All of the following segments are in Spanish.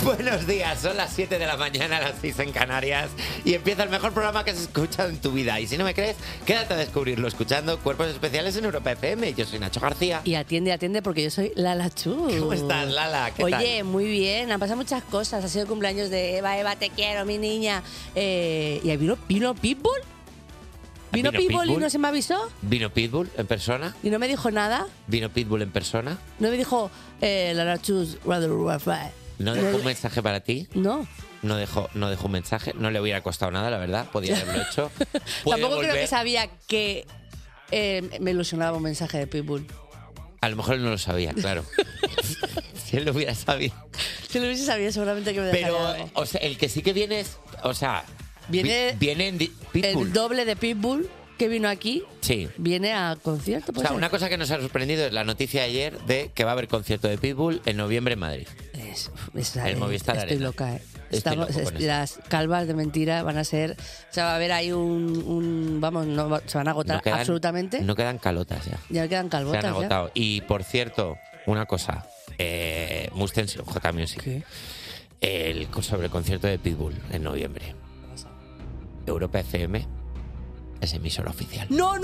Buenos días, son las 7 de la mañana, las 6 en Canarias, y empieza el mejor programa que has escuchado en tu vida. Y si no me crees, quédate a descubrirlo escuchando Cuerpos Especiales en Europa FM. Yo soy Nacho García. Y atiende porque yo soy Lala Chu. ¿Cómo estás, Lala? ¿Qué tal? Oye, muy bien, han pasado muchas cosas. Ha sido el cumpleaños de Eva, te quiero, mi niña. ¿Y ahí vino Pitbull? ¿Vino Pitbull y no se me avisó? ¿Vino Pitbull en persona? ¿Y no me dijo nada? ¿Vino Pitbull en persona? ¿No me dijo Lala Chu's rather Wi-Fi? ¿No dejó un mensaje para ti? No. No dejó un mensaje. No le hubiera costado nada, la verdad. Podía haberlo hecho. Tampoco creo que sabía que me ilusionaba un mensaje de Pitbull. A lo mejor él no lo sabía, claro. Si él lo hubiera sabido. Si lo hubiese sabido, seguramente que me dejaría Pero, algo. o sea, el que sí que viene es... O sea, Viene en Pitbull. el doble de Pitbull que vino aquí. Sí. Viene a concierto. O sea, una cosa que nos ha sorprendido es la noticia de ayer de que va a haber concierto de Pitbull en noviembre en Madrid. El Movistar Estoy Arena. loca, Estoy loco con eso. Las calvas de mentira van a ser... O sea, va a haber ahí vamos, no, se van a agotar absolutamente. No quedan calotas ya. Ya quedan Se calvotas. han agotado. Y, por cierto, una cosa. Mustang J Music. ¿Qué? Sobre el concierto de Pitbull en noviembre. Europa FM es emisora oficial. ¡No!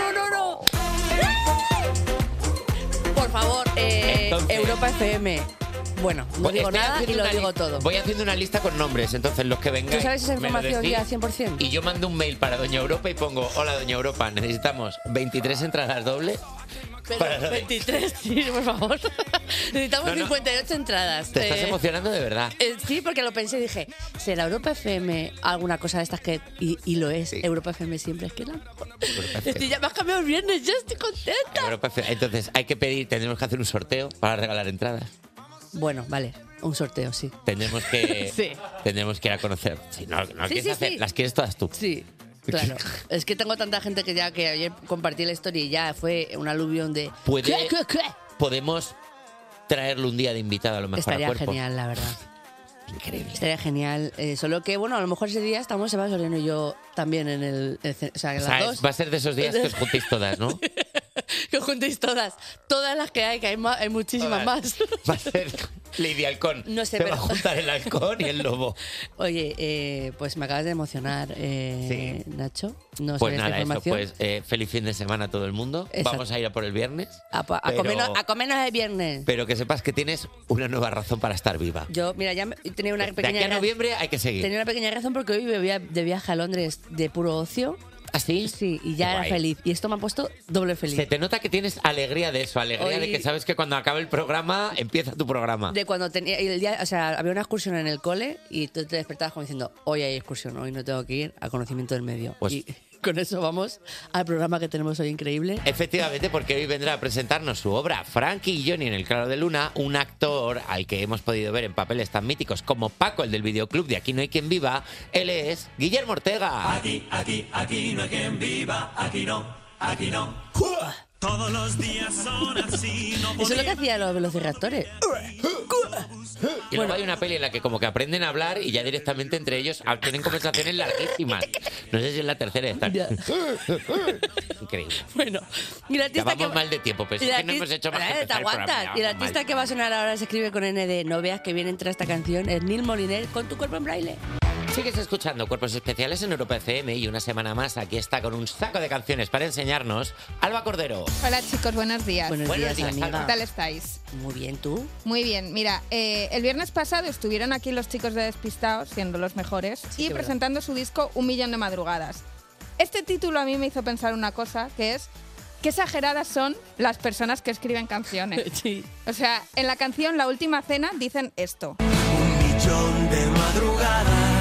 Por favor, Entonces, Europa FM. Bueno, no digo nada y lo digo todo. Voy haciendo una lista con nombres, entonces los que vengan. ¿Tú sabes esa información ya 100%? Y yo mando un mail para Doña Europa y pongo: hola, Doña Europa, necesitamos 23 entradas dobles. Pero 23, sí, por favor. Necesitamos 58 entradas. Te estás emocionando de verdad. Sí, porque lo pensé y dije, ¿será Europa FM alguna cosa de estas que...? Y lo es. Sí. Europa FM siempre es que la mejor. Ya me has cambiado el viernes, ya estoy contenta. Europa FM. Entonces hay que tendremos que hacer un sorteo para regalar entradas. Bueno, vale, un sorteo, sí. Tendremos que ir a conocer. Si no quieres hacer, las quieres todas tú. Sí. Claro, es que tengo tanta gente que ayer compartí la historia y ya fue un aluvión de... ¿Qué? Podemos traerle un día de invitada a lo mejor. Estaría a Cuerpos. Genial, la verdad. Increíble. Estaría genial. Solo que, bueno, a lo mejor ese día estamos Eva Soriano y yo también en el... O sea, en las dos. Va a ser de esos días que os juntéis todas, ¿no? Que os juntéis todas las que hay muchísimas más. Va a ser Lady Halcón. No sé, Se va a juntar el halcón y el lobo. Oye, pues me acabas de emocionar, Nacho. No pues sé nada, esta información. eso, pues feliz fin de semana a todo el mundo. Exacto. Vamos a ir a por el viernes. A comernos el viernes. Pero que sepas que tienes una nueva razón para estar viva. Yo, mira, ya tenía una pequeña... De aquí a noviembre hay que seguir. Tenía una pequeña razón porque hoy me voy de viaje a Londres de puro ocio. ¿Ah, sí? Sí, y ya era feliz. Y esto me ha puesto doble feliz. Se te nota que tienes alegría de eso, alegría de que sabes que cuando acabe el programa empieza tu programa. De cuando tenía el día, o sea, había una excursión en el cole y tú te despertabas como diciendo, hoy hay excursión, hoy no tengo que ir a conocimiento del medio. Pues, y con eso vamos al programa que tenemos hoy increíble. Efectivamente, porque hoy vendrá a presentarnos su obra Frankie y Johnny en el Claro de Luna, un actor al que hemos podido ver en papeles tan míticos como Paco, el del videoclub de Aquí no hay quien viva. Él es Guillermo Ortega. Aquí no hay quien viva, aquí no. Todos los días son así, no Eso es lo que hacían los velociraptores. Y luego hay una peli en la que como que aprenden a hablar y ya directamente entre ellos tienen conversaciones larguísimas. No sé si es la tercera esta. Increíble. Bueno, y el artista ya vamos mal de tiempo, pero es que no hemos hecho más que te aguantas. Y el artista que va a sonar ahora se escribe con ND. No veas que bien entra esta canción. Es Neil Moliner con Tu cuerpo en braille. Sigues escuchando Cuerpos Especiales en Europa FM y una semana más aquí está con un saco de canciones para enseñarnos Alba Cordero. Hola chicos, buenos días. Buenos días, amiga. ¿Qué tal estáis? Muy bien, ¿tú? Muy bien, mira, el viernes pasado estuvieron aquí los chicos de Despistaos, siendo los mejores, Sí, y presentando su disco 1.000.000 de madrugadas. Este título a mí me hizo pensar una cosa, que es qué exageradas son las personas que escriben canciones. Sí. O sea, en la canción La Última Cena dicen esto. 1.000.000 de madrugadas,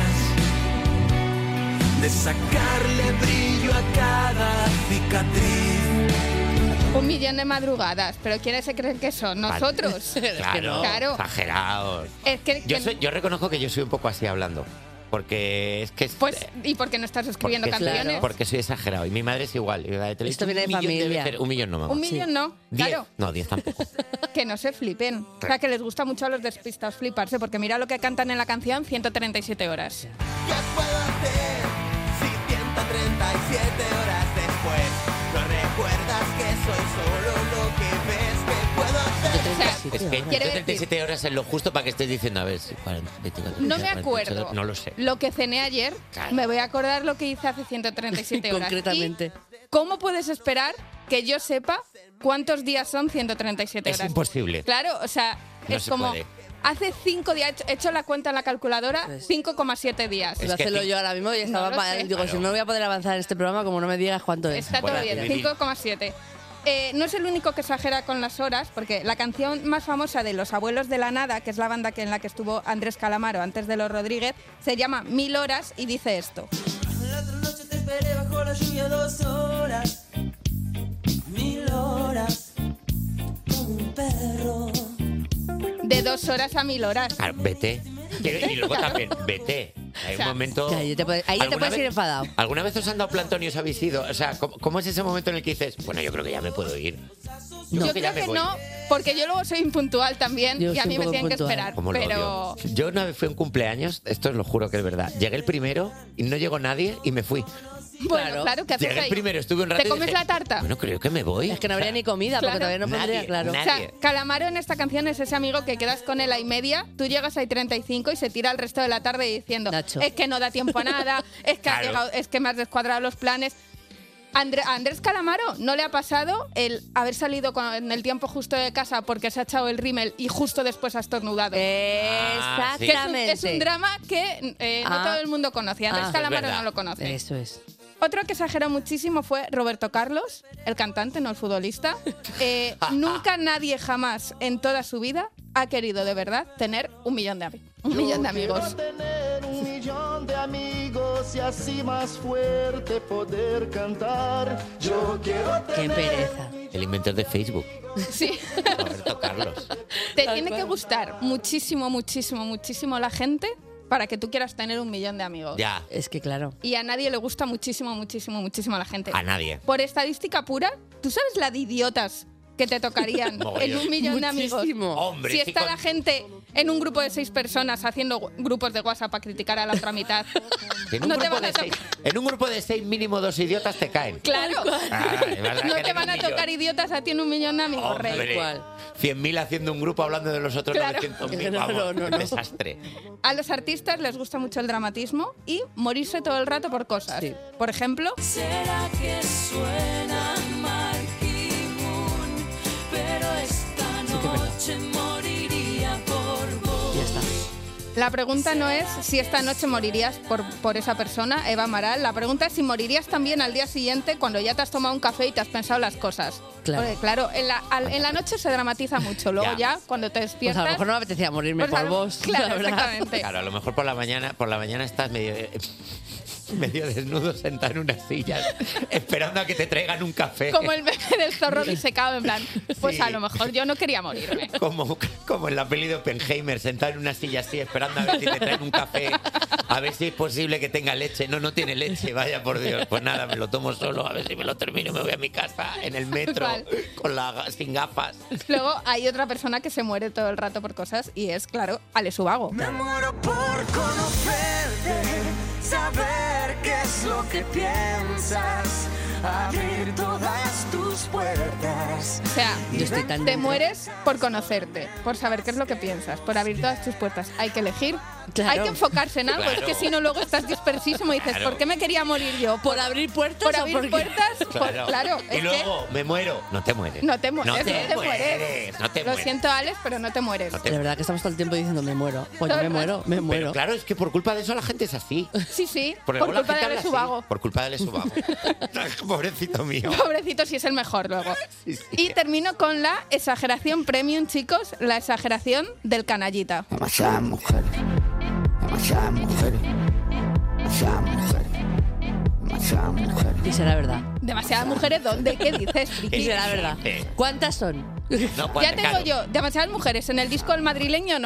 de sacarle brillo a cada cicatriz. 1.000.000 de madrugadas, pero ¿quiénes se creen que son? ¿Nosotros? Claro. Exagerados. Es que, Yo reconozco que yo soy un poco así hablando. Porque es que... Pues, ¿y por qué no estás escribiendo canciones? Claro. Porque soy exagerado. Y mi madre es igual. Esto viene de familia. 1.000.000 no, mamá. 1.000.000 no, 10. claro. No, 10 tampoco. Que no se flipen. O sea, que les gusta mucho a los Despistados fliparse, porque mira lo que cantan en la canción 137 horas. ¿Qué puedo hacer si 137 horas después no recuerdas que soy solo lo que ves? ¿Qué puedo hacer? 137. Es que Quiero 137 horas es lo justo para que estés diciendo, a ver, si 24, No me 48, acuerdo no lo sé. lo que cené ayer. Claro. Me voy a acordar lo que hice hace 137 horas. Concretamente. ¿Y cómo puedes esperar que yo sepa cuántos días son 137 Es horas? imposible. Claro, o sea, No es se como... puede. Hace 5 días, he hecho la cuenta en la calculadora, Pues- 5,7 días. Es Iba a que hacerlo sí. yo ahora mismo y estaba No lo sé. Digo, Claro. si no voy a poder avanzar en este programa, como no me digas cuánto es. Está todo Buena bien, dividir. 5,7. No es el único que exagera con las horas, porque la canción más famosa de Los Abuelos de la Nada, que es la banda en la que estuvo Andrés Calamaro antes de Los Rodríguez, se llama 1000 horas y dice esto. La otra noche te esperé bajo la lluvia 2 horas, 1000 horas, como un perro. De 2 horas a 1000 horas. Claro, vete. Y luego también, vete. Hay O sea, un momento... Que ahí ya te ¿Alguna puedes ir vez- enfadado. ¿Alguna vez os han dado plantón y os habéis ido? O sea, ¿cómo es ese momento en el que dices, bueno, yo creo que ya me puedo ir? Yo ya creo me que voy. no, porque yo luego soy impuntual también Yo y a soy mí un me poco tienen que puntual. esperar. Como lo Pero odio. Yo una vez fui a un cumpleaños, esto os lo juro que es verdad. Llegué el primero y no llegó nadie y me fui. bueno, claro, ¿qué haces Llegué el ahí? primero, estuve un rato ¿Te y comes dije, la tarta? Bueno, creo que me voy. Es que no habría ni comida, Claro. porque todavía no pondría, Nadie, claro. nadie. O sea, Calamaro en esta canción es ese amigo que quedas con él a y media, tú llegas a 35 y se tira el resto de la tarde diciendo, Nacho. es que no da tiempo a nada, es que, Claro. es que me has descuadrado los planes. A Andrés Calamaro no le ha pasado el haber salido en el tiempo justo de casa porque se ha echado el rímel y justo después ha estornudado. Ah, sí. Que Exactamente. es un drama que no Ah. todo el mundo conoce. Andrés Ah. Calamaro Es verdad. no lo conoce. Eso es. Otro que exageró muchísimo fue Roberto Carlos, el cantante, no el futbolista. Nunca nadie jamás en toda su vida ha querido de verdad tener 1 millón de, amigos. Tener 1 millón de amigos y así más fuerte poder cantar. Yo quiero Qué pereza. El inventor de Facebook, Sí. Roberto Carlos. Te tiene que gustar muchísimo, muchísimo, muchísimo la gente para que tú quieras tener 1 millón de amigos. Ya, Es que claro. Y a nadie le gusta muchísimo, muchísimo, muchísimo la gente. a nadie. Por estadística pura, ¿tú sabes la de idiotas que te tocarían en Mogollón. 1 millón de amigos? Muchísimo. Hombre, Si sí, está con- la gente en un grupo de 6 personas haciendo grupos de WhatsApp para criticar a la otra mitad. En un, No te grupo van a de seis, en un grupo de 6 mínimo 2 idiotas te caen. Claro. Ah, es verdad No que te en van a 1 millón. tocar idiotas a ti en 1 millón de amigos, Rey. Hombre, Igual. 100.000 haciendo un grupo hablando de los otros Claro. 900.000. No, Vamos, no, no, qué no. desastre. A los artistas les gusta mucho el dramatismo y morirse todo el rato por cosas. Sí. Por ejemplo, ¿Será que suena Marky Moon? Pero esta que es verdad. noche moriría por vos. Ya está. la pregunta no es si esta noche morirías por esa persona, Eva Amaral. La pregunta es si morirías también al día siguiente cuando ya te has tomado un café y te has pensado las cosas. Claro. Porque, claro, en la noche se dramatiza mucho. Luego Ya. ya, cuando te Pues despiertas... a lo mejor no me apetecía morirme pues a por lo- vos. Claro, la verdad. exactamente. Claro, a lo mejor por la mañana estás medio desnudo sentado en una silla esperando a que te traigan un café. Como el meme del zorro disecado, en plan, pues Sí. a lo mejor yo no quería morirme. Como en la peli de Oppenheimer, sentado en una silla así, esperando a ver si te traen un café, a ver si es posible que tenga leche. No tiene leche, vaya por Dios. Pues nada, me lo tomo solo, a ver si me lo termino y me voy a mi casa en el metro, Total. sin gafas. Luego hay otra persona que se muere todo el rato por cosas y es, claro, Ale Subago. Me muero por conocerte, saber qué es lo que piensas, abrir todas tus puertas. O sea, Yo estoy tan te dentro. mueres por conocerte, por saber qué es lo que piensas, por abrir todas tus puertas. Hay que elegir, Claro. hay que enfocarse en algo. Claro. Es que si no, luego estás dispersísimo y dices, Claro. ¿por qué me quería morir yo? ¿Por abrir puertas por o abrir por qué? puertas. Claro, Y es luego, me muero. No te mueres. que no te mueres. No te mueres. mueres. No te Lo mueres. siento, Alex, pero no te mueres. No te De verdad que estamos todo el tiempo diciendo me muero. Pues yo Todo me el muero, rato. me Pero muero. claro, es que por culpa de eso la gente es así. Sí, sí, Porque por luego la culpa de gente Ale habla así. Subago. Por culpa de Ale Subago. Pobrecito mío. Pobrecito, si es el mejor luego. Sí, sí. Y termino con la exageración premium, chicos, la exageración del canallita. Demasiadas mujeres, demasiadas mujeres, demasiadas mujeres, demasiadas mujeres. Y será verdad. Demasiadas mujeres, ¿dónde? ¿Qué dices, Y friki? será verdad. ¿Cuántas son? No, Ya tengo claro. yo, demasiadas mujeres. En el disco El Madrileño no.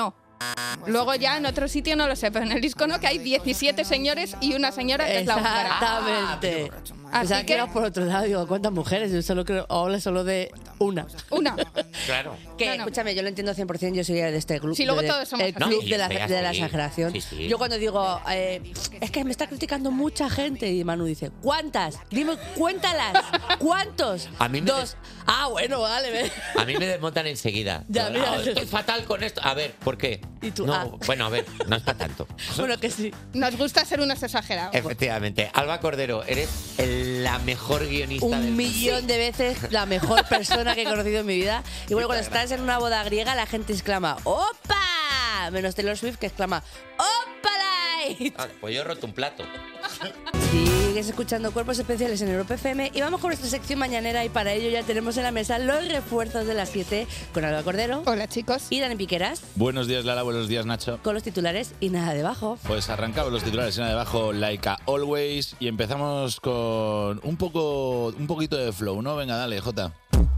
Luego ya en otro sitio no lo sé, pero en el disco no, que hay 17 señores y una señora que es la húngara. Exactamente. Así O sea, que por otro lado, digo, ¿cuántas mujeres? Yo solo creo, habla solo de una. Una. Claro. Que, No, no. escúchame, yo lo entiendo 100%, yo soy de este club. Sí, luego de- todos somos el así. club No, de la, y de la sí. exageración. Sí, sí. Yo cuando digo, es que me está criticando mucha gente, y Manu dice, ¿cuántas? Dime, cuéntalas. ¿Cuántos? A mí me 2. Ah, bueno, vale. A mí me desmontan enseguida. Ya, mira. Estoy fatal con esto. A ver, ¿por qué? Y tú, No, bueno, a ver, no es para tanto. Bueno, que sí. Nos gusta ser unos exagerados. Efectivamente. Alba Cordero, eres la mejor guionista del Un mundo. millón de veces la mejor persona que he conocido en mi vida. Y bueno, cuando estás en una boda griega, la gente exclama ¡Opa! Menos Taylor Swift, que exclama ¡Opalay! Ah, pues yo he roto un plato. Sigues escuchando Cuerpos Especiales en Europa FM y vamos con nuestra sección mañanera, y para ello ya tenemos en la mesa los refuerzos de las 7 con Alba Cordero Hola, chicos. y Dani Piqueras, Buenos días, Lara. Buenos días, Nacho. con los titulares y nada debajo. Pues arrancamos los titulares en debajo, like a always, y empezamos con un poquito de flow, ¿no? Venga, dale, Jota.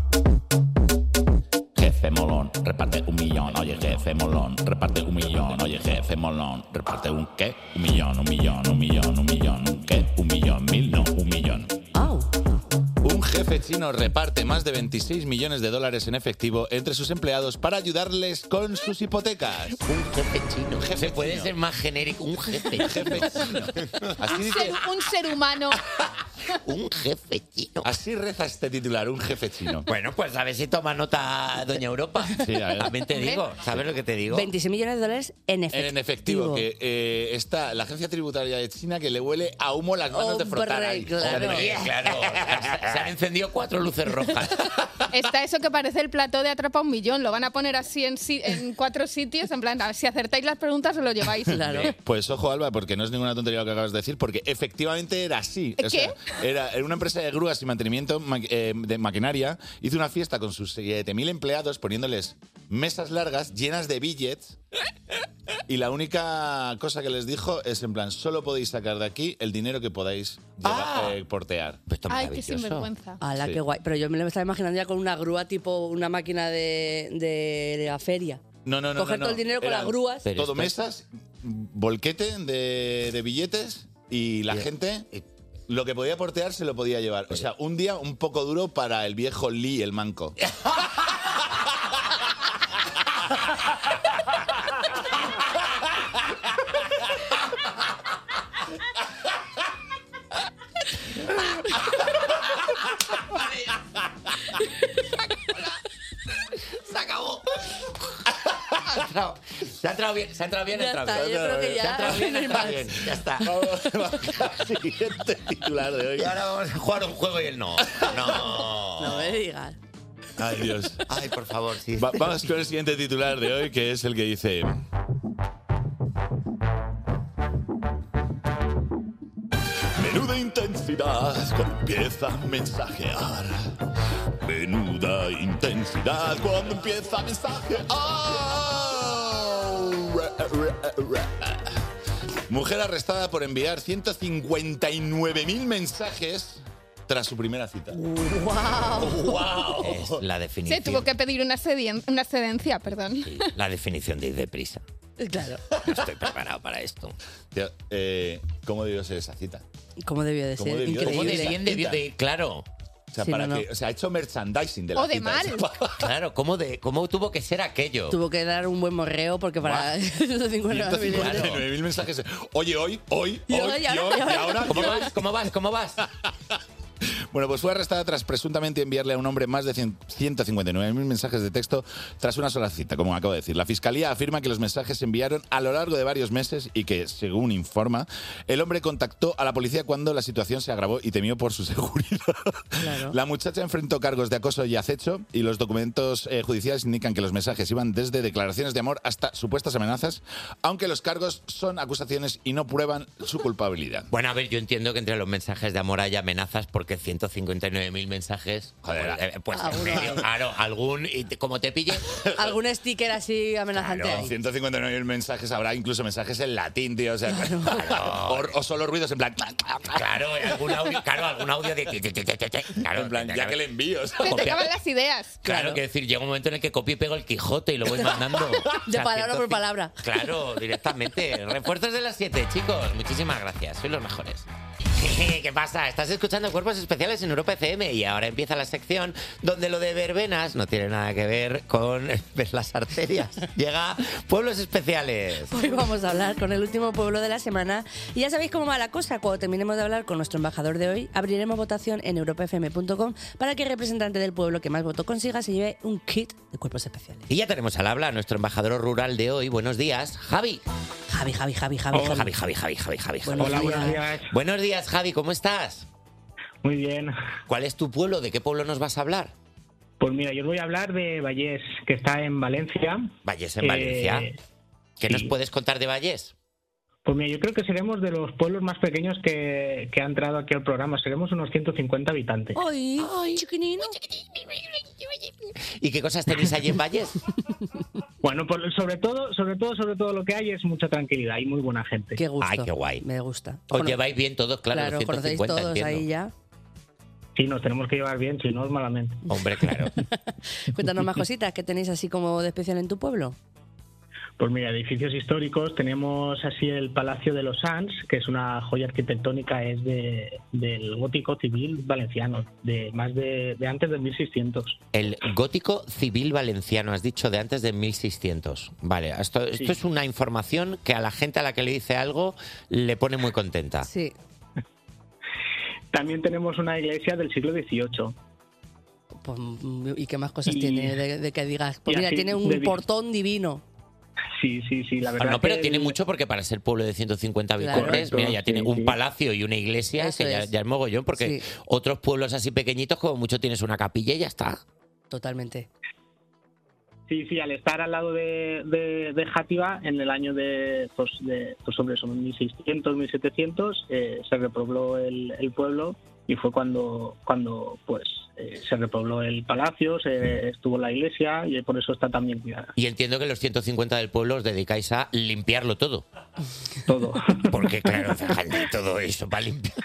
Jefe molón, reparte 1 millón. Oye, jefe molón, reparte 1 millón. Oye, jefe molón, reparte un qué? 1 millón, 1 millón, 1 millón, 1 millón. ¿Un qué? 1 millón, 1000, no, 1 millón. ¡Au! Un jefe chino reparte más de 26 millones de dólares en efectivo entre sus empleados para ayudarles con sus hipotecas. Un jefe chino. jefe Se puede chino. ser más genérico. Un jefe. Jefe chino. Así dice. Un ser humano. Un jefe chino. Así reza este titular, un jefe chino. Bueno, pues a ver si toma nota Doña Europa. Sí, a ver. También te digo. ¿Sabes lo que te digo? 26 millones de dólares en efectivo. En efectivo, que está la agencia tributaria de China que le huele a humo las manos de frotar Hombre, ahí. claro. Hombre, claro. Se han encendido 4 luces rojas. Está eso que parece el plató de Atrapa un Millón. Lo van a poner así en 4 sitios. En plan, a ver, si acertáis las preguntas, os lo lleváis. Claro. Pues ojo, Alba, porque no es ninguna tontería lo que acabas de decir, porque efectivamente era así. O sea, era una empresa de grúas y mantenimiento de maquinaria. Hizo una fiesta con sus 7.000 empleados poniéndoles mesas largas llenas de billets, y la única cosa que les dijo es en plan, solo podéis sacar de aquí el dinero que podáis portear. Pues esto es Ay, qué maravilloso. sinvergüenza. ¡Hala, Sí. qué guay! Pero yo me lo estaba imaginando ya con una grúa tipo una máquina de la feria. No. Coger todo el dinero con Era las grúas. Pero todo esto- mesas, volquete de billetes, y la gente lo que podía portear se lo podía llevar. O sea, un día un poco duro para el viejo Lee, el manco. Se acabó. Se ha entrado bien, Ya entrado bien. está, yo creo que Se ha entrado ya. bien, entrado bien. Ya está. Vamos al siguiente titular de hoy. Y ahora vamos a jugar un juego y él no. No. No me digas. Ay, Dios. Ay, por favor, sí. Vamos con el siguiente titular de hoy, que es el que dice... Menuda intensidad cuando empieza a mensajear. Menuda intensidad cuando empieza a mensajear. Mujer arrestada por enviar 159.000 mensajes tras su primera cita. ¡Wow! Es la definición. Se tuvo que pedir una excedencia, perdón. Sí, la definición de ir deprisa. Claro. No estoy preparado para esto. Tío, ¿cómo debió ser esa cita? ¿Cómo debió de ¿Cómo ser? debió de ¿Cómo de Increíble. bien debió de ir? Claro. O sea, Sí, para no, no. que, o sea, ha hecho merchandising de la O de cita. mal. Claro, ¿cómo tuvo que ser aquello? Tuvo que dar un buen morreo porque para 159.000 Claro. 159.000 mensajes. Oye, hoy, Y ahora, y ahora. ¿Cómo vas? Bueno, pues fue arrestada tras presuntamente enviarle a un hombre más de 159.000 mensajes de texto tras una sola cita, como acabo de decir. La fiscalía afirma que los mensajes se enviaron a lo largo de varios meses y que, según informa, el hombre contactó a la policía cuando la situación se agravó y temió por su seguridad. Claro. La muchacha enfrentó cargos de acoso y acecho, y los documentos judiciales indican que los mensajes iban desde declaraciones de amor hasta supuestas amenazas, aunque los cargos son acusaciones y no prueban su culpabilidad. Bueno, a ver, yo entiendo que entre los mensajes de amor haya amenazas porque 159.000 159.000 mensajes. Joder, pues ¿Alguno? claro, algún, y como te pille... Algún sticker así amenazante Claro, ahí. 159.000 mensajes, habrá incluso mensajes en latín, tío. O sea, o solo ruidos en plan. Claro, algún audio de... Claro, en plan, ya que le envío. Se te acaban las ideas. Claro, que decir, llega un momento en el que copio y pego el Quijote y lo voy mandando. De palabra por palabra. Claro, directamente. Refuerzos de las 7, chicos. Muchísimas gracias, sois los mejores. ¿Qué pasa? Estás escuchando Cuerpos Especiales en Europa FM y ahora empieza la sección donde lo de verbenas no tiene nada que ver con las arterias. Llega Pueblos Especiales. Hoy vamos a hablar con el último pueblo de la semana y ya sabéis cómo va la cosa. Cuando terminemos de hablar con nuestro embajador de hoy, abriremos votación en europafm.com para que el representante del pueblo que más voto consiga se lleve un kit de Cuerpos Especiales. Y ya tenemos al habla a nuestro embajador rural de hoy. Buenos días, Javi. Javi. Javi. Hola, buenos días. Buenos días, Javi, ¿cómo estás? Muy bien. ¿Cuál es tu pueblo? ¿De qué pueblo nos vas a hablar? Pues mira, yo os voy a hablar de Vallés, que está en Valencia. Vallés en Valencia. ¿Qué nos puedes contar de Vallés? Pues mira, yo creo que seremos de los pueblos más pequeños que ha entrado aquí al programa. Seremos unos 150 habitantes. ¡Ay, chiquinino! ¿Y qué cosas tenéis allí en Vallés? Bueno, pues sobre todo lo que hay es mucha tranquilidad y muy buena gente. Qué gusto. Ay, qué guay. Me gusta. Os lleváis bien todos, claro, Claro, los conocéis 150, todos entiendo. ahí ya. Sí, nos tenemos que llevar bien, si no es malamente. Hombre, claro. Cuéntanos más cositas que tenéis así como de especial en tu pueblo. Pues mira, edificios históricos, tenemos así el Palacio de los Sans, que es una joya arquitectónica, es del gótico civil valenciano, de antes de 1600. El gótico civil valenciano, has dicho, de antes de 1600. Vale, esto Sí. es una información que a la gente a la que le dice algo le pone muy contenta. Sí. También tenemos una iglesia del siglo XVIII. Pues, ¿y qué más cosas Y- tiene de que digas? Pues y mira, así tiene de un vi- portón divino. Sí, la verdad. No, pero que tiene mucho porque para ser pueblo de 150 Claro. habitantes, mira, ya tiene Sí, un sí. palacio y una iglesia, Eso que ya es. es mogollón, porque Sí. otros pueblos así pequeñitos, como mucho tienes una capilla y ya está. Totalmente. Sí, al estar al lado de Játiva, en el año sobre 1600, 1700, se repobló el pueblo y fue cuando se repobló el palacio, estuvo la iglesia y por eso está tan bien cuidada. Y entiendo que los 150 del pueblo os dedicáis a limpiarlo todo. Todo. Porque claro, dejarle todo eso para limpiar.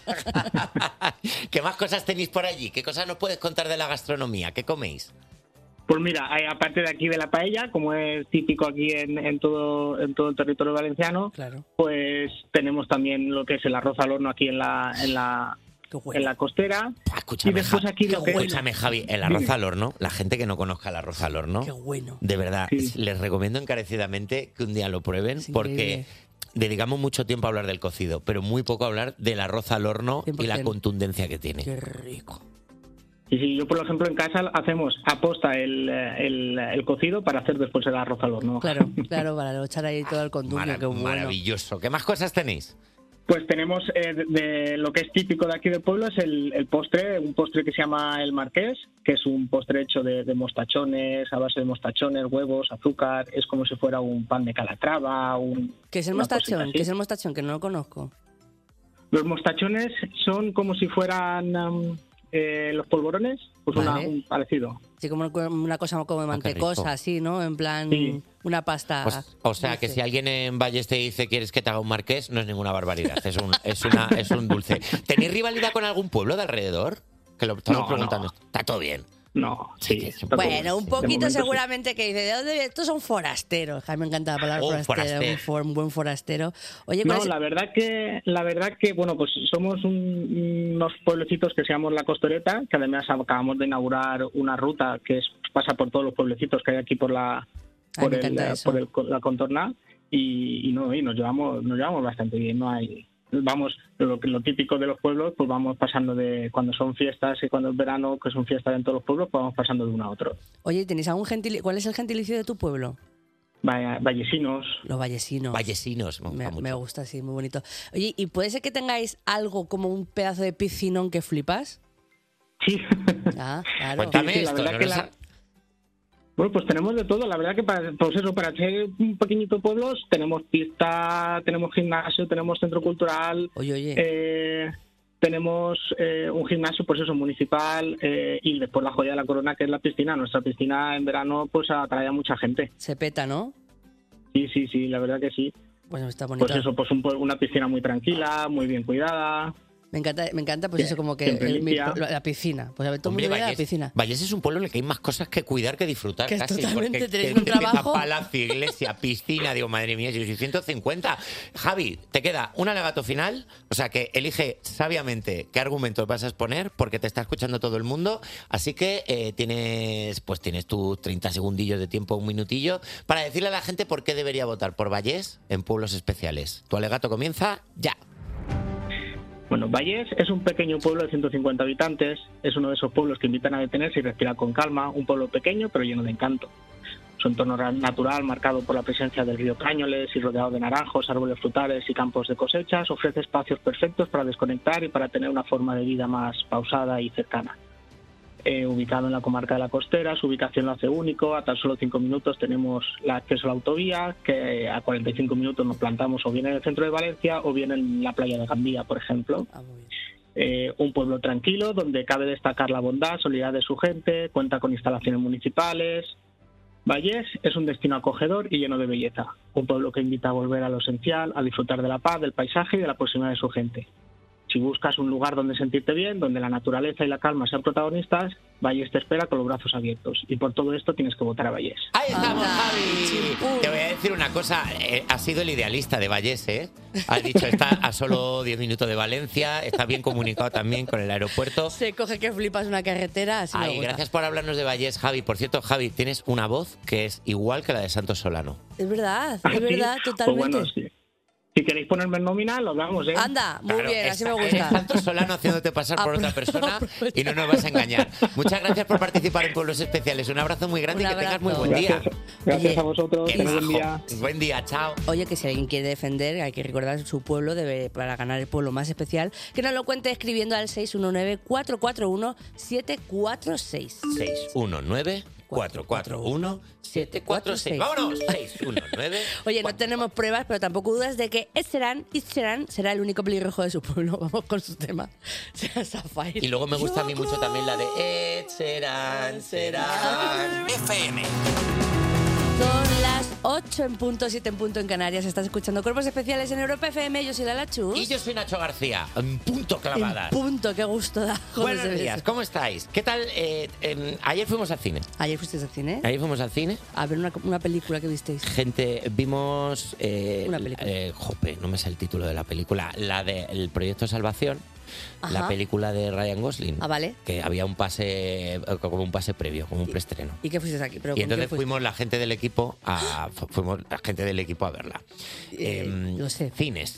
¿Qué más cosas tenéis por allí? ¿Qué cosas nos puedes contar de la gastronomía? ¿Qué coméis? Pues mira, aparte de aquí de la paella, como es típico aquí en todo el territorio valenciano, Claro. pues tenemos también lo que es el arroz al horno aquí en la Qué bueno. costera. Escúchame, Y después aquí lo que es- escúchame, Javi, el arroz al horno, la gente que no conozca el arroz al horno, Qué bueno. de verdad, Sí. les recomiendo encarecidamente que un día lo prueben Es porque increíble. dedicamos mucho tiempo a hablar del cocido, pero muy poco a hablar del arroz al horno y la 100%. contundencia que tiene. Qué rico. Y si yo, por ejemplo, en casa hacemos aposta el cocido para hacer después el arroz al horno. Claro, para echar ahí todo el condumio. Qué bueno. Maravilloso. ¿Qué más cosas tenéis? Pues tenemos de lo que es típico de aquí del pueblo es el postre, un postre que se llama el marqués, que es un postre hecho de mostachones, a base de mostachones, huevos, azúcar, es como si fuera un pan de calatrava. ¿Qué es el una cosita mostachón? así. ¿Qué es el mostachón? Que no lo conozco. Los mostachones son como si fueran los polvorones, pues Vale. un parecido. Sí, como una cosa como de mantecosa, rico. así, ¿no? En plan, Sí. una pasta. O sea, que dulce. si alguien en Valles te dice quieres que te haga un marqués, no es ninguna barbaridad, es un dulce. ¿Tenéis rivalidad con algún pueblo de alrededor? Que lo estamos No, preguntando. no. Está todo bien. No, sí. Sí, Bueno, un De poquito momento sí. seguramente que dice, ¿de dónde? Estos son forasteros. A mí me encanta la palabra Oh, forastero, un buen forastero. Oye, ¿cuál No, es? la verdad que bueno, pues somos unos pueblecitos que se llaman La Costoreta, que además acabamos de inaugurar una ruta que pasa por todos los pueblecitos que hay aquí por la Ay, me encanta eso. la contorna y nos llevamos bastante bien, no hay. Vamos, lo típico de los pueblos, pues vamos pasando de cuando son fiestas y cuando es verano, que son fiestas en todos los pueblos, pues vamos pasando de uno a otro. Oye, ¿tenéis algún gentilicio? ¿Cuál es el gentilicio de tu pueblo? Vallesinos. Los vallesinos. Vallesinos. Me gusta, sí, muy bonito. Oye, ¿y puede ser que tengáis algo como un pedazo de piscinón que flipas? Sí. Ah, claro. Cuéntame Sí, la esto. verdad ¿no que lo la- sa- Bueno, pues tenemos de todo. La verdad que para ser un pequeñito pueblo tenemos pista, tenemos gimnasio, tenemos centro cultural, Oye. tenemos un gimnasio, pues eso, municipal, y después la joya de la corona, que es la piscina. Nuestra piscina en verano pues atrae a mucha gente. Se peta, ¿no? Sí, la verdad que sí. Bueno, está bonito. Pues eso, pues una piscina muy tranquila, muy bien cuidada. Me encanta, pues eso, como que la piscina. Pues a ver, todo el mundo viene a la piscina. Vallés es un pueblo en el que hay más cosas que cuidar que disfrutar. Que es casi, totalmente, porque tenéis un trabajo. Palacio, iglesia, piscina, digo, madre mía, 150. Javi, te queda un alegato final, o sea que elige sabiamente qué argumentos vas a exponer, porque te está escuchando todo el mundo, así que tienes tus 30 segundillos de tiempo, un minutillo, para decirle a la gente por qué debería votar por Vallés en pueblos especiales. Tu alegato comienza ya. Bueno, Vallés es un pequeño pueblo de 150 habitantes, es uno de esos pueblos que invitan a detenerse y respirar con calma, un pueblo pequeño pero lleno de encanto. Su entorno natural, marcado por la presencia del río Cañoles y rodeado de naranjos, árboles frutales y campos de cosechas, ofrece espacios perfectos para desconectar y para tener una forma de vida más pausada y cercana. Ubicado en la comarca de la Costera, su ubicación lo hace único. A tan solo 5 minutos tenemos el acceso a la autovía, que a 45 minutos nos plantamos o bien en el centro de Valencia o bien en la playa de Gandía, por ejemplo. Un pueblo tranquilo donde cabe destacar la bondad, solidaridad de su gente, cuenta con instalaciones municipales. Vallés es un destino acogedor y lleno de belleza, un pueblo que invita a volver a lo esencial, a disfrutar de la paz, del paisaje y de la proximidad de su gente. Si buscas un lugar donde sentirte bien, donde la naturaleza y la calma sean protagonistas, Vallés te espera con los brazos abiertos. Y por todo esto tienes que votar a Vallés. ¡Ahí estamos, Javi! Te voy a decir una cosa. Has sido el idealista de Vallés, ¿eh? Has dicho, está a solo 10 minutos de Valencia, está bien comunicado también con el aeropuerto. Se coge que flipas una carretera, así me gusta. Gracias por hablarnos de Vallés, Javi. Por cierto, Javi, tienes una voz que es igual que la de Santos Solano. Es verdad, totalmente. Pues bueno, sí. Si queréis ponerme en nómina, lo damos, ¿eh? Anda, muy bien, así me gusta. Eres Santos Solano haciéndote pasar por otra persona y no nos vas a engañar. Muchas gracias por participar en Pueblos Especiales. Un abrazo muy grande y que tengas muy buen día. Gracias a vosotros. Buen día. Buen día, chao. Oye, que si alguien quiere defender, hay que recordar su pueblo para ganar el pueblo más especial, que nos lo cuente escribiendo al 619-441-746. 619-441-746. ¡Vámonos! 619. Oye, no tenemos pruebas, pero tampoco dudas de que Ed Sheeran será el único pelirrojo de su pueblo. Vamos con su tema. Y luego me gusta a mí mucho también la de Ed Sheeran. FM. Son las 8 en punto, 7 en punto en Canarias. Estás escuchando Cuerpos Especiales en Europa FM. Yo soy Lala Chus. Y yo soy Nacho García. En punto clavadas. En punto, qué gusto da. Buenos días, ¿cómo estáis? ¿Qué tal? Ayer fuimos al cine. ¿Ayer fuisteis al cine? Ayer fuimos al cine. A ver una película que visteis. Gente, vimos... una película. No me sé el título de la película. La de El Proyecto Salvación. Ajá. La película de Ryan Gosling. Ah, vale. Que había un pase, como un pase previo, como un preestreno. ¿Y qué fuisteis aquí? Y entonces fuimos la gente del equipo a verla. Lo sé.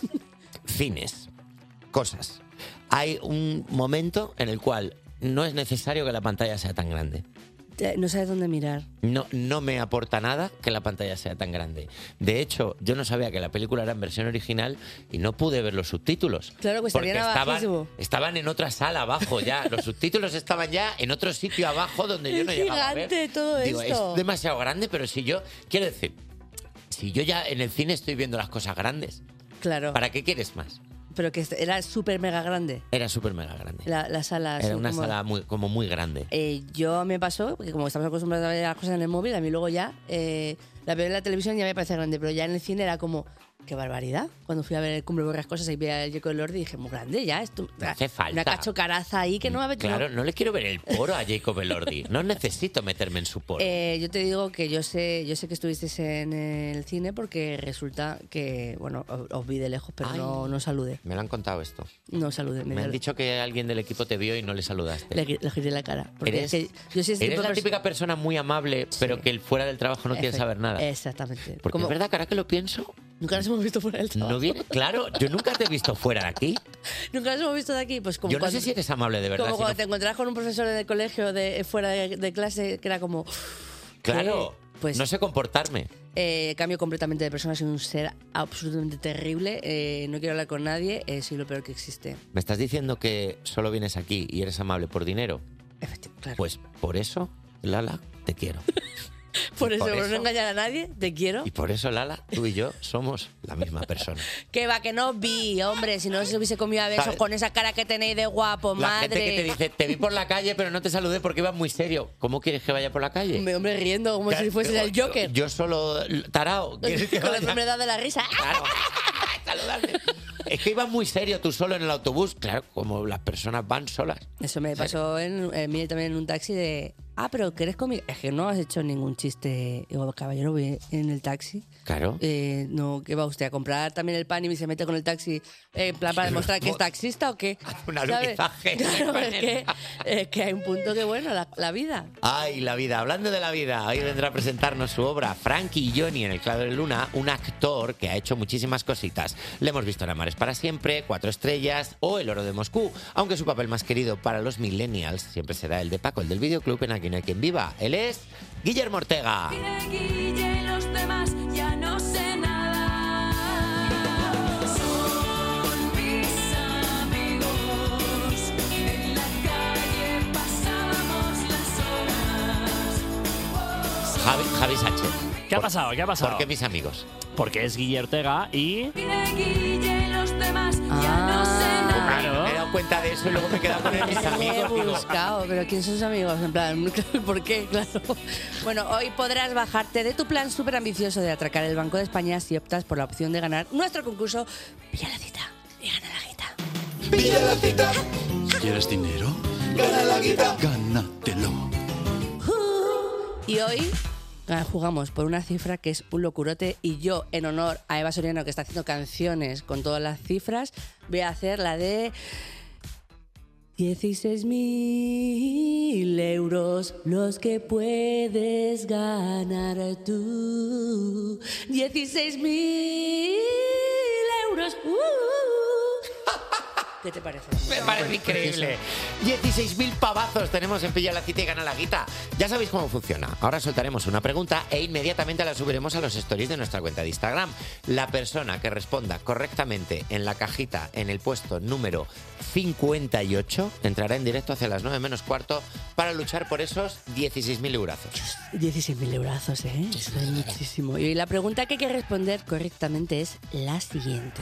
Cines. Cosas. Hay un momento en el cual no es necesario que la pantalla sea tan grande. No sabes dónde mirar. No me aporta nada que la pantalla sea tan grande. De hecho, yo no sabía que la película era en versión original y no pude ver los subtítulos. Claro, pues porque estaban en otra sala abajo ya. Los subtítulos estaban ya en otro sitio abajo donde yo no llegaba a ver. Es gigante todo esto. Es demasiado grande, pero quiero decir, si yo ya en el cine estoy viendo las cosas grandes, claro. ¿Para qué quieres más? Pero que era súper mega grande. Era súper mega grande. La sala. Era una sala muy grande. Yo me pasó, porque como estamos acostumbrados a ver las cosas en el móvil, a mí luego ya, la veo en la televisión y ya me parece grande, pero ya en el cine era como, qué barbaridad. Cuando fui a ver el Cumbre de Borrascosas y vi a Jacob Elordi, dije, muy grande ya. Esto, no hace falta. Una cachocaraza ahí que no va a ver. Claro, no le quiero ver el poro a Jacob Elordi. No necesito meterme en su poro. Yo te digo que yo sé que estuvisteis en el cine porque resulta que, bueno, os vi de lejos, pero no saludé. Me lo han contado esto. No saludé. Me han dicho que alguien del equipo te vio y no le saludaste. Le giré la cara. Eres la típica persona muy amable, pero que fuera del trabajo no quiere saber nada. Exactamente. Porque es verdad que ahora que lo pienso... Nunca nos hemos visto fuera del trabajo. ¿No viene? Claro, yo nunca te he visto fuera de aquí. Nunca nos hemos visto de aquí. Pues como yo no sé si eres amable de verdad. Como cuando te encontrabas con un profesor de colegio fuera de clase, que era como... Claro, pues no sé comportarme. Cambio completamente de persona, soy un ser absolutamente terrible. No quiero hablar con nadie, soy lo peor que existe. ¿Me estás diciendo que solo vienes aquí y eres amable por dinero? Efectivamente, claro. Pues por eso, Lala, te quiero. Por eso, por no engañar a nadie, te quiero. Y por eso, Lala, tú y yo somos la misma persona. Que va, que no vi, hombre, si no se hubiese comido a besos ¿Sabes? con esa cara que tenéis de guapo, La madre. gente que te dice, te vi por la calle, pero no te saludé porque ibas muy serio. ¿Cómo quieres que vaya por la calle? Hombre, riendo como si fuese el Joker. Yo solo tarao. ¿Quieres que Con la vaya? enfermedad de la risa. Claro. Saludarme. Es que ibas muy serio tú solo en el autobús. Claro, como las personas van solas. Eso me pasó en mí también en un taxi de... Ah, pero ¿quieres conmigo? Es que no has hecho ningún chiste. Digo, caballero, voy en el taxi. Claro. No, ¿qué va usted a comprar también el pan y se mete con el taxi en plan para demostrar que es taxista o qué? Un ¿Sabes? alunizaje. Claro, es que hay un punto que bueno, la vida. Ay, la vida. Hablando de la vida, hoy vendrá a presentarnos su obra Frankie y Johnny en El Claro de Luna, un actor que ha hecho muchísimas cositas. Le hemos visto en Amar es para siempre, 4 estrellas o El oro de Moscú, aunque su papel más querido para los millennials siempre será el de Paco, el del videoclub en Aquí no hay quien viva. Él es Guillermo Ortega. Guille y los demás ya no sé nada. Son mis amigos. En la calle pasábamos las horas. Javi Sánchez. ¿Qué ha pasado? ¿Qué ha pasado? ¿Por qué mis amigos? Porque es Guille Ortega y... Guille y los demás ya no sé nada. Claro. Me he dado cuenta de eso y luego me he quedado con mis Me he amigos. Digo, buscado, pero ¿quién son sus amigos? En plan, ¿por qué? Claro. Bueno, hoy podrás bajarte de tu plan súper ambicioso de atracar el Banco de España si optas por la opción de ganar nuestro concurso Pilla la cita y gana la guita. Pilla la cita. ¿Quieres dinero? Gana la guita. Gánatelo. Y hoy jugamos por una cifra que es un locurote y yo, en honor a Eva Soriano, que está haciendo canciones con todas las cifras, voy a hacer la de 16.000 euros los que puedes ganar tú. 16.000 euros. ¿Qué te parece? Me parece increíble. 16.000 pavazos tenemos en Pilla la cita y gana la guita. Ya sabéis cómo funciona. Ahora soltaremos una pregunta e inmediatamente la subiremos a los stories de nuestra cuenta de Instagram. La persona que responda correctamente en la cajita en el puesto número 58 entrará en directo hacia las 9 menos cuarto para luchar por esos 16.000 eurazos. 16.000 eurazos, ¿eh? Eso es muchísimo. Y la pregunta que hay que responder correctamente es la siguiente.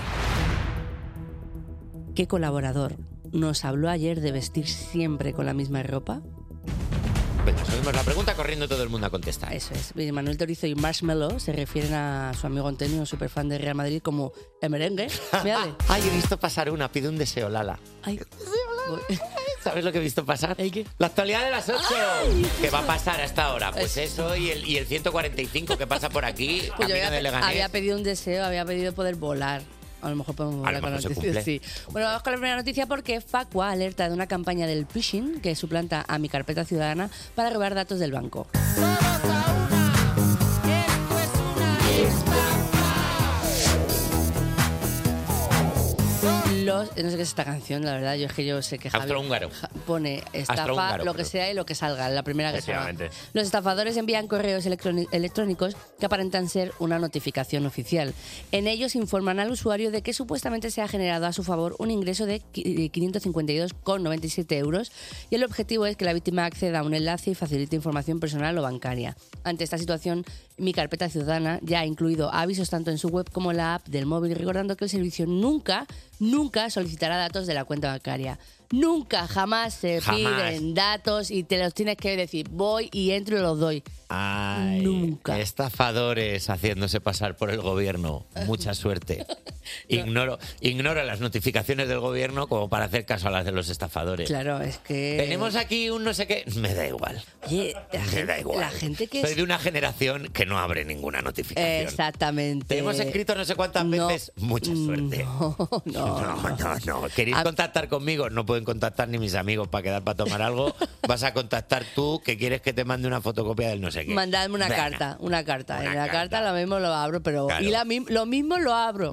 ¿Qué colaborador nos habló ayer de vestir siempre con la misma ropa? Venga, subimos la pregunta corriendo todo el mundo a contestar. Eso es. Manuel Torizo y Marshmello se refieren a su amigo Antonio, súper fan de Real Madrid, como el merengue. Mírale. Ay, he visto pasar una. Pide un deseo, Lala. Ay. ¿Sabes lo que he visto pasar? ¿El qué? La actualidad de las 8. Ay. ¿Qué va a pasar hasta ahora? Pues eso y el 145 que pasa por aquí, Pues yo camino de Leganés. había pedido un deseo, había pedido poder volar. A lo mejor podemos volar con la mejor se noticia. cumple. Sí. Bueno, vamos con la primera noticia porque Facua alerta de una campaña del phishing que suplanta a Mi Carpeta Ciudadana para robar datos del banco. No sé qué es esta canción, la verdad. Yo sé que Javi Austrohúngaro. pone estafa, Austrohúngaro, lo que creo. sea y lo que salga, la primera que salga. Efectivamente. Los estafadores envían correos electrónicos que aparentan ser una notificación oficial. En ellos informan al usuario de que supuestamente se ha generado a su favor un ingreso de 552,97 euros y el objetivo es que la víctima acceda a un enlace y facilite información personal o bancaria. Ante esta situación, Mi Carpeta Ciudadana ya ha incluido avisos tanto en su web como en la app del móvil, recordando que el servicio nunca solicitará datos de la cuenta bancaria. Nunca, jamás se piden datos y te los tienes que decir, voy y entro y los doy. Ay, Nunca. Estafadores haciéndose pasar por el gobierno. Mucha suerte. Ignoro las notificaciones del gobierno como para hacer caso a las de los estafadores. Claro, es que... Tenemos aquí un no sé qué. Me da igual. Oye, Me da igual. la gente que Soy es... de una generación que no abre ninguna notificación. Exactamente. Te hemos escrito no sé cuántas veces. Mucha suerte. No. ¿Queréis contactar conmigo? No pueden contactar ni mis amigos para quedar para tomar algo. Vas a contactar tú que quieres que te mande una fotocopia del no sé qué. Mandadme una Venga. carta. En la carta. carta lo mismo lo abro, pero... Claro. Y lo mismo lo abro. Me gusta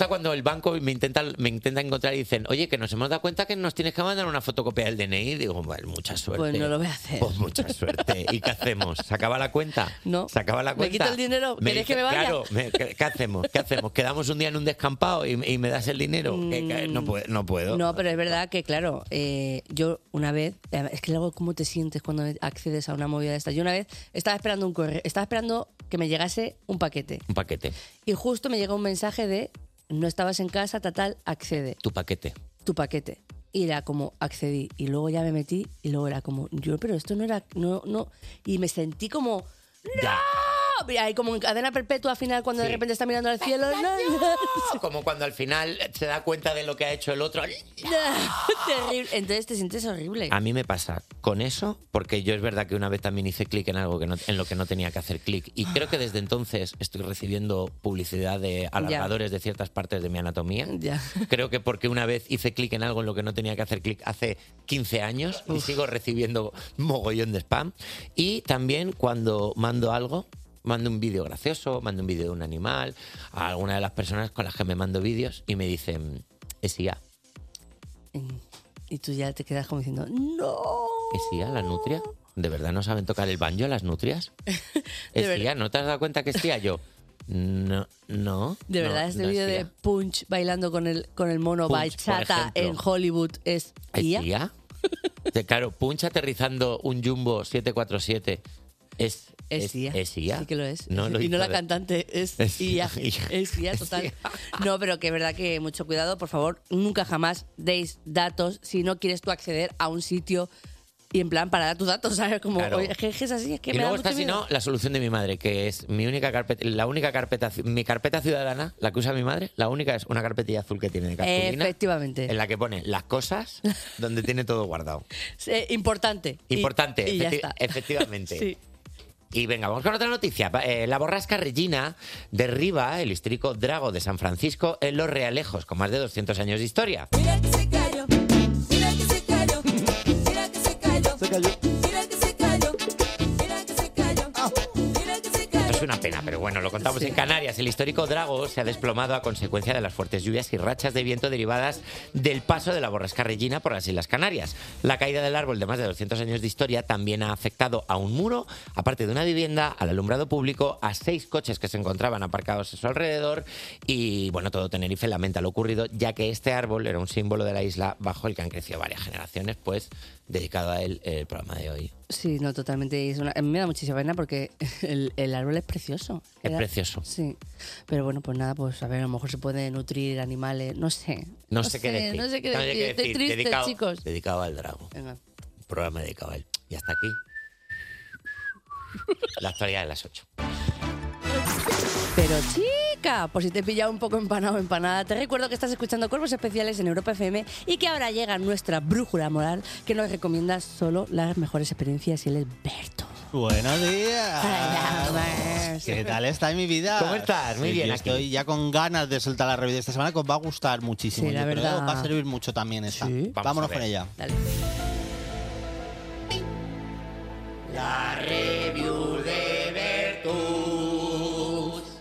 cuando el banco me intenta encontrar y dicen, oye, que nos hemos dado cuenta que nos tienes que mandar una fotocopia del DNI. Digo, bueno, mucha suerte. Pues no lo voy a hacer. Pues mucha suerte. ¿Y qué hacemos? ¿Se acaba la cuenta? No. ¿Se acaba la cuenta? ¿Me quito el dinero? ¿Queréis que me vaya? Claro, ¿qué hacemos? ¿Qué hacemos? ¿Quedamos un día en un descampado y me das el dinero? Que no puedo. No, pero es verdad que, claro, yo una vez... Es que luego, ¿cómo te sientes cuando accedes a una movida de esta? Yo una vez estaba esperando un correo, estaba esperando que me llegase un paquete. Un paquete. Y justo me llegó un mensaje de no estabas en casa, tal, accede. Tu paquete. Tu paquete. Y era como, accedí. Y luego ya me metí y luego era como, pero esto no era... No. Y me sentí como... ¡No! Hay como en cadena perpetua al final cuando de repente está mirando al cielo. ¡No! Como cuando al final se da cuenta de lo que ha hecho el otro. Terrible. Entonces te sientes horrible. A mí me pasa con eso, porque yo es verdad que una vez también hice clic en algo en lo que no tenía que hacer clic. Y creo que desde entonces estoy recibiendo publicidad de alargadores de ciertas partes de mi anatomía. Ya. Creo que porque una vez hice clic en algo en lo que no tenía que hacer clic hace 15 años y sigo recibiendo mogollón de spam. Y también cuando mando algo, mando un vídeo gracioso, mando un vídeo de un animal a alguna de las personas con las que me mando vídeos y me dicen, es IA. Y tú ya te quedas como diciendo, ¡no! ¿Es IA la nutria? ¿De verdad no saben tocar el banjo las nutrias? ¿Es IA? ¿No te has dado cuenta que es IA? Yo, no. De verdad, este vídeo de Punch bailando con el mono Punch, bachata en Hollywood es IA. ¿Es IA? Claro, Punch aterrizando un Jumbo 747 es IA. ¿Es IA? Sí que lo es. No, y no la cantante, es IA. Es IA total. No, pero que es verdad que mucho cuidado, por favor, nunca jamás deis datos si no quieres tú acceder a un sitio y en plan para dar tus datos, ¿sabes? Como, Claro. oye, es que es así, es que Y me da luego mucho está, si miedo. no, la solución de mi madre, que es mi única carpeta, mi carpeta ciudadana, la que usa mi madre, la única es una carpetilla azul que tiene de cartulina. Efectivamente. En la que pone las cosas donde tiene todo guardado. Importante. Importante, Y ya está. efectivamente. Sí. Y venga, vamos con otra noticia. La borrasca Regina derriba el histórico Drago de San Francisco en Los Realejos, con más de 200 años de historia. Mira que se cayó, mira que se cayó, mira que se cayó, Se cayó. mira que se cayó, mira que se cayó, mira que se cayó. Esto es una pena, pero bueno, lo contamos en Canarias. El histórico Drago se ha desplomado a consecuencia de las fuertes lluvias y rachas de viento derivadas del paso de la borrasca Regina por las Islas Canarias. La caída del árbol de más de 200 años de historia también ha afectado a un muro, aparte de una vivienda, al alumbrado público, a 6 coches que se encontraban aparcados a su alrededor y, bueno, todo Tenerife lamenta lo ocurrido, ya que este árbol era un símbolo de la isla bajo el que han crecido varias generaciones, pues dedicado a él el programa de hoy. Sí, no, totalmente. A mí me da muchísima pena porque el árbol es precioso. Es precioso. Sí. Pero bueno, pues nada, pues a ver, a lo mejor se puede nutrir animales, no sé. No sé qué decir. No sé qué No sé decir. qué Estoy decir. triste, chicos. Dedicado al Drago. Venga. Un programa dedicado a él. Y hasta aquí. La actualidad de las 8. Pero chica, por si te he pillado un poco empanado o empanada, te recuerdo que estás escuchando Cuerpos Especiales en Europa FM y que ahora llega nuestra brújula moral que nos recomienda solo las mejores experiencias y él es Berto. Buenos días. Hola, ¿Qué tal está mi vida? ¿Cómo estás? Muy bien Yo aquí. estoy ya con ganas de soltar la review de esta semana que os va a gustar muchísimo. Sí, la Yo creo verdad. que os va a servir mucho también esta. Sí. Vámonos Vamos a con ver. ella. Dale. La review de Bertus.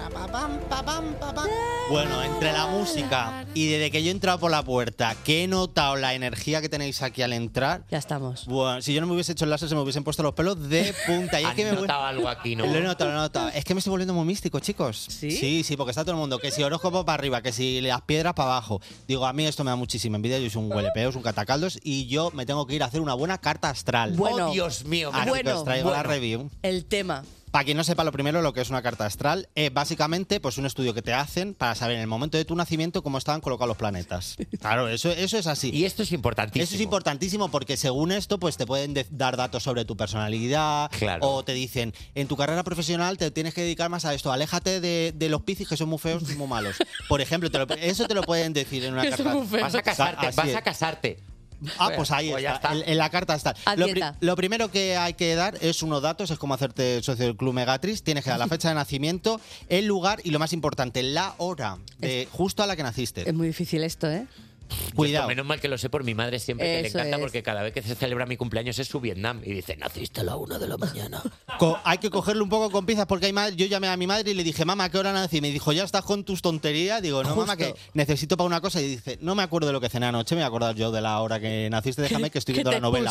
Bueno, entre la música y desde que yo he entrado por la puerta, que he notado la energía que tenéis aquí al entrar. Ya estamos. Bueno, si yo no me hubiese hecho el láser, se me hubiesen puesto los pelos de punta. Y es ¿Has que me notado algo aquí, no? Lo he notado. Es que me estoy volviendo muy místico, chicos. ¿Sí? Sí, porque está todo el mundo. Que si horóscopo para arriba, que si las piedras para abajo. Digo, a mí esto me da muchísima envidia. Yo soy un huelepeos, un catacaldos. Y yo me tengo que ir a hacer una buena carta astral. Bueno, Oh, Dios mío. Así que os traigo la review. El tema. Para quien no sepa lo primero lo que es una carta astral, es básicamente pues un estudio que te hacen para saber en el momento de tu nacimiento cómo estaban colocados los planetas. Claro, eso es así. Y esto es importantísimo. Eso es importantísimo porque según esto pues te pueden dar datos sobre tu personalidad. Claro. O te dicen, en tu carrera profesional te tienes que dedicar más a esto, aléjate de los piscis que son muy feos y muy malos. Por ejemplo, eso te lo pueden decir en una Que carta. son muy feos. Vas a casarte, Así vas es. a casarte. Ah, pues ahí Pues ya está, está. en la carta está. A dieta. Lo primero que hay que dar es unos datos, es como hacerte socio del Club Megatrix. Tienes que dar la fecha de nacimiento, el lugar y lo más importante, la hora, justo a la que naciste. Es muy difícil esto, ¿eh? Cuidado. Menos mal que lo sé por mi madre siempre, que le Eso encanta es. porque cada vez que se celebra mi cumpleaños es su Vietnam. Y dice, naciste a la 1 de la mañana. Hay que cogerlo un poco con pinzas porque yo llamé a mi madre y le dije, mamá, ¿a qué hora nací? Y me dijo, ya estás con tus tonterías. Digo, no, mamá, que necesito para una cosa. Y dice, no me acuerdo de lo que cené anoche, me voy a acordar yo de la hora que naciste, déjame que estoy viendo la novela.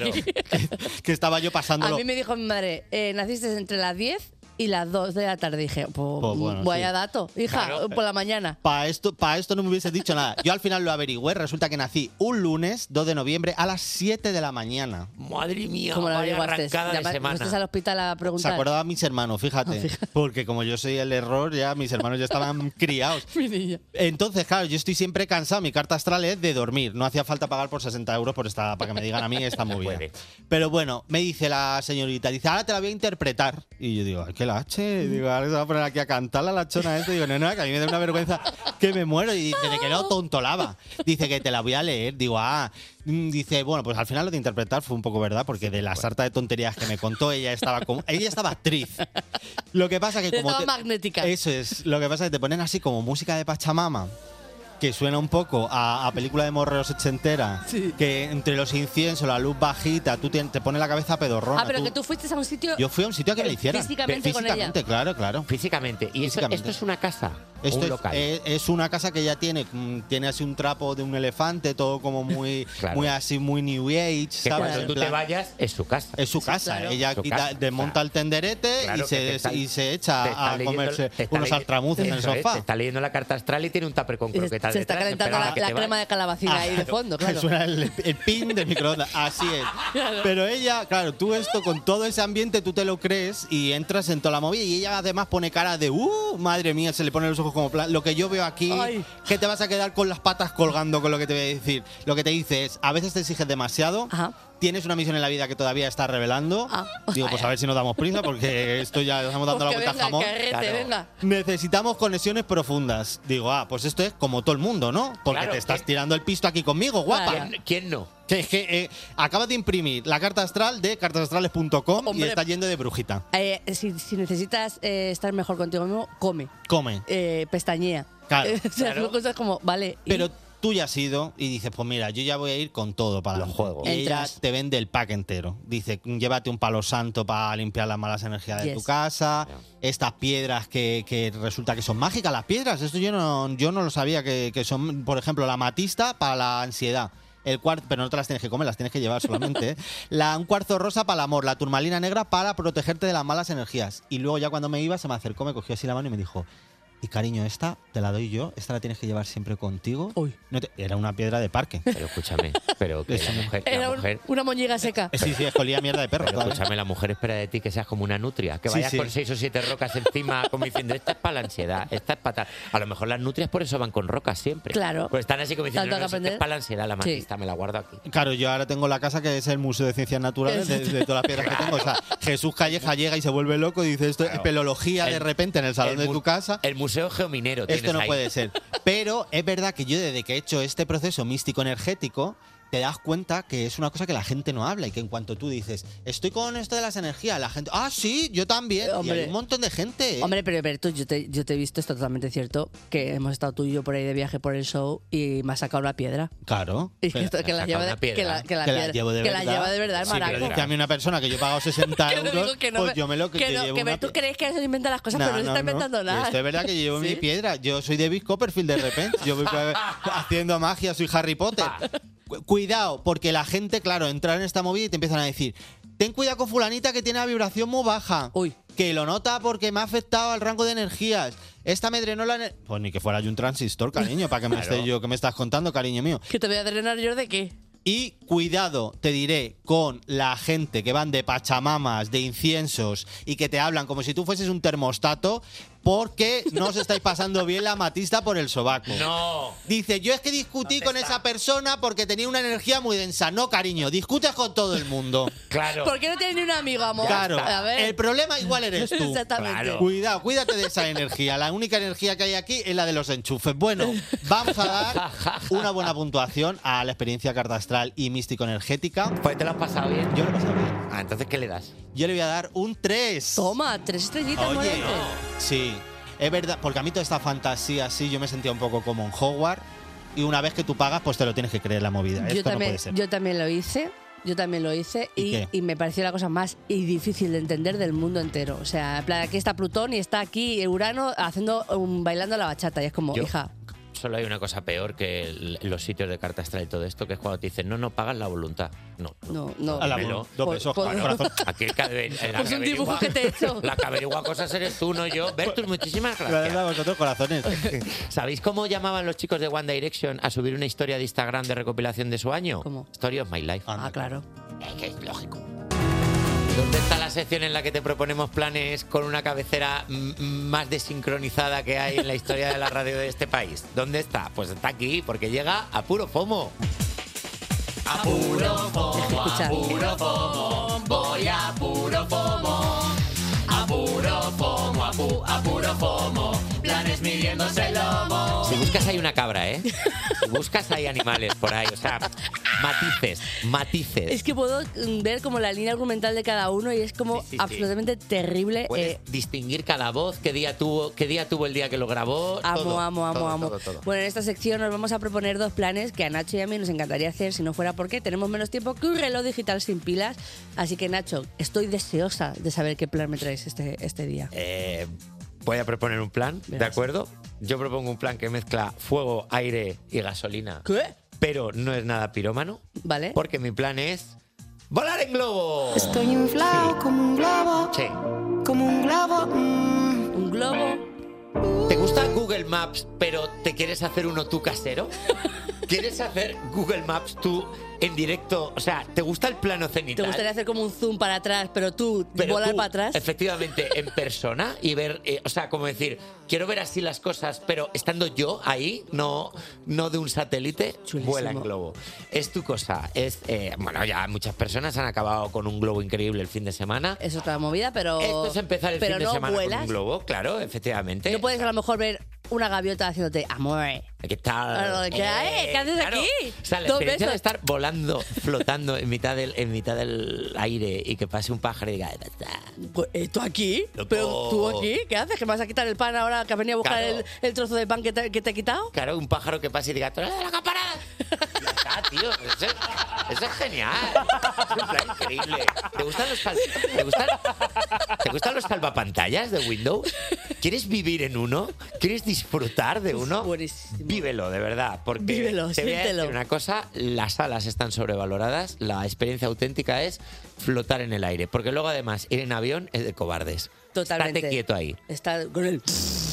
Que estaba yo pasándolo. A mí me dijo mi madre, naciste entre las 10 y las 2 de la tarde. Dije, pues bueno, vaya sí. dato, hija, Claro. por la mañana. Para esto no me hubiese dicho nada. Yo al final lo averigüé. Resulta que nací un lunes, 2 de noviembre, a las 7 de la mañana. Madre mía, Como lo vaya averiguaste. arrancada de semana. Fuiste al hospital a Se preguntar. acordaba mis hermanos, fíjate. Porque como yo soy el error, ya mis hermanos ya estaban criados. Mi niña. Entonces, claro, yo estoy siempre cansado. Mi carta astral es de dormir. No hacía falta pagar por 60 euros para que me digan a mí esta movida. Pero bueno, me dice la señorita, dice, ahora te la voy a interpretar. Y yo digo, ay, qué lache. Digo, ahora se va a poner aquí a cantar la lachona esta. Digo, no, que a mí me da una vergüenza que me muero. Y dice, de que no, tontolaba. Dice que te la voy a leer. Digo, dice, bueno, pues al final lo de interpretar fue un poco verdad, porque de la sarta de tonterías que me contó, ella estaba actriz. Lo que pasa que como Estaba magnética. Eso es. Lo que pasa es que te ponen así como música de Pachamama, que suena un poco a película de morreos ochentera, que entre los inciensos, la luz bajita, te pone la cabeza pedorrona. Pero que tú fuiste a un sitio. Yo fui a un sitio a que me hicieran. Físicamente con ella. Claro. Físicamente. ¿Y esto es una casa? Esto un es, local. es una casa que ya tiene así un trapo de un elefante, todo como muy, Claro. muy así, muy New Age, Que ¿sabes? cuando En tú te plan- vayas, es su casa. Es su casa. claro. Ella Su quita- casa. desmonta el tenderete Claro, que te está- y se te echa está a leyendo- comerse te está unos ley- altramuces en el Eso es, sofá. te está leyendo la carta astral y tiene un tupper con croquetas Se está detrás, calentando esperando a la que te crema de calabacina ahí de fondo, claro. Suena el pin del microondas. Así es. Claro. Pero ella, claro, tú esto con todo ese ambiente tú te lo crees y entras en toda la movida y ella además pone cara de madre mía, se le ponen los ojos como lo que yo veo aquí, Ay. que te vas a quedar con las patas colgando con lo que te voy a decir. Lo que te dice es, a veces te exiges demasiado. Tienes una misión en la vida que todavía estás revelando. Digo, pues a ver si nos damos prisa porque esto ya estamos dando Pues la que vuelta al venga, jamón. carrete, venga. Necesitamos conexiones profundas. Digo, pues esto es como todo el mundo, ¿no? Porque Claro, te estás tirando el pisto aquí conmigo, guapa. ¿Quién no? Que es que acabas de imprimir la carta astral de cartasastrales.com y Hombre. está yendo de brujita. Si necesitas estar mejor contigo mismo, come. Come. Pestañea. Claro. O sea, son cosas como, vale. y- Pero tú ya has ido y dices, pues mira, yo ya voy a ir con todo para los juegos. Y ella Entras. te vende el pack entero. Dice, llévate un palo santo para limpiar las malas energías de Yes. tu casa. Estas piedras que resulta que son mágicas, las piedras. Esto yo no lo sabía que son, por ejemplo, la amatista para la ansiedad. El cuarzo, pero no te las tienes que comer, las tienes que llevar solamente. Un cuarzo rosa para el amor, la turmalina negra para protegerte de las malas energías. Y luego ya cuando me iba se me acercó, me cogió así la mano y me dijo, y cariño, esta te la doy yo, esta la tienes que llevar siempre contigo. Era una piedra de parque. Pero escúchame, pero que la mujer... Era La mujer una moñiga seca. Sí, escolía mierda de perro. pero todavía. escúchame, la mujer espera de ti que seas como una nutria, que Sí, vayas sí. con 6 o 7 rocas encima, como diciendo, esta es para la ansiedad, esta es para tal. A lo mejor las nutrias por eso van con rocas siempre. Claro. Pues están así como diciendo, Tanto no, que no, esta aprender. es para la ansiedad, la Sí. matista, me la guardo aquí. Claro, yo ahora tengo la casa que es el Museo de Ciencias Naturales de todas las piedras que tengo. O sea, Jesús Calleja llega y se vuelve loco y dice, esto es pelología de repente en el salón de tu casa. El Museo Geominero Esto tienes no ahí. puede ser. Pero es verdad que yo desde que he hecho este proceso místico energético, te das cuenta que es una cosa que la gente no habla y que en cuanto tú dices, estoy con esto de las energías, la gente, sí, yo también. Y hay un montón de gente. Hombre, pero tú, yo te he visto, es totalmente cierto, que hemos estado tú y yo por ahí de viaje por el show y me has sacado una piedra. Claro. Y que, esto- que la lleva de, que la piedra- llevo de que la verdad. lleva de verdad el Sí, pero maraco. dice a mí una persona que yo he pagado 60 Que no euros, digo que no, pues yo me lo que no, llevo que una tú crees que se inventa las cosas, pero no se está inventando nada. Esto es verdad que llevo ¿Sí? mi piedra. Yo soy David Copperfield de repente. Yo voy haciendo magia, soy Harry Potter. Cuidado, porque la gente, claro, entra en esta movida y te empiezan a decir, ten cuidado con fulanita que tiene la vibración muy baja. Que lo nota porque me ha afectado al rango de energías. Esta me drenó la... Pues ni que fuera yo un transistor, cariño, para que me Claro. esté yo, que me estás contando, cariño mío. ¿Que te voy a drenar yo de qué? Y cuidado, te diré, con la gente que van de pachamamas, de inciensos y que te hablan como si tú fueses un termostato, porque no os estáis pasando bien la amatista por el sobaco. No. Dice, yo es que discutí con esa persona porque tenía una energía muy densa. No, cariño, discutes con todo el mundo. Claro. ¿Por qué no tienes ni un amigo, amor? Claro, A ver. el problema igual eres tú. Exactamente. Cuidado, cuídate de esa energía. La única energía que hay aquí es la de los enchufes. Bueno, vamos a dar una buena puntuación a la experiencia carta astral y místico energética. Pues te lo has pasado bien. Yo lo he pasado bien. Ah, entonces, ¿qué le das? Yo le voy a dar un 3. Toma, 3 estrellitas, Oye, Morente. sí, es verdad, porque a mí toda esta fantasía así, yo me sentía un poco como en Hogwarts. y una vez que tú pagas, pues te lo tienes que creer la movida. Esto no puede ser. Yo también lo hice. ¿Y me pareció la cosa más difícil de entender del mundo entero. O sea, en plan, aquí está Plutón y está aquí Urano bailando la bachata. Y es como, hija... Solo hay una cosa peor que los sitios de carta astral y todo esto, que es cuando te dicen, no pagas la voluntad. No. A la Dímelo. corazón. Aquí el que Pues un dibujo que te he hecho. La que averigua cosas eres tú, no yo. Bertus, muchísimas gracias. A vosotros, corazones. ¿Sabéis cómo llamaban los chicos de One Direction a subir una historia de Instagram de recopilación de su año? ¿Cómo? Story of My Life. Ah, claro. Que es lógico. ¿Dónde está la sección en la que te proponemos planes con una cabecera más desincronizada que hay en la historia de la radio de este país? ¿Dónde está? Pues está aquí, porque llega a puro FOMO. A puro FOMO, voy a puro FOMO. A puro FOMO, a puro FOMO, planes midiéndose el lomo. Si buscas hay una cabra, ¿eh? Si buscas hay animales por ahí, o sea, matices. Es que puedo ver como la línea argumental de cada uno y es como Sí. absolutamente terrible. Puedes distinguir cada voz, qué día tuvo el día que lo grabó. Amo. Todo. Bueno, en esta sección nos vamos a proponer 2 planes que a Nacho y a mí nos encantaría hacer si no fuera porque tenemos menos tiempo que un reloj digital sin pilas. Así que, Nacho, estoy deseosa de saber qué plan me traes este día. Voy a proponer un plan, ¿de acuerdo? Yo propongo un plan que mezcla fuego, aire y gasolina. ¿Qué? Pero no es nada pirómano. ¿Vale? Porque mi plan es volar en globo. Estoy inflado como un globo. Sí. Como un globo. Un globo. ¿Te gusta Google Maps, pero te quieres hacer uno tú casero? ¿Quieres hacer Google Maps tú en directo? O sea, ¿te gusta el plano cenital? ¿Te gustaría hacer como un zoom para atrás, pero tú volar para atrás? Efectivamente, en persona y ver, o sea, como decir, quiero ver así las cosas, pero estando yo ahí, no de un satélite, vuela en globo. Es tu cosa. Bueno, ya muchas personas han acabado con un globo increíble el fin de semana. Es otra movida, pero... Esto es empezar el fin de semana con un globo, claro, efectivamente. No puedes a lo mejor ver una gaviota haciéndote amor. ¿Qué tal? ¿Qué haces claro. aquí? O sea, la Dos experiencia de besos. estar volando, flotando en mitad del aire y que pase un pájaro y diga... ¿Tú aquí? ¿Pero tú aquí? ¿Qué haces? ¿Que me vas a quitar el pan ahora que has venido a buscar Claro. el trozo de pan que te he quitado? Claro, un pájaro que pase y diga... ¡Tú eres de la campanada! Ya está, tío. Eso es genial. Es un plan increíble. ¿Te gustan los salvapantallas de Windows? ¿Quieres vivir en uno? ¿Quieres disfrutar de uno? Buenísimo. Vívelo, de verdad. Porque Vívelo, te voy a siéntelo. decir una cosa. Las alas están sobrevaloradas. La experiencia auténtica es flotar en el aire. Porque luego, además, ir en avión es de cobardes. Totalmente. Estate quieto ahí. Está con el...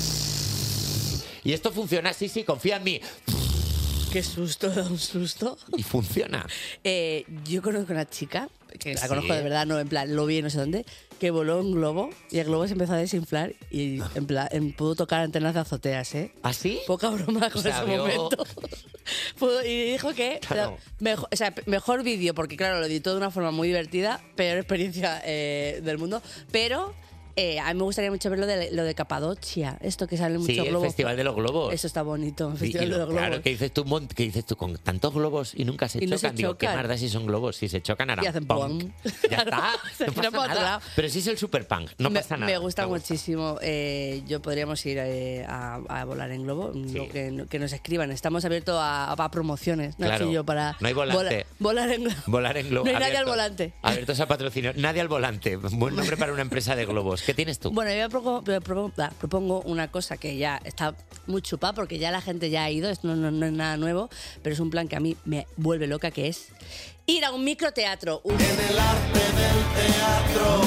Y esto funciona, sí, confía en mí. Qué susto, da un susto. Y funciona. Yo conozco una chica, que la Sí. conozco de verdad, no en plan, lo vi en no sé dónde, que voló un globo y el globo se empezó a desinflar y en plan, pudo tocar antenas de azoteas, ¿eh? ¿Ah, sí? Poca broma con O sea, ese vio- momento. Y dijo que Claro. mejor vídeo, porque claro, lo editó de una forma muy divertida, peor experiencia del mundo, pero... a mí me gustaría mucho ver lo de Capadocia, esto que salen Sí, muchos el globos. Festival de los Globos. Eso está bonito, el Y Festival de los globos. claro, ¿qué dices tú? Con tantos globos y nunca se Y no chocan. se Digo, ¿qué chocan. más da si son globos? Si se chocan, harán Y hacen punk. punk. Ya está, Se no tiran pasa para otro nada. lado. Pero sí es el super punk, no pasa nada. Me gusta muchísimo. Yo podríamos ir a volar en globo, que nos escriban. Estamos abiertos a promociones, Nacho Claro. y yo, para No hay volante. volar en globo. Volar en globo. No hay nadie abiertos- al volante. Abiertos a patrocinio. Nadie al volante. Buen nombre para una empresa de globos. ¿Qué tienes tú? Bueno, yo propongo una cosa que ya está muy chupada porque ya la gente ya ha ido, esto no es nada nuevo, pero es un plan que a mí me vuelve loca, que es ir a un microteatro. En el arte del teatro.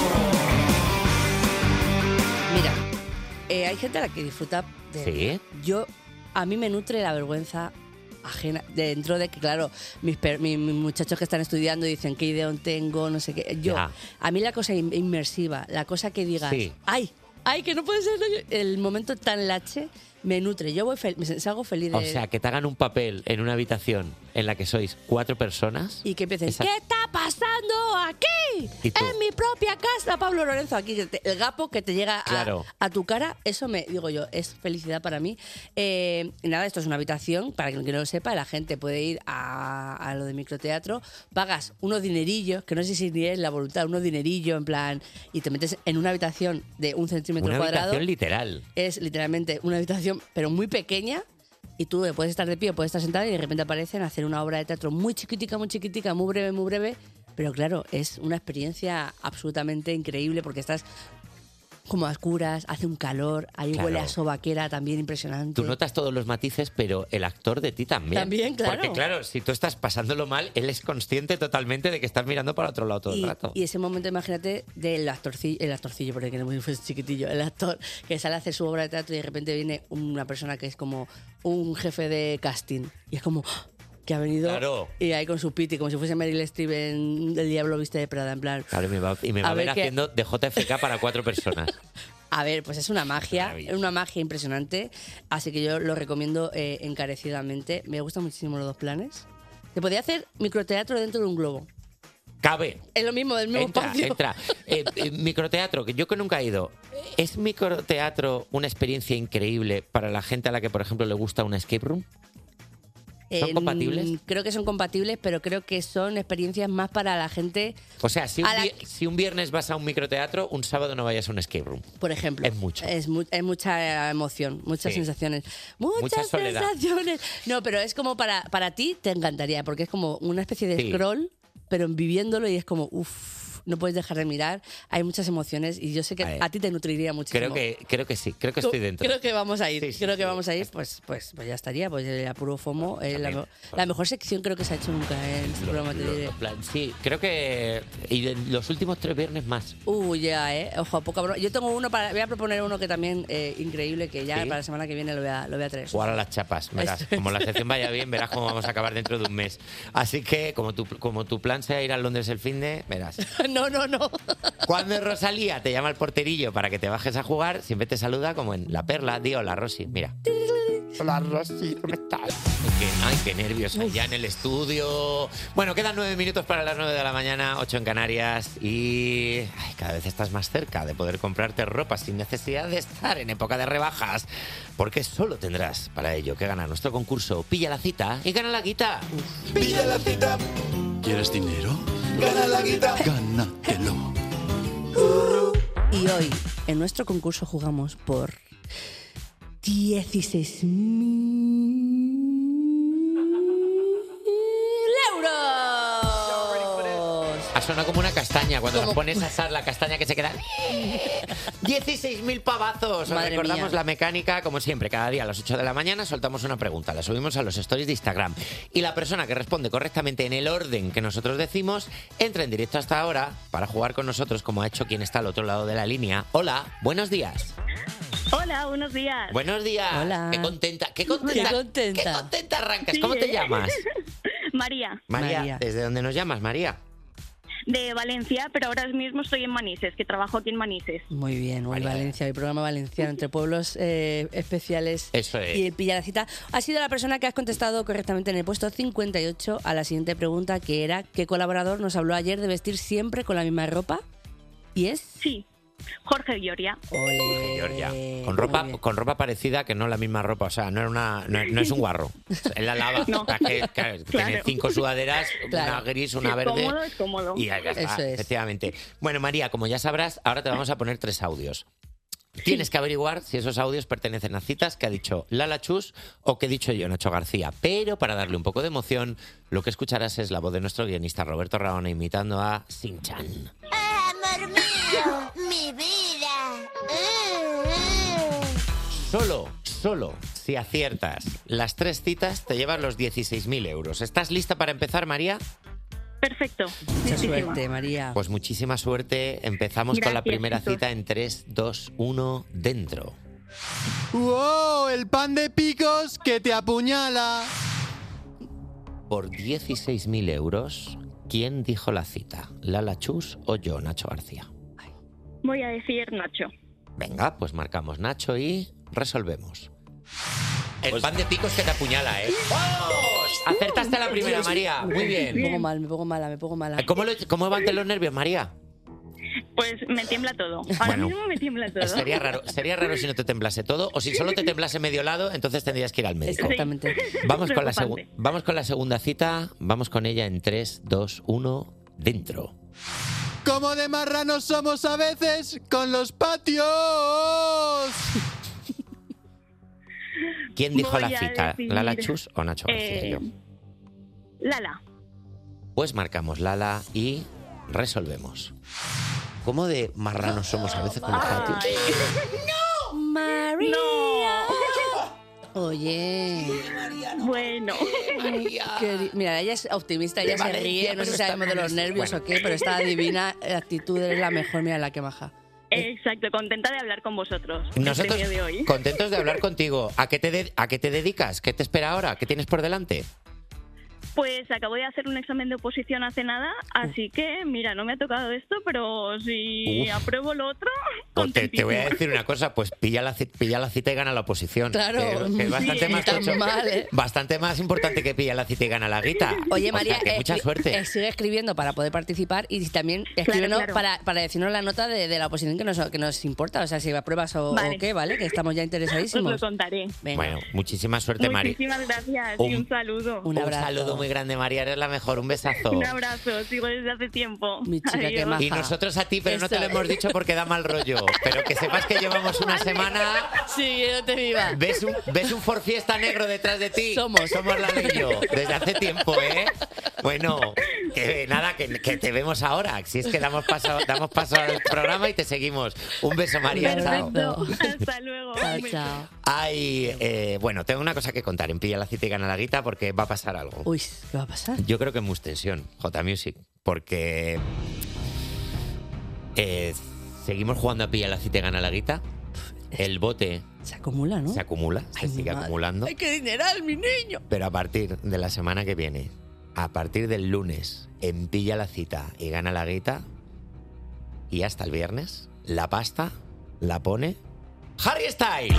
Mira, hay gente a la que disfruta de... ¿Sí? A mí me nutre la vergüenza ajena, dentro de que, claro, mis muchachos que están estudiando dicen qué ideón tengo, no sé qué. Ya. A mí la cosa inmersiva, la cosa que digas, Sí. ¡ay, que no puede ser! El momento tan lache me nutre. Yo salgo feliz de... O sea, que te hagan un papel en una habitación en la que sois 4 personas. Y que empiecen, Esa- ¿qué está pasando aquí? ¿Y tú? En mi propia casa, Pablo Lorenzo, aquí, el gapo que te llega Claro. a tu cara, eso digo yo, es felicidad para mí. Y nada, esto es una habitación, para quien no lo sepa, la gente puede ir a lo de microteatro, pagas unos dinerillos, que no sé si ni es la voluntad, unos dinerillos en plan, y te metes en una habitación de 1 centímetro Una cuadrado. habitación literal. Es literalmente una habitación, pero muy pequeña, y tú puedes estar de pie o puedes estar sentado y de repente aparecen a hacer una obra de teatro muy chiquitica, muy breve, pero claro, es una experiencia absolutamente increíble porque estás como a oscuras, hace un calor, ahí Claro. huele a sobaquera también impresionante. Tú notas todos los matices, pero el actor de ti también. También, claro. Porque claro, si tú estás pasándolo mal, él es consciente totalmente de que estás mirando para otro lado todo el rato. Y ese momento, imagínate, del actorcillo, porque no fue chiquitillo, el actor que sale a hacer su obra de teatro y de repente viene una persona que es como un jefe de casting. Y es como ¡ah! Que ha venido Claro. y ahí con su piti, como si fuese Meryl Streep en El Diablo Viste de Prada, en plan... Claro, y me va a ver ver qué- haciendo de JFK para 4 personas. A ver, pues es una magia, Maravilloso. es una magia impresionante, así que yo lo recomiendo encarecidamente. Me gustan muchísimo los dos planes. Se podía hacer microteatro dentro de un globo. Cabe. Es lo mismo, del mismo espacio. Entra. Microteatro, que yo que nunca he ido. ¿Es microteatro una experiencia increíble para la gente a la que, por ejemplo, le gusta una escape room? ¿Son compatibles? Creo que son compatibles, pero creo que son experiencias más para la gente, O sea, si un, A la- si un viernes vas a un microteatro, un sábado no vayas a un escape room. por ejemplo. Es mucho. Es mucha emoción, muchas Sí. sensaciones. Mucha Muchas soledad. sensaciones. No, pero es como para ti te encantaría, porque es como una especie de Sí. scroll, pero viviéndolo y es como, uff, no puedes dejar de mirar. Hay muchas emociones y yo sé que a ti te nutriría muchísimo. Creo que sí, creo que estoy dentro. Creo que vamos a ir, Sí, sí, creo que sí. vamos a ir, pues ya estaría, pues a puro FOMO. La También. mejor sección creo que se ha hecho nunca en este programa, te diré. Sí, creo que... Y de los últimos 3 viernes más. Ya, ojo, poca broma. Yo tengo uno voy a proponer uno que también increíble, que ya ¿Sí? para la semana que viene lo voy a traer. Jugar a las chapas, verás. Eso es. Como la sección vaya bien, verás cómo vamos a acabar dentro de un mes. Así que, como tu plan sea ir a Londres el finde, verás. No. Cuando Rosalía te llama al porterillo para que te bajes a jugar, siempre te saluda como en La Perla. Di hola, Rosy. Mira. Hola, Rosy, ¿cómo estás? Ay, qué nervios allá en el estudio. Bueno, quedan 9 minutos para las 9 de la mañana, 8 en Canarias. Y cada vez estás más cerca de poder comprarte ropa sin necesidad de estar en época de rebajas. Porque solo tendrás para ello que ganar nuestro concurso Pilla la cita y gana la guita. Pilla la cita. ¿Quieres dinero? Gana la guita. Gánatelo. Y hoy, en nuestro concurso, jugamos por 16.000 euros. Ha sonado como una castaña cuando Como- la pones a asar la castaña que se queda. 16.000 pavazos. Os Madre recordamos mía. la mecánica, como siempre, cada día a las 8 de la mañana soltamos una pregunta, la subimos a los stories de Instagram. Y la persona que responde correctamente en el orden que nosotros decimos, entra en directo hasta ahora para jugar con nosotros, como ha hecho quien está al otro lado de la línea. Hola, buenos días. Hola, buenos días. Buenos días. Hola. Qué contenta, qué Qué contenta. contenta. Qué contenta arrancas. Sí, ¿Cómo te ¿eh? llamas? María, María. ¿Desde dónde nos llamas, María? de Valencia, pero ahora mismo estoy en Manises, que trabajo aquí en Manises. Muy bien, muy Valencia, el programa valenciano entre pueblos especiales. Eso es. Y el Pilla la cita. Ha sido la persona que has contestado correctamente en el puesto 58 a la siguiente pregunta, que era ¿qué colaborador nos habló ayer de vestir siempre con la misma ropa? ¿Y es? Sí, Jorge Giorgia. Ole. Georgia. Con Muy ropa, bien. con ropa parecida, que no la misma ropa. O sea, no, no es un guarro. Él la lava. No. Claro, tiene Claro. 5 sudaderas, Claro. una gris, una Es verde. cómodo, es cómodo. Y ya está, Eso es. efectivamente. Bueno, María, como ya sabrás, ahora te vamos a poner 3 audios. Tienes que averiguar si esos audios pertenecen a citas que ha dicho Lala Chus o que he dicho yo, Nacho García. Pero para darle un poco de emoción, lo que escucharás es la voz de nuestro guionista Roberto Raona imitando a Shin-Chan. Amor mío, mi vida. Solo si aciertas las 3 citas te llevas los 16.000 euros. ¿Estás lista para empezar, María? Perfecto. Mucha Listísima. suerte, María. Pues muchísima suerte. Empezamos con la Gracias, primera chicos. cita en 3, 2, 1, dentro. ¡Wow! El pan de picos que te apuñala. Por 16.000 euros, ¿quién dijo la cita? ¿Lala Chus o yo, Nacho García? Voy a decir Nacho. Venga, pues marcamos Nacho y resolvemos. El pan de picos que te apuñala, ¿eh? ¡Vamos! Acertaste a la primera, María. Muy Me bien. pongo mal, me pongo mala, me pongo mala. ¿Cómo van los nervios, María? Pues me tiembla todo. Ahora Bueno, mismo me tiembla todo. Sería raro si no te temblase todo, o si solo te temblase medio lado, entonces tendrías que ir al médico. Exactamente. Vamos con, Preocupante. vamos con la segunda cita, vamos con ella en 3, 2, 1, dentro. Como de marranos somos a veces con los patios. ¿Quién dijo Voy la a cita? decir, ¿Lala Chus o Nacho García? Yo. Lala. Pues marcamos Lala y resolvemos. ¿Cómo de marranos somos a veces con los patios? ¡No! ¡María! Oye. Bueno. Mira, ella es optimista, ella se ríe, no sé si sabemos de los nervios o qué, pero esta divina actitud es la mejor, mira la que baja. Exacto, contenta de hablar con vosotros. Nosotros este día de hoy. contentos de hablar contigo. ¿A qué te dedicas? ¿Qué te espera ahora? ¿Qué tienes por delante? Pues acabo de hacer un examen de oposición hace nada, así que, mira, no me ha tocado esto, pero si apruebo lo otro, Pues te voy a decir una cosa, pues pilla la cita y gana la oposición. Claro. Que es bastante, Sí, más tan tocho, mal, ¿eh? bastante más importante que pilla la cita y gana la guita. Oye, O sea, María, que mucha suerte. sigue escribiendo para poder participar y también escríbenos claro. para decirnos la nota de la oposición que nos importa, o sea, si apruebas o qué, ¿vale? Que estamos ya Os interesadísimos. lo contaré. Venga. Bueno, muchísima suerte, Mari. Muchísimas gracias y un saludo. Un abrazo. saludo muy grande, María, eres la mejor. Un besazo. Un abrazo, sigo desde hace tiempo. Mi chica, qué Adiós. maja. Y nosotros a ti, pero no te lo Eso. hemos dicho porque da mal rollo. Pero que sepas que llevamos una semana. Sí, no te viva. ¿Ves un Ford Fiesta negro detrás de ti? Somos la ley y yo. Desde hace tiempo, ¿eh? Bueno, que nada, que te vemos ahora. Si es que damos paso al programa y te seguimos. Un beso, María. Chao. Perfecto. Hasta luego. Chao, Un beso. chao. Ay, bueno, tengo una cosa que contar en Pilla la cita y gana la guita porque va a pasar algo. Uy, ¿qué va a pasar? Yo creo que en Mustensión, J Music, porque seguimos jugando a Pilla la cita y gana la guita. El bote se acumula, ¿no? Se acumula, se sigue acumulando. ¡Ay, qué dineral, mi niño! Pero a partir de la semana que viene, a partir del lunes, en Pilla la cita y gana la guita, y hasta el viernes, la pasta la pone Harry Styles.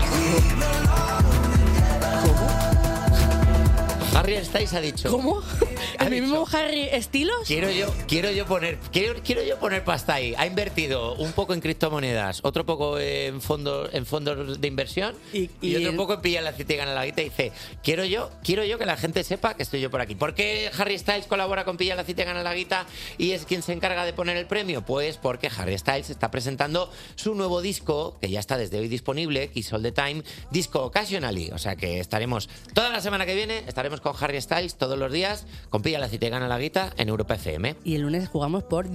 Harry Styles ha dicho. ¿Cómo? ¿El mismo Harry estilos? Quiero yo poner pasta ahí. Ha invertido un poco en criptomonedas, otro poco en fondos de inversión y otro poco en pillar la cita y ganar la guita. Y dice, quiero yo que la gente sepa que estoy yo por aquí. ¿Por qué Harry Styles colabora con Pilla la cita y gana la guita y es quien se encarga de poner el premio? Pues porque Harry Styles está presentando su nuevo disco, que ya está desde hoy disponible, Kiss All the Time, disco Occasionally. O sea que estaremos toda la semana que viene, estaremos con Harry Styles todos los días, con Pilla la cita y gana la guita en Europa FM. Y el lunes jugamos por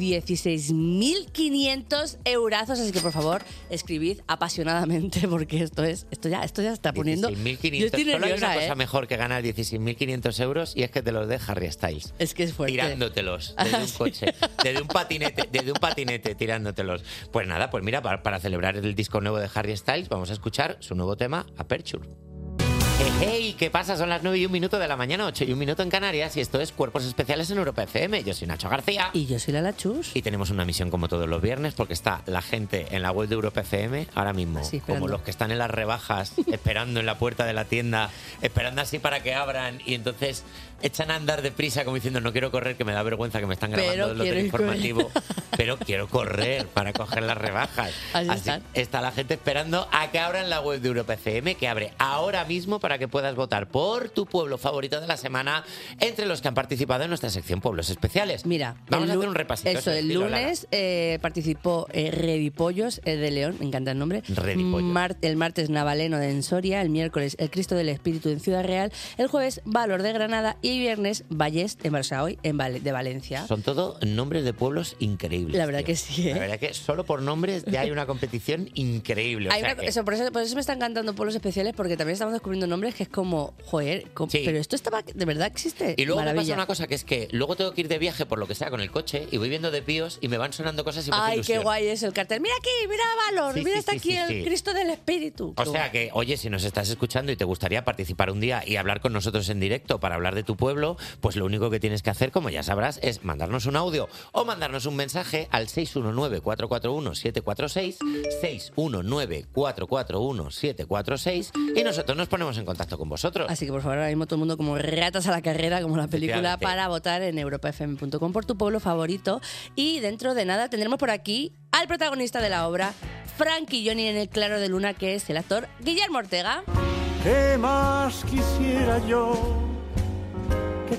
16.500 eurazos, así que por favor escribid apasionadamente porque esto ya está poniendo. 16.500. Yo estoy Solo hay nerviosa, una cosa mejor que ganar 16.500 euros y es que te los dé Harry Styles. Es que es fuerte. Tirándotelos desde un coche, desde un patinete tirándotelos. Pues nada, pues mira, para celebrar el disco nuevo de Harry Styles vamos a escuchar su nuevo tema, Aperture. Hey, ¿qué pasa? Son las 9:01 de la mañana, 8:01 en Canarias y esto es Cuerpos Especiales en Europa FM. Yo soy Nacho García. Y yo soy Lala Chus. Y tenemos una misión como todos los viernes porque está la gente en la web de Europa FM ahora mismo, Sí, como los que están en las rebajas, esperando en la puerta de la tienda, esperando así para que abran y entonces echan a andar deprisa como diciendo no quiero correr, que me da vergüenza que me están grabando Pero el hotel quiero informativo, pero quiero correr para coger las rebajas. Así está la gente esperando a que abran la web de Europa FM, que abre ahora mismo para que puedas votar por tu pueblo favorito de la semana entre los que han participado en nuestra sección Pueblos Especiales. Mira, vamos a hacer un repasito. Eso, el lunes participó Redipollos de León, me encanta el nombre. Redipollos. El martes Navaleno de Soria, el miércoles El Cristo del Espíritu en Ciudad Real, el jueves Valor de Granada y el viernes Vallés, hoy de Valencia. Son todo nombres de pueblos increíbles. La verdad que sí, ¿eh? La verdad que solo por nombres ya hay una competición increíble. O Hay sea una- que- eso, por eso me están encantando Pueblos Especiales porque también estamos descubriendo nombres que es como, joder, Sí. pero esto estaba, de verdad existe. Y luego me Maravilla. pasa una cosa que es que luego tengo que ir de viaje por lo que sea con el coche y voy viendo de píos y me van sonando cosas y me hace Ay, ilusión. qué guay es el cartel. Mira aquí, mira Valor, Sí, mira sí, está sí, aquí sí, el sí. Cristo del Espíritu. O sea que, oye, si nos estás escuchando y te gustaría participar un día y hablar con nosotros en directo para hablar de tu pueblo, pues lo único que tienes que hacer, como ya sabrás, es mandarnos un audio o mandarnos un mensaje al 619-441-746, 619-441-746 y nosotros nos ponemos en contacto con vosotros. Así que por favor, ahora mismo todo el mundo como ratas a la carrera, como la película, Efectivamente. para votar en europafm.com por tu pueblo favorito. Y dentro de nada tendremos por aquí al protagonista de la obra, Frankie Johnny en el claro de luna, que es el actor Guillermo Ortega. ¿Qué más quisiera yo que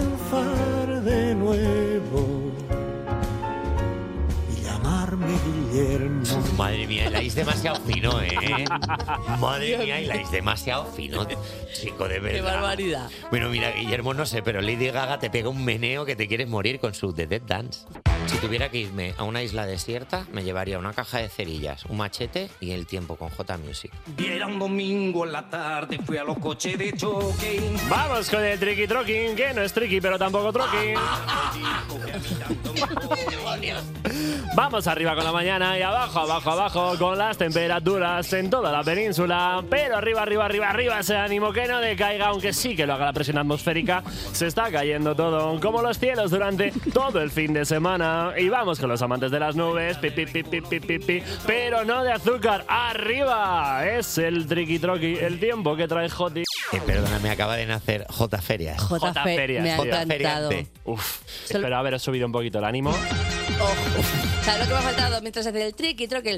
comenzar de nuevo y llamarme Guillermo? Guillermo. Madre mía, hiláis demasiado fino, ¿eh? Madre mía, hiláis demasiado fino, chico, de verdad. Qué barbaridad. Bueno, mira, Guillermo, no sé, pero Lady Gaga te pega un meneo que te quieres morir con su The Dead Dance. Si tuviera que irme a una isla desierta, me llevaría una caja de cerillas, un machete y el tiempo con J Music. Y era un domingo en la tarde, fui a los coches de choque. Vamos con el tricky troquín, que no es tricky, pero tampoco troquín. Vamos arriba con la mañana y abajo, abajo, abajo con las temperaturas en toda la península. Pero arriba, arriba, arriba, arriba ese ánimo que no decaiga, aunque sí que lo haga la presión atmosférica. Se está cayendo todo, como los cielos durante todo el fin de semana. Y vamos con los amantes de las nubes, pi, pi, pi, pi, pi, pi, pi, pero no de azúcar. ¡Arriba! Es el triqui troqui, el tiempo que trae Joti. Perdona, me acaba de nacer J Ferias. J Ferias. Me ha encantado. Uf, espero haber subido un poquito el ánimo. ¿Sabes lo que me ha faltado mientras hacía el triqui troqui?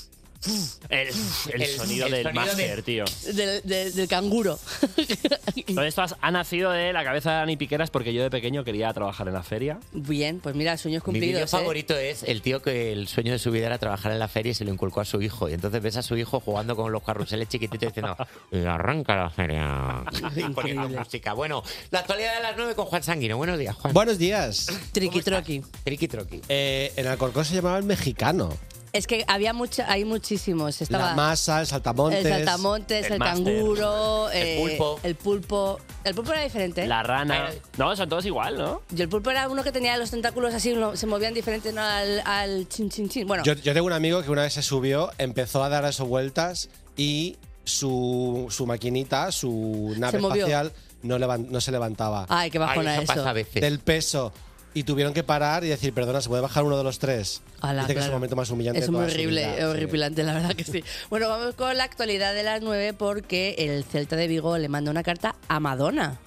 El sonido del máster, tío. Del canguro. Todo esto ha nacido de la cabeza de Dani Piqueras porque yo de pequeño quería trabajar en la feria. Bien, pues mira, sueños Mi vídeo cumplidos. favorito es el tío que el sueño de su vida era trabajar en la feria y se lo inculcó a su hijo. Y entonces ves a su hijo jugando con los carruseles chiquititos diciendo y arranca la feria. Y poniendo música. Bueno, la actualidad de las 9 con Juan Sanguino. Buenos días, Juan. Buenos días. Triqui troqui. Triqui troqui. En Alcorcón se llamaba el mexicano. Es que hay muchísimos. Estaba La masa, el saltamontes. el saltamontes, el máster, canguro, el pulpo. El pulpo. El pulpo era diferente. La rana. No, son todos igual, ¿no? Y el pulpo era uno que tenía los tentáculos así, se movían diferente, ¿no? Al chin, chin, chin. Bueno, Yo tengo un amigo que una vez se subió, empezó a dar eso vueltas y su maquinita, su nave Se movió. espacial, no se levantaba. Ay, qué bajona eso eso. pasa a veces. Del peso. Y tuvieron que parar y decir, perdona, ¿se puede bajar uno de los tres? Ala, Dice que es el claro. momento más humillante Es de muy toda su horrible, vida, sí. horripilante, la verdad que sí. Bueno, vamos con la actualidad de las 9 porque el Celta de Vigo le manda una carta a Madonna.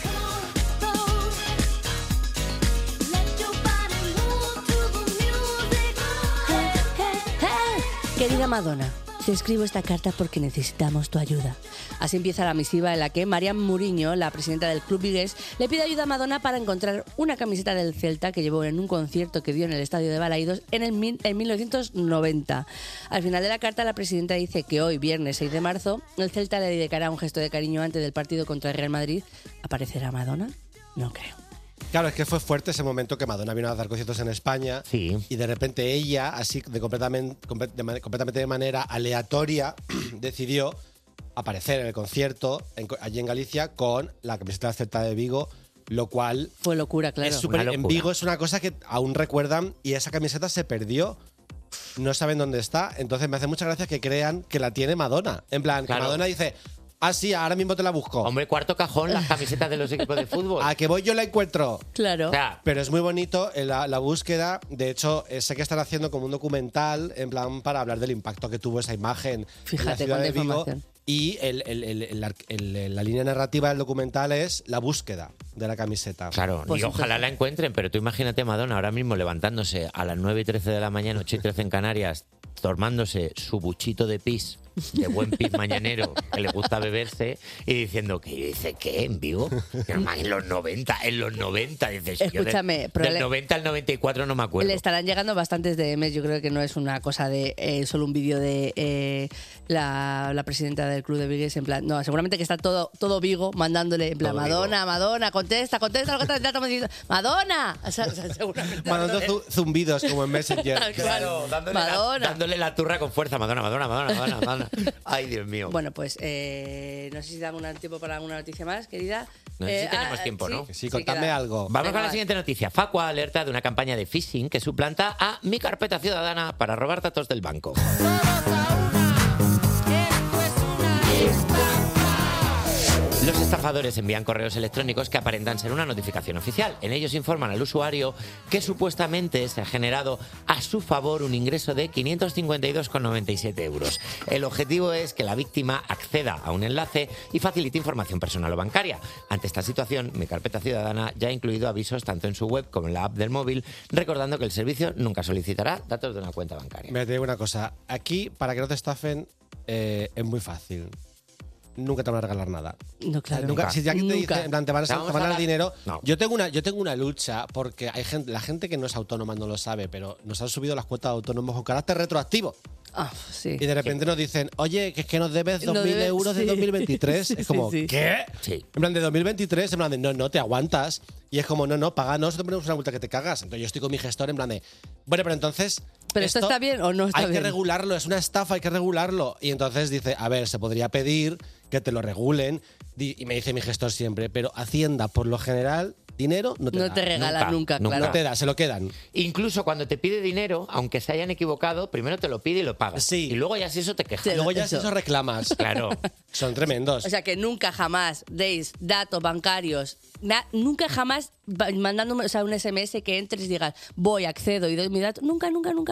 Querida Madonna, te escribo esta carta porque necesitamos tu ayuda. Así empieza la misiva en la que Mariam Muriño, la presidenta del club vigués, le pide ayuda a Madonna para encontrar una camiseta del Celta que llevó en un concierto que dio en el estadio de Balaidos en 1990. Al final de la carta, la presidenta dice que hoy, viernes 6 de marzo, el Celta le dedicará un gesto de cariño antes del partido contra el Real Madrid. ¿Aparecerá Madonna? No creo. Claro, es que fue fuerte ese momento que Madonna vino a dar conciertos en España y de repente ella, así completamente de manera aleatoria, decidió aparecer en el concierto allí en Galicia con la camiseta del Celta de Vigo, lo cual fue locura, claro. es súper. En Vigo es una cosa que aún recuerdan y esa camiseta se perdió. No saben dónde está, entonces me hace mucha gracia que crean que la tiene Madonna. En plan, Claro. que Madonna dice, ah, sí, ahora mismo te la busco. Hombre, cuarto cajón, las camisetas de los equipos de fútbol. A que voy yo la encuentro. Claro. O sea, Pero es muy bonito la búsqueda. De hecho, sé que están haciendo como un documental en plan para hablar del impacto que tuvo esa imagen en la Fíjate, ciudad de cuánta Vigo. información. Y la línea narrativa del documental es la búsqueda de la camiseta. Claro, Pues y ojalá la encuentren, pero tú imagínate Madonna ahora mismo levantándose a las 9:13 de la mañana, 8:13 en Canarias, tomándose su buchito de pis, de buen pis mañanero, que le gusta beberse, y diciendo, ¿qué dice qué? ¿En Vigo? En los 90, dices, Escúchame, yo del 90 al 94 no me acuerdo. Le estarán llegando bastantes DMs. Yo creo que no es una cosa de solo un vídeo de la presidenta del club de Vigues. En plan, no, seguramente que está todo Vigo mandándole en plan, Todo Madonna, Madonna, contesta lo que estamos diciendo. Madonna. O sea, seguramente. Mandando zumbidos como en Messenger. Claro, dándole la turra con fuerza. Madonna. Ay, Dios mío. Bueno, pues no sé si damos un tiempo para alguna noticia más, querida. No sé si tenemos tiempo, ¿no? Sí, contadme algo. Vamos Venga, con la va. siguiente noticia. Facua alerta de una campaña de phishing que suplanta a Mi Carpeta Ciudadana para robar datos del banco. Los estafadores envían correos electrónicos que aparentan ser una notificación oficial. En ellos informan al usuario que supuestamente se ha generado a su favor un ingreso de 552,97 euros. El objetivo es que la víctima acceda a un enlace y facilite información personal o bancaria. Ante esta situación, Mi Carpeta Ciudadana ya ha incluido avisos tanto en su web como en la app del móvil, recordando que el servicio nunca solicitará datos de una cuenta bancaria. Me te digo una cosa. Aquí, para que no te estafen, es muy fácil. nunca te van a regalar nada. No, claro. Nunca, si ya que te dice, en plan, te van a Vamos a dar dar- dinero. No. Yo tengo una lucha porque hay gente, la gente que no es autónoma no lo sabe, pero nos han subido las cuotas de autónomos con carácter retroactivo. Ah, sí. Y de repente nos dicen, oye, que es que nos debes 2.000 No debes- euros de sí. 2023. Sí, Es como, sí, sí. ¿qué? Sí. En plan, de 2023, en plan de, no, te aguantas. Y es como, no, páganos, te ponemos una multa que te cagas. Entonces yo estoy con mi gestor en plan de, bueno, pero entonces... ¿Pero esto está bien o no está hay bien? que regularlo, es una estafa, hay que regularlo. Y entonces dice, a ver, se podría pedir que te lo regulen. Y me dice mi gestor siempre, pero Hacienda, por lo general, dinero no te da. No te regala nunca, claro. No te da, se lo quedan. Incluso cuando te pide dinero, aunque se hayan equivocado, primero te lo pide y lo pagas. Sí. Y luego ya si eso te quejas. Luego ya si eso reclamas. Claro. Son tremendos. O sea, que nunca jamás deis datos bancarios, nunca jamás mandándome un SMS que entres y digas, voy, accedo y doy mi dato. Nunca.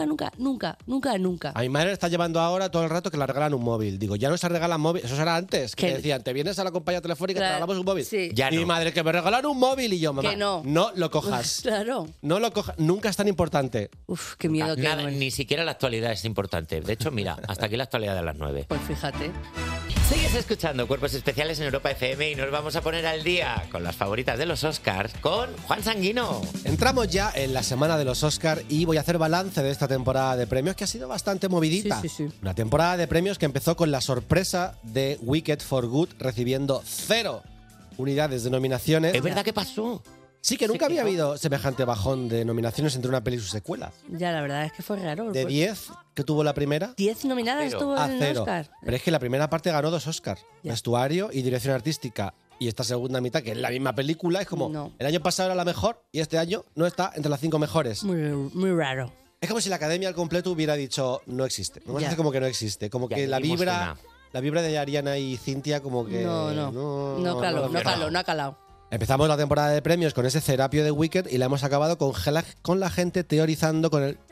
A mi madre le está llevando ahora todo el rato que le regalan un móvil. Digo, ya no se regalan móviles. Eso era antes. Que Que- decían, te vienes a la compañía telefónica y te Claro, regalamos un móvil. sí. Ya y no. mi madre, que me regalan un móvil. Y yo, mamá, Que no. lo cojas. Claro. No lo cojas. Nunca es tan importante. Uf, qué miedo que Nada, ni siquiera la actualidad es importante. De hecho, mira, hasta aquí la actualidad de las 9. Pues fíjate. Sigues escuchando Cuerpos Especiales en Europa FM y nos vamos a poner al día con las favoritas de los Oscars con Juan Sanguino. Entramos ya en la semana de los Oscars y voy a hacer balance de esta temporada de premios que ha sido bastante movidita. Sí, sí, sí. Una temporada de premios que empezó con la sorpresa de Wicked for Good recibiendo 0 unidades de nominaciones. ¿Es verdad que pasó? Sí, que nunca había habido semejante bajón de nominaciones entre una peli y su secuela. Ya, la verdad es que fue raro. De 10 que tuvo la primera, 10 nominadas estuvo a en el 0. Oscar. Pero es que la primera parte ganó 2 Oscars. Ya. Vestuario y dirección artística. Y esta segunda mitad, que es la misma película, es como, No. el año pasado era la mejor y este año no está entre las 5 mejores. Muy raro. Es como si la academia al completo hubiera dicho, no existe. Vamos Ya. a hacer como que no existe. Como Ya que la vivimos vibra, una. la vibra de Ariana y Cintia como que... No ha calado. Empezamos la temporada de premios con ese Serapio de Wicked y la hemos acabado con la gente teorizando con el...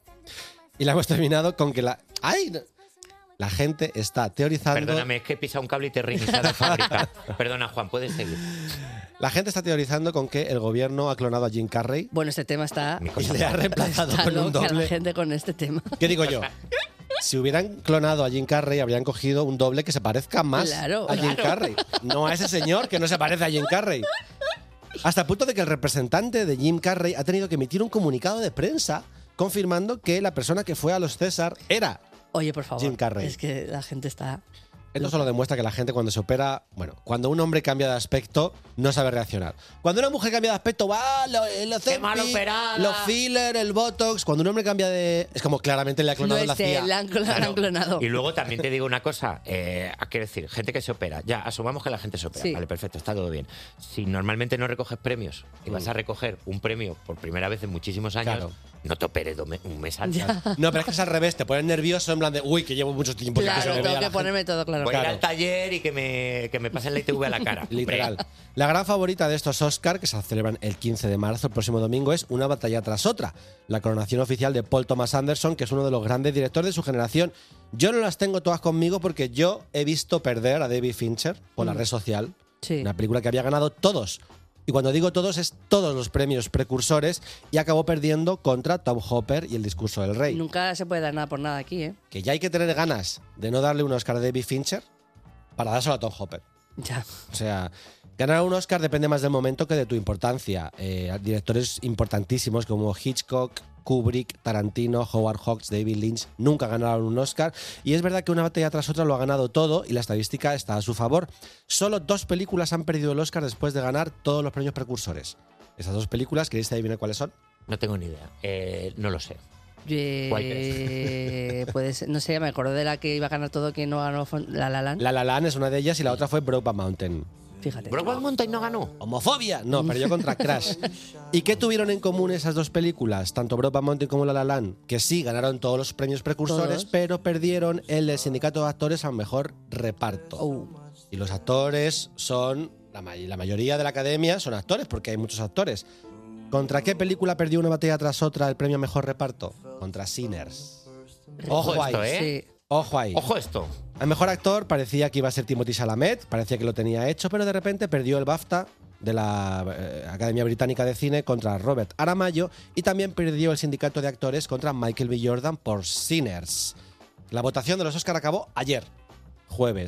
Y la hemos terminado con que la... ¡Ay! La gente está teorizando... Perdóname, es que he pisado un cable y te he reiniciado la fábrica. Perdona, Juan, puedes seguir. La gente está teorizando con que el gobierno ha clonado a Jim Carrey. Bueno, este tema está... Y le ha reemplazado está con un loca la doble. gente con este tema. ¿Qué digo yo? Si hubieran clonado a Jim Carrey, habrían cogido un doble que se parezca más Claro, a Jim claro. Carrey. No a ese señor que no se parece a Jim Carrey. Hasta el punto de que el representante de Jim Carrey ha tenido que emitir un comunicado de prensa confirmando que la persona que fue a los César era Oye, por favor. Jim Carrey. Es que la gente está... Esto solo demuestra que la gente cuando se opera, bueno, cuando un hombre cambia de aspecto, no sabe reaccionar. Cuando una mujer cambia de aspecto, va, los ¡Qué mal operada! los fillers, el botox. Cuando un hombre cambia de... Es como claramente le ha clonado No la es CIA. él, la han Claro. clonado. Y luego también te digo una cosa, quiero decir, gente que se opera, ya, asumamos que la gente se opera, Sí. vale, perfecto, está todo bien. Si normalmente no recoges premios y vas a recoger un premio por primera vez en muchísimos años, Claro. no te operes un mes antes. No, pero es que es al revés, te pones nervioso en plan de, uy, que llevo mucho tiempo. sin que se Claro, me vea tengo la que gente". ponerme todo claro. Voy a ir Claro. al taller y que me pasen la ITV a la cara. Literal. Hombre. La gran favorita de estos Oscar, que se celebran el 15 de marzo, el próximo domingo, es Una batalla tras otra. La coronación oficial de Paul Thomas Anderson, que es uno de los grandes directores de su generación. Yo no las tengo todas conmigo porque yo he visto perder a David Fincher por la red social. Sí. Una película que había ganado todos. Y cuando digo todos, es todos los premios precursores y acabó perdiendo contra Tom Hopper y El discurso del rey. Nunca se puede dar nada por nada aquí, ¿eh? Que ya hay que tener ganas de no darle un Oscar a David Fincher para dárselo a Tom Hopper. Ya. O sea, ganar un Oscar depende más del momento que de tu importancia. Directores importantísimos como Hitchcock, Kubrick, Tarantino, Howard Hawks, David Lynch nunca ganaron un Oscar. Y es verdad que Una batalla tras otra lo ha ganado todo y la estadística está a su favor. Solo 2 películas han perdido el Oscar después de ganar todos los premios precursores. Esas 2 películas, ¿queréis adivinar cuáles son? No tengo ni idea, no lo sé. Pues no sé, me acuerdo de la que iba a ganar todo que no ganó La La Land. La La Land es una de ellas y la otra fue Brokeback Mountain. Fíjate. ¿Brokeback Mountain no ganó? ¡Homofobia! No, perdió contra Crash. ¿Y qué tuvieron en común esas 2 películas, tanto Brokeback Mountain como La La Land? Que sí, ganaron todos los premios precursores, Todos. pero perdieron el del sindicato de actores al mejor reparto. Oh. Y los actores son... La mayoría de la academia son actores, porque hay muchos actores. ¿Contra qué película perdió Una batalla tras otra el premio a mejor reparto? Contra Sinners. Ojo Ojo esto, ahí. ¿eh? Sí. Ojo ahí. Ojo esto. Al mejor actor parecía que iba a ser Timothée Chalamet, parecía que lo tenía hecho, pero de repente perdió el BAFTA de la Academia Británica de Cine contra Robert Aramayo y también perdió el sindicato de actores contra Michael B. Jordan por Sinners. La votación de los Oscar acabó ayer, jueves.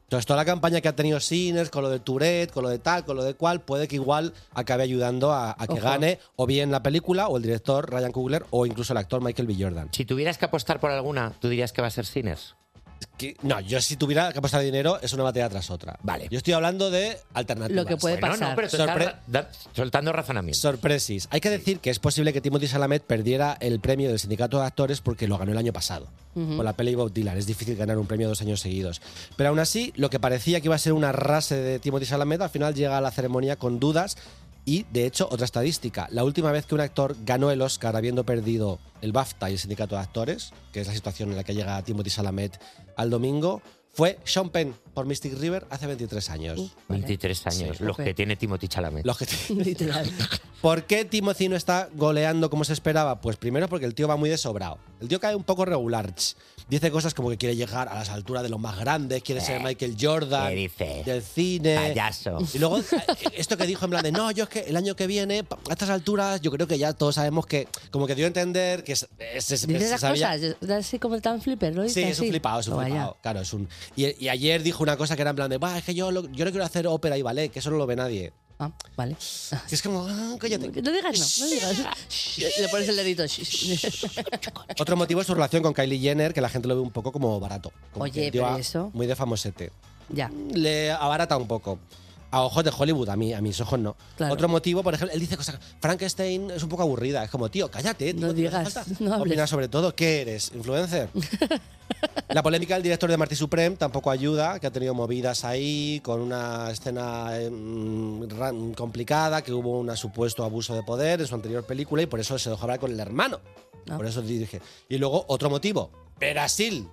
Entonces, toda la campaña que ha tenido Sinners, con lo de Tourette, con lo de tal, con lo de cual, puede que igual acabe ayudando a que Ojo. gane o bien la película, o el director Ryan Coogler, o incluso el actor Michael B. Jordan. Si tuvieras que apostar por alguna, ¿tú dirías que va a ser Sinners? No, yo si tuviera que apostar dinero, es una batalla tras otra. Vale. Yo estoy hablando de alternativas. Lo que puede pasar. No, pero tú estás soltando razonamiento. Sorpresis. Hay que decir que es posible que Timothée Chalamet perdiera el premio del sindicato de actores porque lo ganó el año pasado. Ujú. Con la peli Bob Dylan. Es difícil ganar un premio 2 años seguidos. Pero aún así, lo que parecía que iba a ser una arrase de Timothée Chalamet, al final llega a la ceremonia con dudas. Y, de hecho, otra estadística. La última vez que un actor ganó el Oscar habiendo perdido el BAFTA y el sindicato de actores, que es la situación en la que llega Timothée Chalamet al domingo, fue Sean Penn por Mystic River hace 23 años. 23 años, Sí, los ok. que tiene Timothée Chalamet. Los que Literal. ¿Por qué Timothy no está goleando como se esperaba? Pues primero porque el tío va muy desobrado. El tío cae un poco regular. Dice cosas como que quiere llegar a las alturas de los más grandes, quiere ser Michael Jordan ¿Qué dice? del cine. Payaso. Y luego esto que dijo en plan de no, yo es que el año que viene, a estas alturas, yo creo que ya todos sabemos que como que dio a entender que se Dice esas sabía. cosas, así como el tan flipper, ¿no? Sí, Dice es un así. flipado, es un Vaya. flipado. Claro, es un. Y ayer dijo una cosa que era en plan de, es que yo no quiero hacer ópera y ballet, que eso no lo ve nadie. Ah, vale. Que es como, cállate. No digas, no digas. Le pones el dedito. Otro motivo es su relación con Kylie Jenner, que la gente lo ve un poco como barato. Como Oye, que el tío pero va eso. muy de famosete. Ya. Le abarata un poco. A ojos de Hollywood, a mis ojos no. Claro. Otro motivo, por ejemplo, él dice cosas. Frankenstein es un poco aburrida. Es como, tío, cállate. No digas, no hables. Opina sobre todo. ¿Qué eres? ¿Influencer? La polémica del director de Marty Supreme tampoco ayuda, que ha tenido movidas ahí, con una escena complicada, que hubo un supuesto abuso de poder en su anterior película y por eso se dejó hablar con el hermano. No. Por eso dirige. Y luego, otro motivo. Brasil.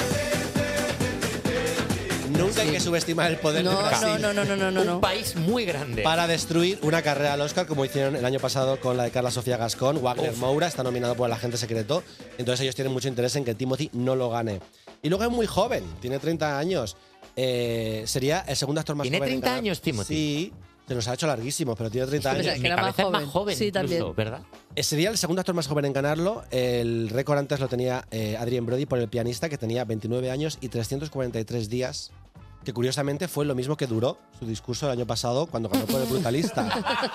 Nunca hay que subestimar el poder de Brasil. No. Un país muy grande. Para destruir una carrera al Oscar, como hicieron el año pasado con la de Carla Sofía Gascón. Wagner Moura está nominado por El Agente Secreto. Entonces ellos tienen mucho interés en que Timothy no lo gane. Y luego es muy joven, tiene 30 años. Sería el segundo actor más ¿Tiene joven. en 30 ganar. años, Timothy? Sí, se nos ha hecho larguísimo, pero tiene 30 años. Mi cabeza es más joven, Sí, incluso, también. ¿verdad? Sería el segundo actor más joven en ganarlo. El récord antes lo tenía Adrien Brody por El Pianista, que tenía 29 años y 343 días. Que curiosamente fue lo mismo que duró su discurso el año pasado cuando ganó por El Brutalista.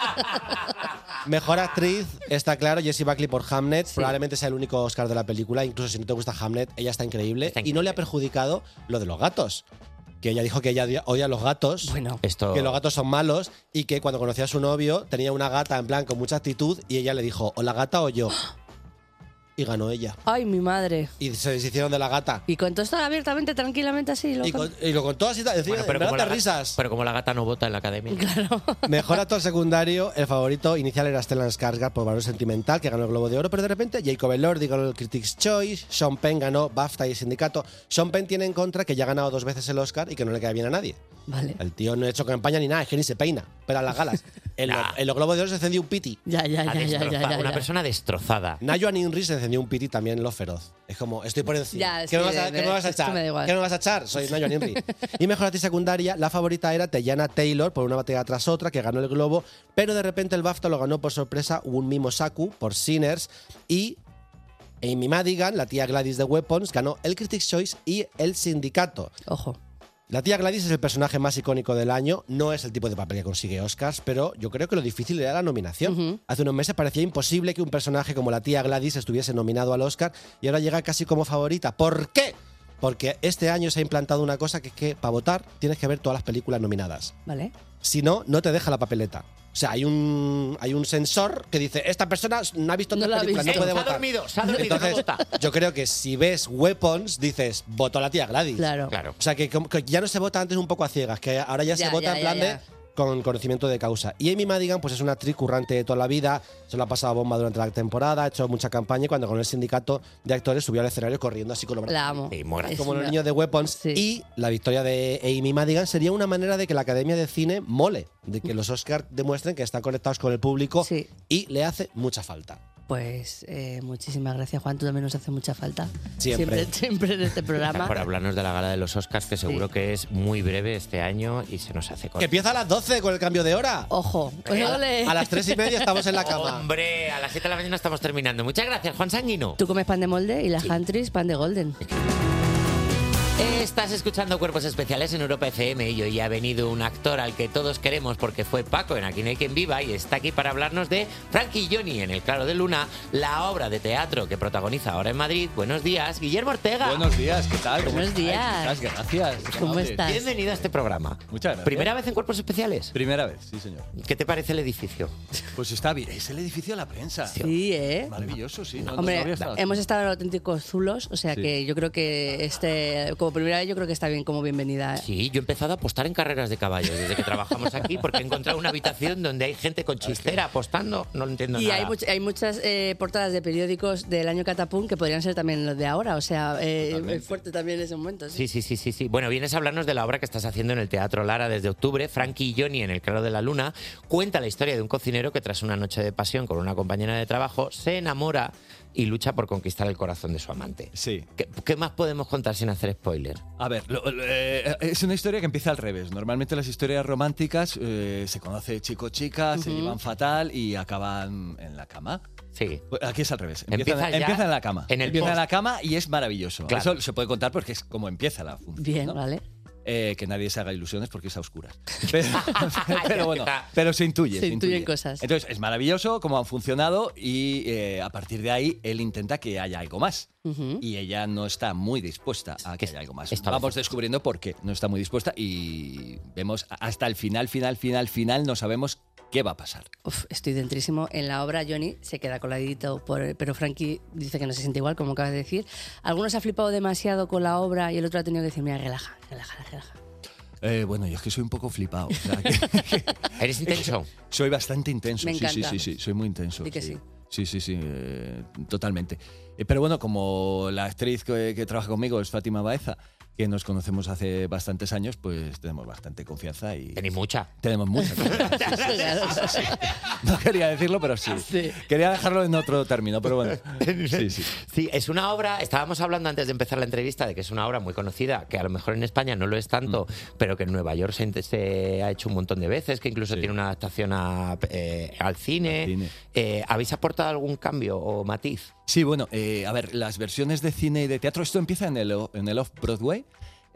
Mejor actriz, está claro, Jessie Buckley por Hamnet. Probablemente sea el único Oscar de la película. Incluso si no te gusta Hamnet, ella está increíble. Y no le ha perjudicado lo de los gatos. Que ella dijo que ella odia a los gatos, Esto- que los gatos son malos y que cuando conoció a su novio tenía una gata en plan con mucha actitud y ella le dijo, o la gata o yo. Y ganó ella. Ay, mi madre. Y se deshicieron de la gata. Y contó esto abiertamente, tranquilamente así. Y lo contó así, decía, Bueno, pero, en como verdad la te gata, risas. pero como la gata no vota en la academia. Mejor actor secundario, el favorito inicial era Stellan Skarsgård por Valor Sentimental, que ganó el Globo de Oro, pero de repente Jacob Elordi ganó el Critics' Choice, Sean Penn ganó BAFTA y el Sindicato. Sean Penn tiene en contra que ya ha ganado 2 veces el Oscar y que no le queda bien a nadie. Vale. El tío no ha hecho campaña ni nada, es que ni se peina, pero a las galas. En los Globos de Oro se encendió un piti. Ya. Una persona destrozada. Nayoan Inri se encendió un piti también en Lo Feroz. Es como, estoy por encima. Ya, ¿Qué, sí, me vas a, qué me vas a esto echar? me da igual. ¿Qué me vas a echar? Soy Nayoan Inri. Y mejor actriz secundaria, la favorita era Teyana Taylor por Una batalla tras otra, que ganó el Globo, pero de repente el BAFTA lo ganó por sorpresa un Mimo Saku por Sinners y Amy Madigan, la tía Gladys de Weapons, ganó el Critics' Choice y el Sindicato. Ojo. La tía Gladys es el personaje más icónico del año, no es el tipo de papel que consigue Oscars, pero yo creo que lo difícil era la nominación. Hace unos meses parecía imposible que un personaje como la tía Gladys estuviese nominado al Oscar y ahora llega casi como favorita. ¿Por qué? Porque este año se ha implantado una cosa que es que para votar tienes que ver todas las películas nominadas. Vale. Si no, no te deja la papeleta. O sea, hay un sensor que dice, esta persona no ha visto No esta la ha película, no visto. puede Se ha votar. dormido, no Entonces, vota. yo creo que si ves Weapons, dices, voto a la tía Gladys. Claro. Claro. O sea, que ya no se vota antes un poco a ciegas, que ahora ya se Ya, vota ya, en plan ya, de ya. con conocimiento de causa. Y Amy Madigan, pues es una actriz currante de toda la vida, se lo ha pasado bomba durante la temporada, ha hecho mucha campaña y cuando con el sindicato de actores subió al escenario corriendo así con los brazos. La amo. Sí, muy grande. Como los niños de Weapons. Y la victoria de Amy Madigan sería una manera de que la Academia de Cine mole, de que los Oscars demuestren que están conectados con el público y le hace mucha falta. Pues muchísimas gracias, Juan. Tú también nos hace mucha falta. Siempre. Siempre en este programa. Por hablarnos de la gala de los Oscars, que seguro que es muy breve este año y se nos hace corto. Que empieza a las 12 con el cambio de hora. Ojo. A las 3:30 estamos en la cama. Hombre, a las 7 de la mañana estamos terminando. Muchas gracias, Juan Sanguino. Tú comes pan de molde y las Hantris pan de golden. Estás escuchando Cuerpos Especiales en Europa FM y hoy ha venido un actor al que todos queremos porque fue Paco en Aquí no hay quien viva y está aquí para hablarnos de Frankie y Johnny en El Claro de Luna, la obra de teatro que protagoniza ahora en Madrid. Buenos días, Guillermo Ortega. Buenos días, ¿qué tal? ¿Cómo Buenos estáis? días. Gracias. ¿Cómo estás? Bienvenido a este programa. Muchas gracias. ¿Primera vez en Cuerpos Especiales? Primera vez, sí, señor. ¿Qué te parece el edificio? Pues está bien. Es el edificio de la prensa. Sí, ¿eh? Maravilloso, sí. No, Hombre, no había estado. hemos estado en auténticos zulos, o sea Sí. que yo creo que como primera vez yo creo que está bien como bienvenida. Sí, yo he empezado a apostar en carreras de caballos desde que trabajamos aquí porque he encontrado una habitación donde hay gente con chistera apostando. No lo entiendo Y nada. hay muchas portadas de periódicos del año Catapum que podrían ser también los de ahora, o sea, es fuerte también en ese momento. Sí. Bueno, vienes a hablarnos de la obra que estás haciendo en el Teatro Lara desde octubre. Frankie y Johnny en El Claro de la Luna cuenta la historia de un cocinero que tras una noche de pasión con una compañera de trabajo se enamora y lucha por conquistar el corazón de su amante. Sí. ¿Qué más podemos contar sin hacer spoiler? A ver, es una historia que empieza al revés. Normalmente las historias románticas se conoce chico-chica, se llevan fatal y acaban en la cama. Sí. Aquí es al revés. Empieza ya Empieza en la cama. empieza en la cama y es maravilloso. Claro. Eso se puede contar porque es como empieza la función. Bien, ¿no? vale. Que nadie se haga ilusiones porque es a oscuras. Pero bueno, pero se intuye. Se intuyen cosas. Entonces, es maravilloso cómo han funcionado y a partir de ahí él intenta que haya algo más. Y ella no está muy dispuesta a que haya algo más. Vamos descubriendo por qué no está muy dispuesta y vemos hasta el final, no sabemos qué va a pasar. Uf, estoy dentrísimo. En la obra Johnny se queda coladito, pero Frankie dice que no se siente igual, como acabas de decir. Algunos ha flipado demasiado con la obra y el otro ha tenido que decir, mira, relaja. Bueno, yo es que soy un poco flipado. O sea, ¿Eres intenso? Soy bastante intenso. Me encanta. Sí, soy muy intenso. Di que sí. Sí, totalmente. Pero bueno, como la actriz que trabaja conmigo es Fátima Baeza, que nos conocemos hace bastantes años, pues tenemos bastante confianza y... ¿Tenéis mucha? Tenemos mucha confianza. Sí. No quería decirlo, pero sí. Quería dejarlo en otro término, pero bueno. Sí. Sí, es una obra, estábamos hablando antes de empezar la entrevista de que es una obra muy conocida, que a lo mejor en España no lo es tanto, pero que en Nueva York se ha hecho un montón de veces, que incluso tiene una adaptación al cine. ¿Habéis aportado algún cambio o matiz? Sí, bueno, a ver, las versiones de cine y de teatro, esto empieza en el Off-Broadway,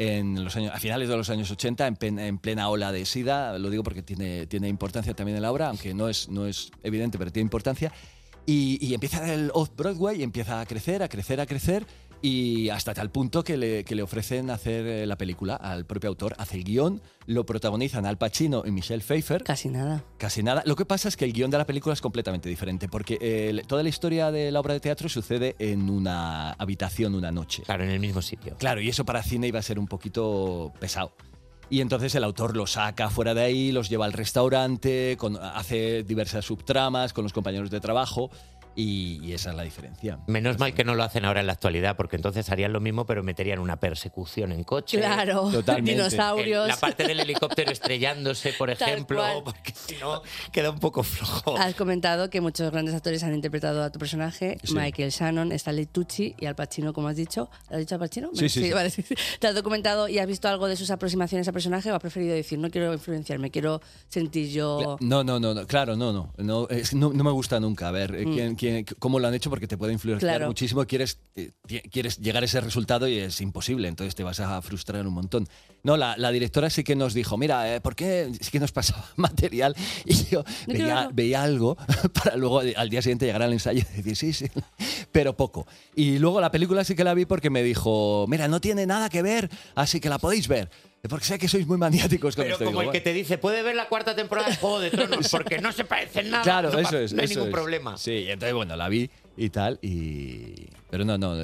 a finales de los años 80, en plena ola de SIDA. Lo digo porque tiene importancia también en la obra, aunque no es evidente, pero tiene importancia. Y empieza en el Off-Broadway y empieza a crecer, y hasta tal punto que le ofrecen hacer la película al propio autor. Hace el guión, lo protagonizan Al Pacino y Michelle Pfeiffer. Casi nada. Lo que pasa es que el guión de la película es completamente diferente, porque toda la historia de la obra de teatro sucede en una habitación una noche. Claro, en el mismo sitio. Claro, y eso para cine iba a ser un poquito pesado. Y entonces el autor los saca fuera de ahí, los lleva al restaurante, hace diversas subtramas con los compañeros de trabajo. Y esa es la diferencia. Menos mal que no lo hacen ahora en la actualidad, porque entonces harían lo mismo, pero meterían una persecución en coche. Claro, totalmente. Dinosaurios. La parte del helicóptero estrellándose, por ejemplo, porque si no queda un poco flojo. Has comentado que muchos grandes actores han interpretado a tu personaje, Sí. Michael Shannon, Stanley Tucci y Al Pacino, como has dicho. ¿Has dicho Al Pacino? Sí. Vale, sí. ¿Te has documentado y has visto algo de sus aproximaciones al personaje o has preferido decir, no quiero influenciarme, quiero sentir yo... No, claro, no me gusta nunca. A ver, cómo lo han hecho, porque te puede influenciar Claro. muchísimo. Quieres llegar a ese resultado y es imposible, entonces te vas a frustrar un montón. No, la directora sí que nos dijo, mira, ¿por qué? Sí que nos pasaba material y yo veía algo para luego al día siguiente llegar al ensayo y decir sí, pero poco. Y luego la película sí que la vi porque me dijo, mira, no tiene nada que ver, así que la podéis ver. Porque sé que sois muy maniáticos con Pero esto. como Digo, el que te dice, puede ver la cuarta temporada de Juego de Tronos, porque no se parecen nada. Claro, no, eso es. No hay eso ningún es. problema. Sí, y entonces, bueno, la vi y tal, pero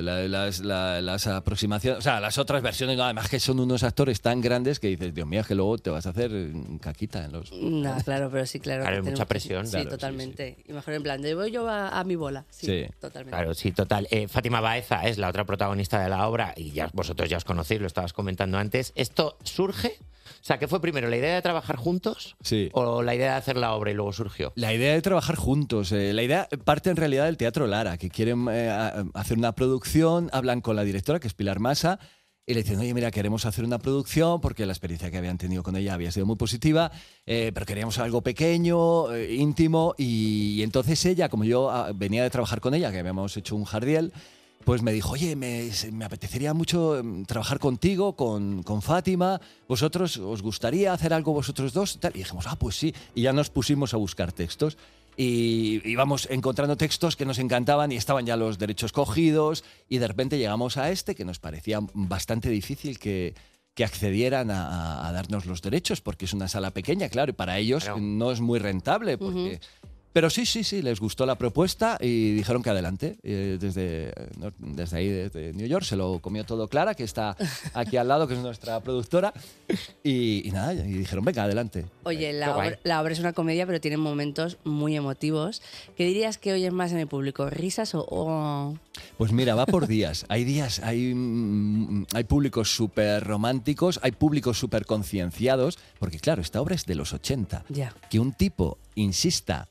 las aproximaciones, o sea, las otras versiones, no, además que son unos actores tan grandes que dices, Dios mío, es que luego te vas a hacer caquita en los... No, claro, pero sí, claro. Claro, que hay mucha tenemos que- presión. Sí, Claro, totalmente. Y mejor en plan, de voy yo a mi bola. Sí, totalmente. Claro, sí, total. Fátima Baeza es la otra protagonista de la obra y vosotros ya os conocéis, lo estabas comentando antes. ¿Esto surge? O sea, ¿qué fue primero, la idea de trabajar juntos o la idea de hacer la obra y luego surgió? La idea de trabajar juntos. La idea parte en realidad del Teatro Lara, que quieren hacer una producción, hablan con la directora, que es Pilar Masa, y le dicen, oye, mira, queremos hacer una producción porque la experiencia que habían tenido con ella había sido muy positiva, pero queríamos algo pequeño, íntimo, y entonces ella, como yo venía de trabajar con ella, que habíamos hecho un Jardiel, pues me dijo, oye, me apetecería mucho trabajar contigo, con Fátima. ¿Vosotros os gustaría hacer algo vosotros dos? Y dijimos, pues sí. Y ya nos pusimos a buscar textos. Y íbamos encontrando textos que nos encantaban y estaban ya los derechos cogidos. Y de repente llegamos a este que nos parecía bastante difícil que accedieran a darnos los derechos, porque es una sala pequeña, claro, y para ellos no es muy rentable. Porque... Pero sí, les gustó la propuesta y dijeron que adelante. Desde ahí, desde New York, se lo comió todo Clara, que está aquí al lado, que es nuestra productora. Y nada, y dijeron, venga, adelante. Oye, la obra es una comedia, pero tiene momentos muy emotivos. ¿Qué dirías que oyes más en el público? ¿Risas o...? Pues mira, va por días. Hay públicos súper románticos, hay públicos súper concienciados, porque claro, esta obra es de los 80. Ya. Que un tipo insista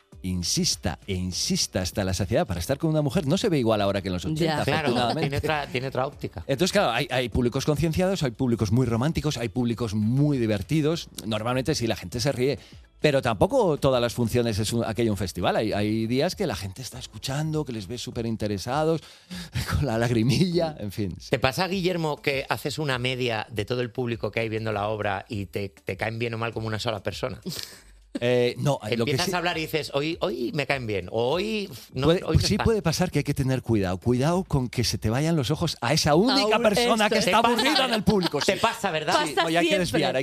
hasta la saciedad para estar con una mujer no se ve igual ahora que en los 80. Ya, claro, afortunadamente. tiene otra óptica. Entonces, claro, hay públicos concienciados, hay públicos muy románticos, hay públicos muy divertidos. Normalmente sí, la gente se ríe, pero tampoco todas las funciones es aquello un festival. Hay días que la gente está escuchando, que les ves súper interesados, con la lagrimilla, en fin. ¿Te pasa, Guillermo, que haces una media de todo el público que hay viendo la obra y te caen bien o mal como una sola persona? No, empiezas a hablar y dices, hoy me caen bien, o hoy no. Puede pasar que hay que tener cuidado con que se te vayan los ojos a esa única persona que está aburrida en el público. Te pasa, ¿verdad? Hay que desviar.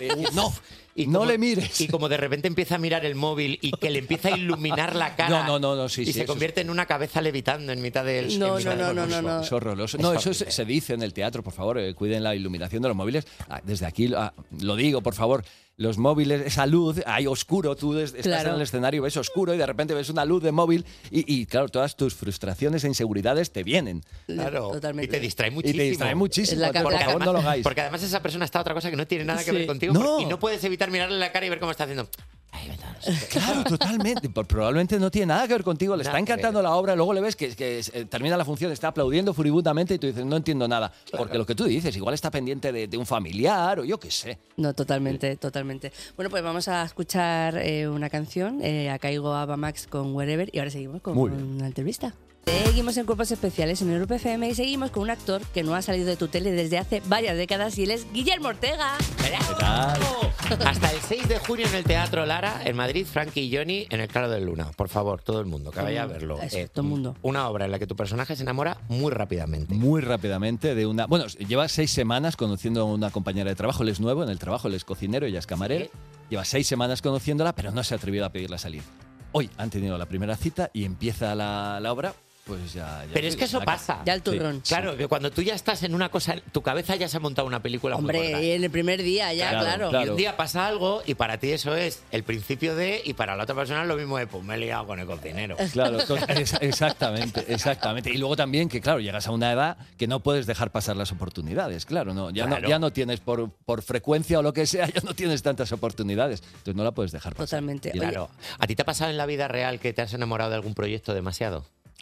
No le mires. Y como de repente empieza a mirar el móvil y que le empieza a iluminar la cara. No, sí. Y se convierte en una cabeza levitando en mitad del... No. Es horroroso. No, eso se dice en el teatro, por favor, cuiden la iluminación de los móviles. Desde aquí lo digo, por favor. Los móviles, esa luz, hay oscuro, tú estás en el escenario, ves oscuro y de repente ves una luz de móvil y claro, todas tus frustraciones e inseguridades te vienen. Claro, totalmente. Y te distrae muchísimo. Porque además esa persona está otra cosa que no tiene nada que ver contigo y no puedes evitar mirarle la cara y ver cómo está haciendo... Claro, totalmente. Probablemente no tiene nada que ver contigo. Le está encantando la obra. Luego le ves que termina la función, está aplaudiendo furibundamente y tú dices, no entiendo nada. Porque lo que tú dices, igual está pendiente de un familiar o yo qué sé. No, totalmente. Bueno, pues vamos a escuchar una canción. Acá Igo Ava Max con Wherever y ahora seguimos con una entrevista. Seguimos en Cuerpos Especiales en Europa FM y seguimos con un actor que no ha salido de tu tele desde hace varias décadas y él es Guillermo Ortega. ¡Bravo! Hasta el 6 de junio en el Teatro Lara, en Madrid, Frankie y Johnny en el Claro de Luna. Por favor, todo el mundo, que vaya a verlo. Todo el mundo. Una obra en la que tu personaje se enamora muy rápidamente. Muy rápidamente de una... Bueno, lleva 6 semanas conociendo a una compañera de trabajo. Él es nuevo en el trabajo, él es cocinero, ella es camarera. ¿Sí? Lleva 6 semanas conociéndola, pero no se ha atrevido a pedirla salir. Hoy han tenido la primera cita y empieza la obra. Pues ya pero es que eso pasa. Ya el turrón. Sí. Claro, que cuando tú ya estás en una cosa, tu cabeza ya se ha montado una película. Hombre, en el primer día ya, claro. Y un día pasa algo y para ti eso es el principio de, y para la otra persona es lo mismo de, pues me he liado con el cocinero. Claro, exactamente. Y luego también que, claro, llegas a una edad que no puedes dejar pasar las oportunidades, claro, ¿no? Ya no tienes por frecuencia o lo que sea, ya no tienes tantas oportunidades. Entonces no la puedes dejar pasar. Totalmente. Claro. ¿A ti te ha pasado en la vida real que te has enamorado de algún proyecto demasiado?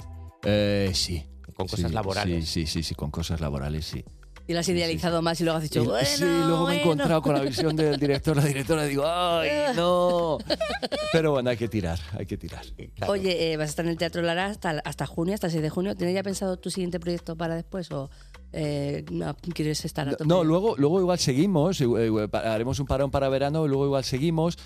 Sí. ¿Con cosas laborales? Sí, con cosas laborales, sí. Y lo has idealizado más y luego has dicho, bueno, sí, luego me he encontrado con la visión del director, la directora, y digo, ¡ay, no! Pero bueno, hay que tirar. Claro. Oye, vas a estar en el Teatro Lara hasta junio, hasta el 6 de junio. ¿Tienes ya pensado tu siguiente proyecto para después o no quieres estar a tope? No, luego igual seguimos, haremos un parón para verano y luego igual seguimos.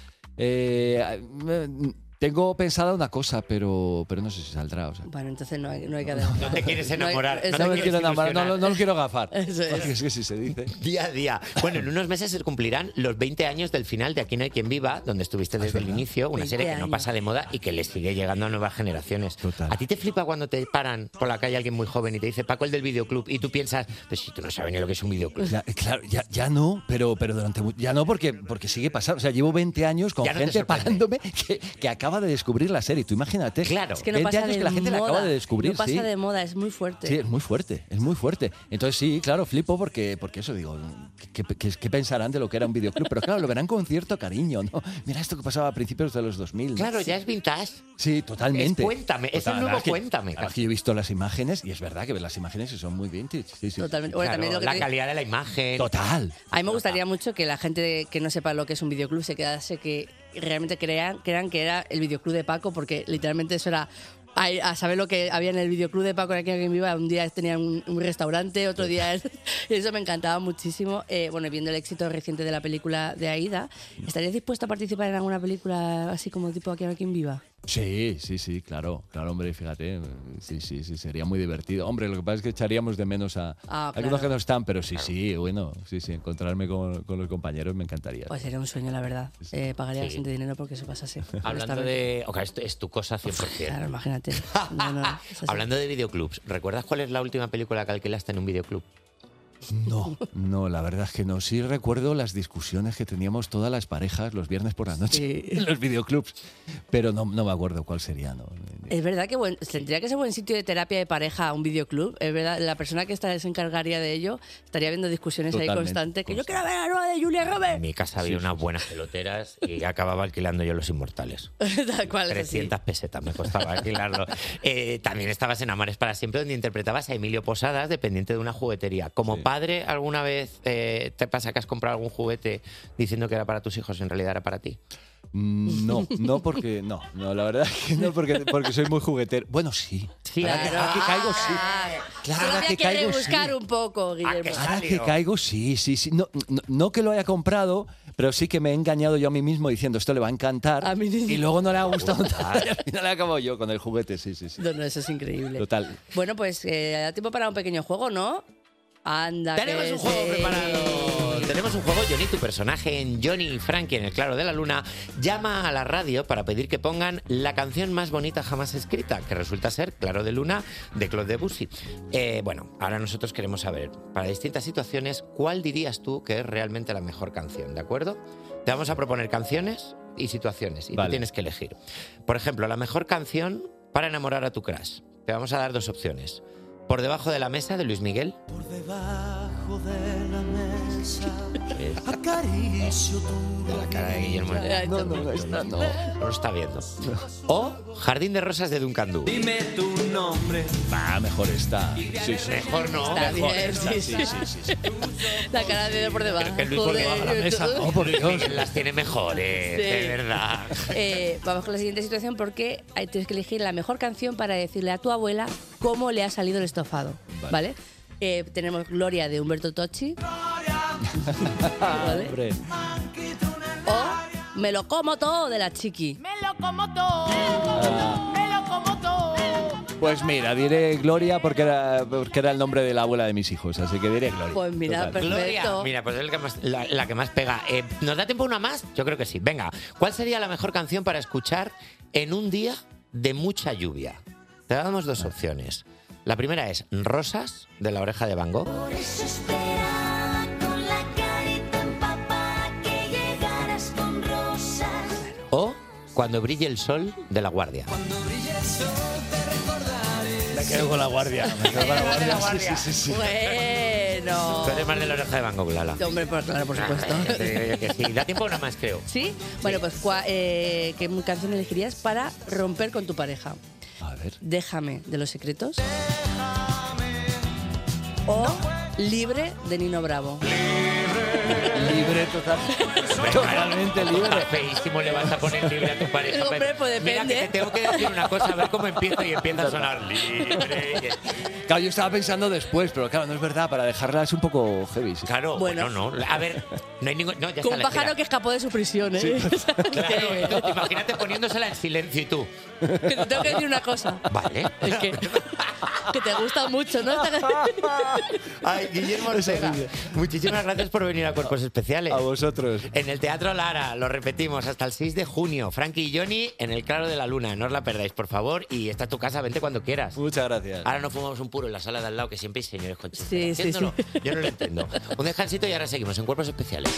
Tengo pensada una cosa, pero no sé si saldrá. O sea. Bueno, entonces no hay que... No te quieres enamorar. No me quiero enamorar, no lo quiero gafar. Eso es. Porque es que sí se dice. Día a día. Bueno, en unos meses se cumplirán los 20 años del final de Aquí no hay quien viva, donde estuviste desde el inicio, una serie que no pasa de moda y que les sigue llegando a nuevas generaciones. Total. ¿A ti te flipa cuando te paran por la calle alguien muy joven y te dice, Paco, el del videoclub? Y tú piensas, pues si tú no sabes ni lo que es un videoclub. Claro, ya no, pero durante ya no porque sigue pasando. O sea, llevo 20 años con gente parándome que acaba de descubrir la serie. Tú imagínate. Claro. Es que no pasa años de que la gente moda. la acaba de descubrir. No pasa de moda, es muy fuerte. Sí, es muy fuerte. Entonces sí, claro, flipo porque eso digo, ¿qué pensarán de lo que era un videoclub? Pero claro, lo verán con cierto cariño, ¿no? Mira esto que pasaba a principios de los 2000. Claro, ¿no? ya es vintage. Sí, totalmente. Es Cuéntame, es el nuevo Cuéntame. Aquí he visto las imágenes y es verdad que las imágenes son muy vintage. Sí. Totalmente. Bueno, claro, también lo que la calidad de la imagen. Total. A mí me gustaría mucho que la gente que no sepa lo que es un videoclub se quedase que realmente crean que era el videoclub de Paco, porque literalmente eso era A saber lo que había en el videoclub de Paco aquí en Viva. Un día tenían un restaurante, otro día... Y eso me encantaba muchísimo. Bueno, viendo el éxito reciente de la película de Aída, ¿estarías dispuesto a participar en alguna película así como tipo aquí en Viva? Sí, claro, hombre, fíjate, sí, sería muy divertido. Hombre, lo que pasa es que echaríamos de menos a algunos que no están, pero sí, encontrarme con los compañeros me encantaría. Pues sería un sueño, la verdad. Pagaría bastante dinero porque eso pasase. Hablando de... esto es tu cosa 100%. Claro, imagínate. Hablando de videoclubs, ¿recuerdas cuál es la última película que alquilaste en un videoclub? No, la verdad es que no. Sí recuerdo las discusiones que teníamos todas las parejas los viernes por la noche en los videoclubs, pero no me acuerdo cuál sería. ¿No? Es verdad que tendría que ser buen sitio de terapia de pareja un videoclub. Es verdad, la persona que se encargaría de ello estaría viendo discusiones ahí constantes. Que yo quiero ver la nueva de Julia Roberts. En mi casa había unas buenas peloteras y acababa alquilando yo Los Inmortales. Tal cual. 300 pesetas me costaba alquilarlo. También estabas en Amores para Siempre, donde interpretabas a Emilio Posadas, dependiente de una juguetería. Como padre, ¿alguna vez te pasa que has comprado algún juguete diciendo que era para tus hijos y en realidad era para ti? No, la verdad es que no, porque soy muy juguetero. Bueno, sí. Ahora que caigo, sí. Claro, había que buscar un poco, Guillermo. Ahora que caigo, sí. No que lo haya comprado, pero sí que me he engañado yo a mí mismo diciendo esto le va a encantar a mi niño. Y luego no le ha gustado tanto. Y al final acabo yo con el juguete, sí. No, eso es increíble. Total. Bueno, pues da tiempo para un pequeño juego, ¿no? Anda, tenemos un juego preparado. Tenemos un juego. Johnny, tu personaje en Johnny y Frankie en El Claro de la Luna, llama a la radio para pedir que pongan la canción más bonita jamás escrita, que resulta ser Claro de Luna de Claude Debussy. Bueno, ahora nosotros queremos saber, para distintas situaciones, ¿cuál dirías tú que es realmente la mejor canción? ¿De acuerdo? Te vamos a proponer canciones y situaciones y tú tienes que elegir. Por ejemplo, la mejor canción para enamorar a tu crush. Te vamos a dar dos opciones. Por debajo de la mesa, de Luis Miguel. Por debajo de la mesa, acaricio tu la cara de Guillermo. No lo está viendo. O Jardín de Rosas de Duncan Du. Dime tu nombre. Mejor está. Sí. Mejor no. Está mejor bien, está. Sí. La cara de por debajo. Que Luis por debajo de la mesa. Oh, por Dios. Miguel las tiene mejores, de verdad. Vamos con la siguiente situación porque tienes que elegir la mejor canción para decirle a tu abuela cómo le ha salido el estofado, ¿vale? Tenemos Gloria de Humberto Tocci. ¿Vale? Hombre. O Me lo como todo de la Chiqui. Me lo como todo, me lo como todo. Pues mira, diré Gloria porque era el nombre de la abuela de mis hijos, así que diré Gloria. Pues mira, Total. perfecto. Gloria. Mira, pues es la que más pega. ¿Nos da tiempo una más? Yo creo que sí. Venga, ¿cuál sería la mejor canción para escuchar en un día de mucha lluvia? Te damos dos opciones. La primera es Rosas, de La Oreja de Van Gogh. Por eso esperaba con la carita empapada que llegaras con rosas. O Cuando brille el sol, de La Guardia. Cuando brille el sol te recordaré. Me quedo con La Guardia. Sí. Bueno. Tú eres más de La Oreja de Van Gogh, Lala. Hombre, claro, por supuesto. Que sí. Da tiempo una más, creo. ¿Sí? Bueno, pues ¿qué canción elegirías para romper con tu pareja? A ver. Déjame, de Los Secretos. O Libre, de Nino Bravo. Libre totalmente libre. Feísimo le vas a poner libre a tu pareja. Hombre, pues Mira depende. que te tengo que decir una cosa, a ver cómo empiezo y empieza a sonar libre. Claro, yo estaba pensando después, pero claro, no es verdad, para dejarla es un poco heavy. Sí. Claro, Bueno. no. A ver, no hay ningún... No, ya Con está, un pájaro espera. que escapó de su prisión, ¿eh? Claro, imagínate poniéndosela en silencio y tú. Que te tengo que decir una cosa. Vale. Es que te gusta mucho, ¿no? Ay, Guillermo Ortega, muchísimas gracias por venir a Cuerpos Especiales. A vosotros. En el Teatro Lara, lo repetimos, hasta el 6 de junio. Frankie y Johnny en El Claro de la Luna. No os la perdáis, por favor. Y esta es tu casa, vente cuando quieras. Muchas gracias. Ahora nos fumamos un puro en la sala de al lado, que siempre hay señores con chistes. Sí. Haciéndolo. Yo no lo entiendo. Un descansito y ahora seguimos en Cuerpos Especiales.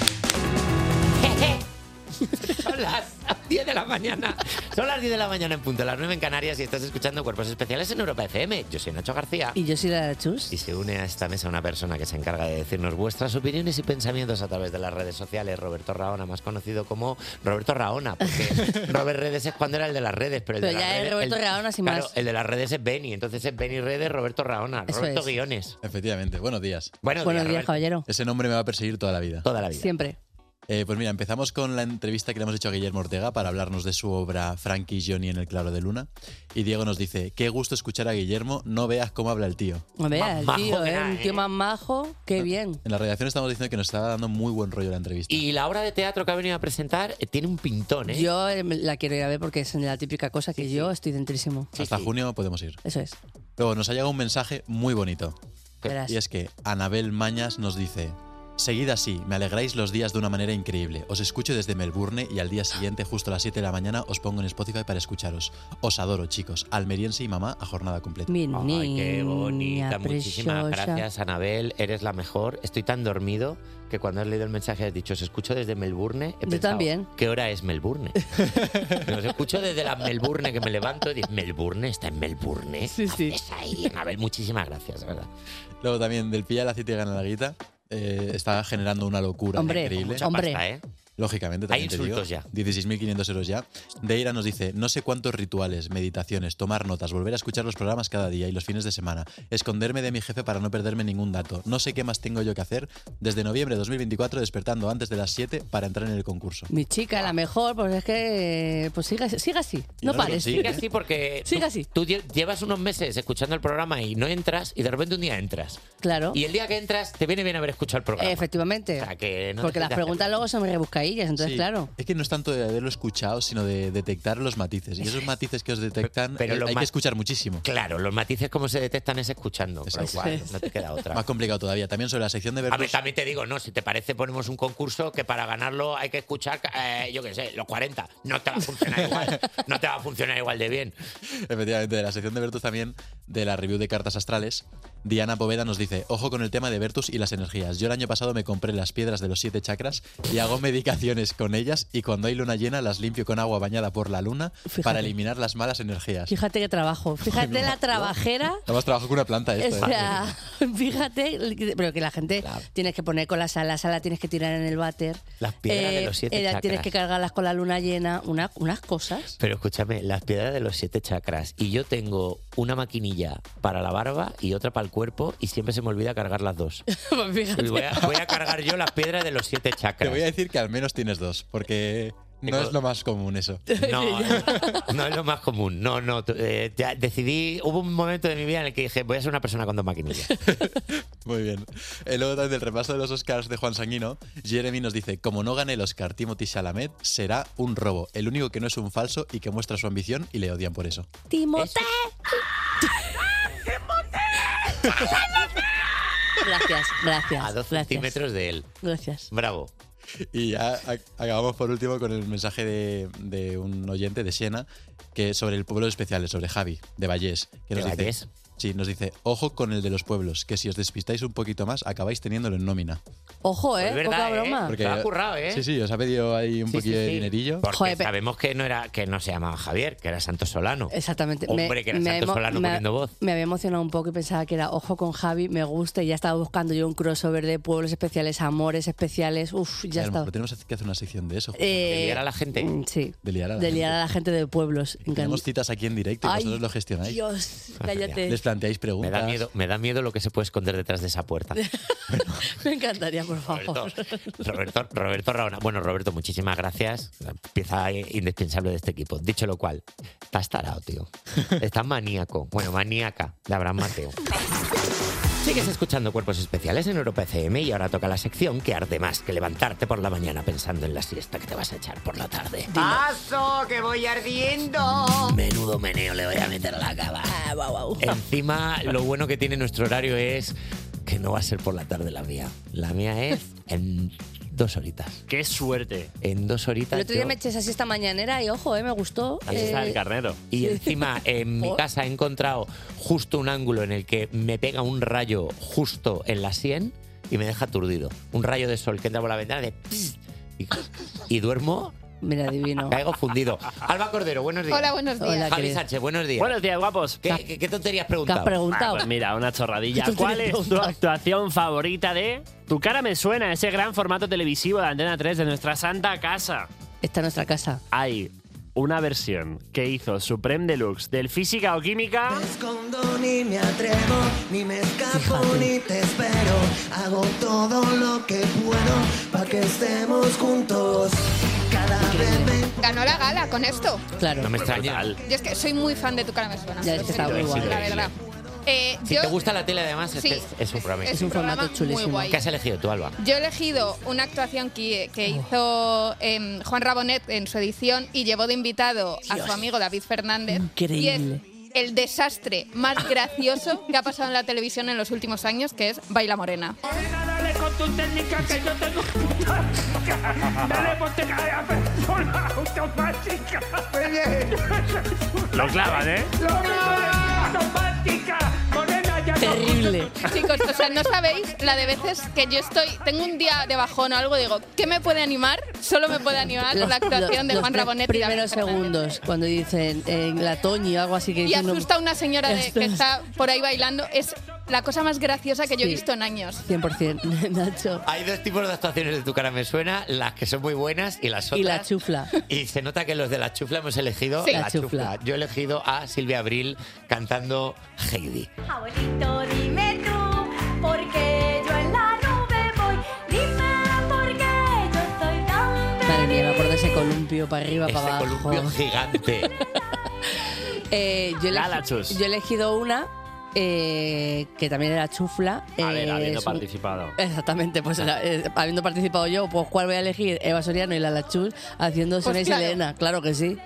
Son las 10 de la mañana. Son las 10 de la mañana en punto, las 9 en Canarias y estás escuchando Cuerpos Especiales en Europa FM. Yo soy Nacho García. Y yo soy la Chus. Y se une a esta mesa una persona que se encarga de decirnos vuestras opiniones y pensamientos a través de las redes sociales. Roberto Raona, más conocido como Roberto Raona, porque Robert Redes es cuando era el de las redes, pero el Pero de las ya es redes, Roberto Raona sin claro, más. el de las redes es Benny, entonces es Benny Redes, Roberto Raona, Eso Roberto es. Guiones. Efectivamente. Buenos días. Buenos Buenos días, Roberto. caballero. Ese nombre me va a perseguir toda la vida. Toda la vida. Siempre. Pues mira, empezamos con la entrevista que le hemos hecho a Guillermo Ortega para hablarnos de su obra Frankie y Johnny en el claro de luna. Y Diego nos dice, qué gusto escuchar a Guillermo, no veas cómo habla el tío. No veas, el tío, un tío más majo, qué bien. En la redacción estamos diciendo que nos estaba dando muy buen rollo la entrevista. Y la obra de teatro que ha venido a presentar tiene un pintón, ¿eh? Yo la quiero ir a ver porque es la típica cosa que yo estoy dentrísimo. Hasta junio podemos ir. Eso es. Luego nos ha llegado un mensaje muy bonito. Verás. Y es que Anabel Mañas nos dice... Seguid así, me alegráis los días de una manera increíble. Os escucho desde Melbourne y al día siguiente, justo a las 7 de la mañana, os pongo en Spotify para escucharos. Os adoro, chicos. Almeriense y mamá a jornada completa. Mi Ay, qué bonita. Muchísimas preciosa. gracias, Anabel. Eres la mejor. Estoy tan dormido que cuando has leído el mensaje has dicho, os escucho desde Melbourne. He pensado, también. ¿qué hora es Melbourne? Os escucho desde la Melbourne que me levanto y digo, ¿Melbourne? ¿Está en Melbourne? Sí, sí. Es ahí, Anabel. Muchísimas gracias, de verdad. Luego también del Pilla el aceite y gana la guita. Está generando una locura Hombre, increíble. mucha hombre. Pasta, ¿eh? Lógicamente, Hay también te digo. insultos ya. 16.500 euros ya. Deira nos dice, no sé cuántos rituales, meditaciones, tomar notas, volver a escuchar los programas cada día y los fines de semana, esconderme de mi jefe para no perderme ningún dato. No sé qué más tengo yo que hacer desde noviembre de 2024 despertando antes de las 7 para entrar en el concurso. Mi chica, la mejor, pues es que pues siga así. No pares. Sigue así porque Sigue así. tú llevas unos meses escuchando el programa y no entras y de repente un día entras. Claro. Y el día que entras te viene bien haber escuchado el programa. Efectivamente. O sea, que no Porque dejes las de preguntas hacerlo. luego son rebuscadillas, entonces Sí. claro. Es que no es tanto de haberlo escuchado, sino de detectar los matices. Y esos matices que os detectan Pero los hay ma- que escuchar muchísimo. Claro, los matices como se detectan es escuchando. Con lo cual, no te queda otra. Más complicado todavía. También sobre la sección de A ver, verbos. también te digo, no, si te parece ponemos un concurso que para ganarlo hay que escuchar, yo qué sé, los 40. No te va a funcionar igual. No te va a funcionar igual de bien. Efectivamente, de la sección de Vertus también, de la review de cartas astrales, Diana Poveda nos dice, ojo con el tema de Vertus y las energías. Yo el año pasado me compré las piedras de los 7 chakras y hago medicaciones con ellas y cuando hay luna llena las limpio con agua bañada por la luna para eliminar las malas energías. Fíjate qué trabajo. Fíjate la trabajera. Estamos trabajando con una planta esto. O sea, fíjate, pero que la gente tienes que poner con la sala tienes que tirar en el váter. Las piedras de los 7 chakras. Tienes que cargarlas con la luna llena, unas cosas. Pero escúchame, las piedras de los 7 chakras. Y yo tengo una maquinilla para la barba y otra para el cuerpo y siempre se me olvida cargar las dos. Pues fíjate. Y voy a cargar yo las piedras de los 7 chakras. Te voy a decir que al menos tienes dos, porque no es lo más común eso. No es lo más común. No. Ya decidí, hubo un momento de mi vida en el que dije, voy a ser una persona con dos maquinillas. Muy bien. Luego también del repaso de los Oscars de Juan Sanguino, Jeremy nos dice, como no gane el Oscar Timothée Chalamet, será un robo. El único que no es un falso y que muestra su ambición y le odian por eso. ¡Timothée! Gracias. A 2 centímetros de él. Gracias. Bravo. Y ya acabamos por último con el mensaje de un oyente de Siena que sobre el pueblo especial, sobre Javi, de Vallés. Que ¿De nos dice, Vallés? Sí, nos dice, ojo con el de los pueblos, que si os despistáis un poquito más, acabáis teniéndolo en nómina. Ojo, Es verdad, poca broma. Porque- Te lo ha currado, ¿eh? Sí, os ha pedido ahí un poquillo de dinerillo. Porque sabemos que no se llamaba Javier, que era Santos Solano. Exactamente. Hombre, que era Santos Solano poniendo voz. Me había emocionado un poco y pensaba que era ojo con Javi, me gusta, y ya estaba buscando yo un crossover de pueblos especiales, amores especiales. Uf, ya A lo estaba. mejor tenemos que hacer una sección de eso. ¿De liar a la gente? Sí. De liar a la De gente. liar a la gente de pueblos. Tenemos citas aquí en directo y Ay, vosotros lo gestionáis. Dios, cállate. Les planteáis preguntas. Me da miedo lo que se puede esconder detrás de esa puerta. Me encantaría, por favor. Roberto Raona. Bueno, Roberto, muchísimas gracias. Pieza indispensable de este equipo. Dicho lo cual, estás tarado, tío. Estás maníaco. Bueno, maníaca de Abraham Mateo. Sigues escuchando Cuerpos Especiales en Europa FM y ahora toca la sección que arde más que levantarte por la mañana pensando en la siesta que te vas a echar por la tarde. ¡Paso, que voy ardiendo! Menudo meneo le voy a meter a la cama. Encima, lo bueno que tiene nuestro horario es que no va a ser por la tarde la mía. La mía es en 2 horitas. ¡Qué suerte! En 2 horitas. El otro día yo- me eché esa siesta mañanera y ojo, me gustó. Ahí está el carnero. Y encima en mi casa he encontrado justo un ángulo en el que me pega un rayo justo en la sien y me deja aturdido. Un rayo de sol que entra por la ventana de pss, y duermo. Mira, divino. Caigo fundido. Alba Cordero, buenos días. Hola, buenos días. Hola, Javi querida. Sánchez, buenos días. Buenos días, guapos. ¿Qué tonterías has preguntado? Pues mira, una chorradilla. ¿Qué ¿Cuál tonterías es tu actuación favorita de Tu cara me suena, ese gran formato televisivo de Antena 3 de nuestra santa casa? Está en nuestra casa. Hay una versión que hizo Supreme Deluxe del Física o Química. Me escondo ni me atrevo, ni me escapo ni te espero. Hago todo lo que puedo para que estemos juntos. Cada vez me... Ganó la gala con esto. Claro. No me extraña. Yo es que soy muy fan de Tu cara me suena. Ya, es que está muy guay. La verdad. Si Yo- te gusta la tele, además, es Sí. que es un programa. Es un formato muy chulísimo. guay. ¿Qué has elegido tú, Alba? Yo he elegido una actuación que hizo Juan Rabonet en su edición y llevó de invitado a su amigo David Fernández. Increíble. Y es el desastre más gracioso que ha pasado en la televisión en los últimos años, que es Baila Morena. Dale con tu técnica que yo tengo puta. Dale ponte cada persona automática. Lo clavan, ¿eh? Automática. Morena ya no. Terrible. Chicos, o sea, no sabéis la de veces que yo tengo un día de bajón o algo, digo, ¿qué me puede animar? Solo me puede animar la actuación de los Juan tres Rabonet y David primeros Fernández. segundos, cuando dicen la Toñi o algo así que Y dicen, asusta a una señora Esto que es- está por ahí bailando. Es la cosa más graciosa que yo he Sí. visto en años. 100%, Nacho. Hay dos tipos de actuaciones de Tu cara me suena, las que son muy buenas y las otras. Y la chufla. Y se nota que los de la chufla hemos elegido Sí. la La chufla. chufla. Yo he elegido a Silvia Abril cantando Heidi. Abuelito, dime tú, porque yo en la nube voy. Dime por qué yo estoy tan Madre mía, me feliz. acuerdo de ese columpio para arriba, Ese para abajo. columpio gigante. Yo he elegido una que también era chufla. A ver, habiendo es un- participado. Exactamente, pues habiendo participado yo, pues ¿cuál voy a elegir? Eva Soriano y Lala Chus haciendo Sonia y claro. Selena, claro que sí.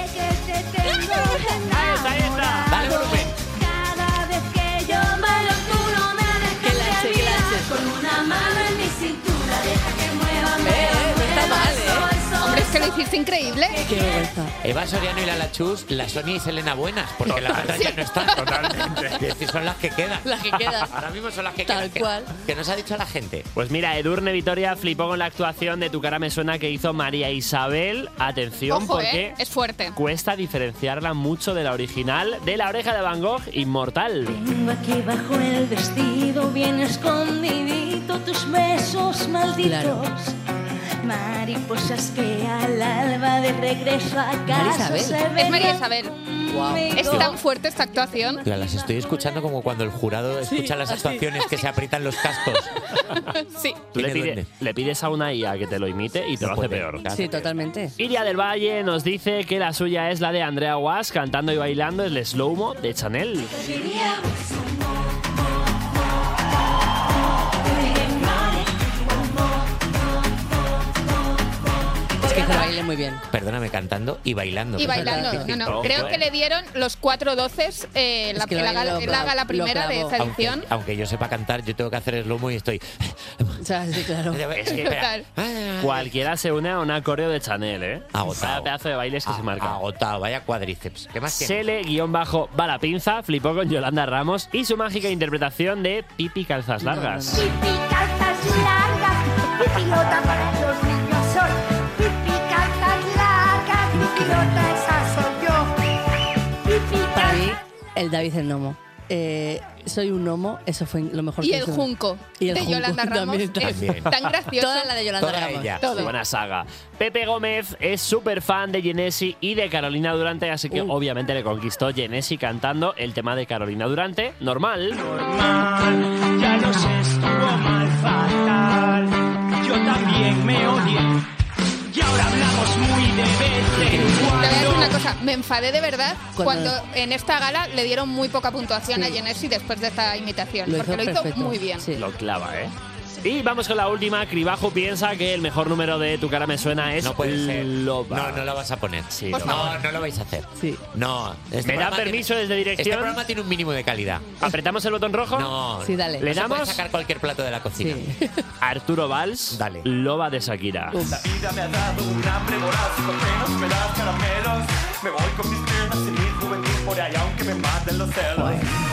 Ahí está. Dale volumen. Cada vez que yo bailo, tú no me dejes de mirar. Con una mano en mi cintura, deja que mueva. No está mal, Hombre, es que lo hiciste increíble. Qué vergüenza. Eva Soriano y Lala Chus, la Sonia y Selena buenas, porque las otras ya no están. Totalmente. Es decir, son las que quedan. Las que quedan. Ahora mismo son las que Tal quedan. cual. Que nos ha dicho la gente. Pues mira, Edurne Vitoria flipó con la actuación de Tu cara me suena que hizo María Isabel. Atención, Ojo, porque es fuerte. cuesta diferenciarla mucho de la original de La oreja de Van Gogh, Inmortal. Tengo aquí bajo el vestido bien escondidito tus besos malditos. Claro. Mariposas que al alba de regreso a casa María Isabel. se Es ven María Isabel. Wow. Es tan fuerte esta actuación. Las estoy escuchando como cuando el jurado escucha las actuaciones que se aprietan los cascos. Sí. Tú le, Tiene duende. le pides a una IA que te lo imite y te lo hace puede. peor. Sí, totalmente. Iria del Valle nos dice que la suya es la de Andrea Was cantando y bailando el slow-mo de Chanel. Es que se baile muy bien. Perdóname, cantando y bailando. Y bailando. No, no. Creo que le dieron los 4 doces la, que la lo gala, la gala lo primera de clavó. esta edición. Aunque yo sepa cantar, yo tengo que hacer el lomo y estoy. O sea, sí, claro. Es que, espera. Total. Cualquiera se une a un coreo de Chanel, ¿eh? Agotado. Cada pedazo de bailes que se marca. Agotado, vaya cuádriceps. ¿Qué más tienes? Sele-va la pinza flipó con Yolanda Ramos y su mágica interpretación de Pipi Calzas Largas. Pipi calzas largas, pipilota para los niños soy. Pipi calzas largas, pipilota esa soy yo. Pipi Para mí, calzas. el David el Nomo. Soy un gnomo, eso fue lo mejor Y que el hizo. junco Y el de junco Yolanda Ramos también. es tan gracioso. Toda la de Yolanda Toda Ramos. ella. Todo. Buena saga. Pepe Gómez es súper fan de Genesi y de Carolina Durante, así que obviamente le conquistó Genesi cantando el tema de Carolina Durante, Normal. Ya lo sé, estuvo mal, fatal. Yo también me odié. Y ahora hablamos muy de vez en Te voy a decir cuando. una cosa, me enfadé de verdad Cuando- cuando en esta gala le dieron muy poca puntuación a Genesi después de esta imitación, Lo porque hizo lo hizo perfecto. muy bien. Sí. Lo clava, ¿eh? Y vamos con la última. Cribajo piensa que el mejor número de Tu cara me suena es No puede ser. Loba. No, no lo vas a poner. Sí, Por no. favor. No lo vais a hacer. Sí. No. Este ¿Me da programa permiso tiene- desde dirección? Este programa tiene un mínimo de calidad. ¿Apretamos el botón rojo? No. Sí, dale. ¿Le No se puede damos? sacar cualquier plato de la cocina. Sí. Arturo Valls, Dale. Loba de Shakira. La vida me ha dado un hambre voraz y con menos me das caramelos. Me voy con mis penas y mi juventud por ahí aunque me maten los celos.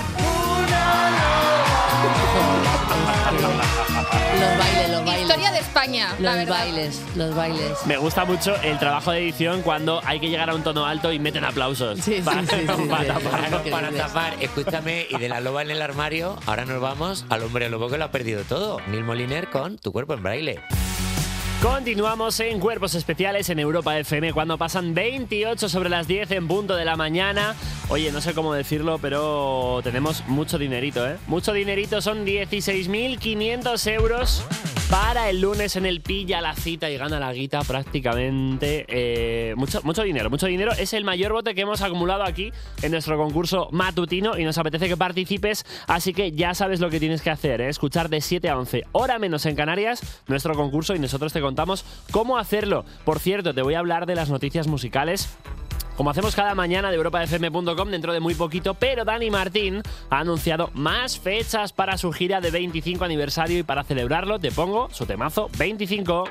Los bailes, los bailes. Historia de España, la Los verdad. bailes, los bailes. Me gusta mucho el trabajo de edición cuando hay que llegar a un tono alto y meten aplausos. Sí, sí, Para- sí, sí, sí, para sí. tapar. Para Increíble. tapar, escúchame, y de la loba en el armario, ahora nos vamos al hombre lobo que lo ha perdido todo. Neil Moliner con Tu cuerpo en braille. Continuamos en Cuerpos Especiales en Europa FM cuando pasan 28 sobre las 10 en punto de la mañana. Oye, no sé cómo decirlo, pero tenemos mucho dinerito, ¿eh? Mucho dinerito, son 16.500 euros para el lunes en el Pilla la Cita y Gana la Guita prácticamente. Mucho dinero. Es el mayor bote que hemos acumulado aquí en nuestro concurso matutino y nos apetece que participes, así que ya sabes lo que tienes que hacer, ¿eh? Escuchar de 7 a 11, hora menos en Canarias, nuestro concurso y nosotros te contamos cómo hacerlo. Por cierto, te voy a hablar de las noticias musicales como hacemos cada mañana de europafm.com dentro de muy poquito, pero Dani Martín ha anunciado más fechas para su gira de 25 aniversario y para celebrarlo te pongo su temazo 25.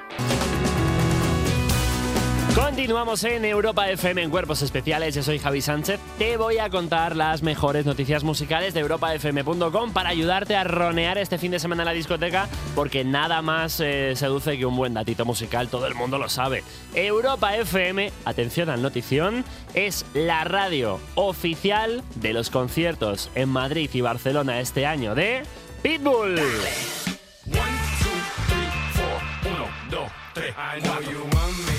Continuamos en Europa FM en Cuerpos Especiales. Yo soy Javi Sánchez. Te voy a contar las mejores noticias musicales de europafm.com para ayudarte a ronear este fin de semana en la discoteca, porque nada más seduce que un buen datito musical. Todo el mundo lo sabe. Europa FM, atención al notición, es la radio oficial de los conciertos en Madrid y Barcelona este año de Pitbull. Dale. 1, 2, 3, 4, 1, 2, 3. I know you want me.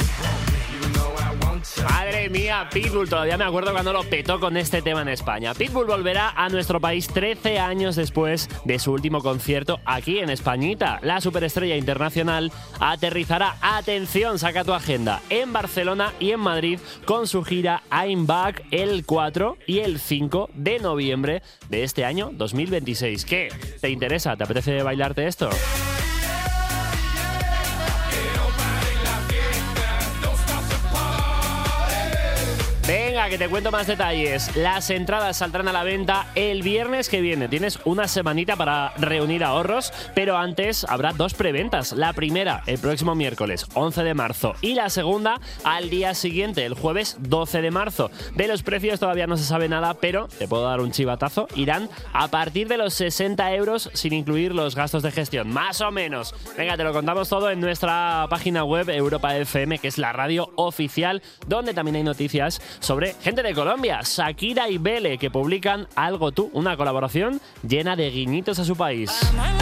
Madre mía, Pitbull, todavía me acuerdo cuando lo petó con este tema en España. Pitbull volverá a nuestro país 13 años después de su último concierto aquí en Españita. La superestrella internacional aterrizará, atención, saca tu agenda, en Barcelona y en Madrid con su gira I'm Back el 4 y el 5 de noviembre de este año 2026. ¿Qué? ¿Te interesa? ¿Te apetece bailarte esto? Venga, que te cuento más detalles. Las entradas saldrán a la venta el viernes que viene. Tienes una semanita para reunir ahorros, pero antes habrá 2 preventas. La primera el próximo miércoles 11 de marzo y la segunda al día siguiente, el jueves 12 de marzo. De los precios todavía no se sabe nada, pero te puedo dar un chivatazo. Irán a partir de los 60 euros sin incluir los gastos de gestión, más o menos. Venga, te lo contamos todo en nuestra página web Europa FM, que es la radio oficial, donde también hay noticias sobre gente de Colombia, Shakira y Bele, que publican Algo Tú, una colaboración llena de guiñitos a su país.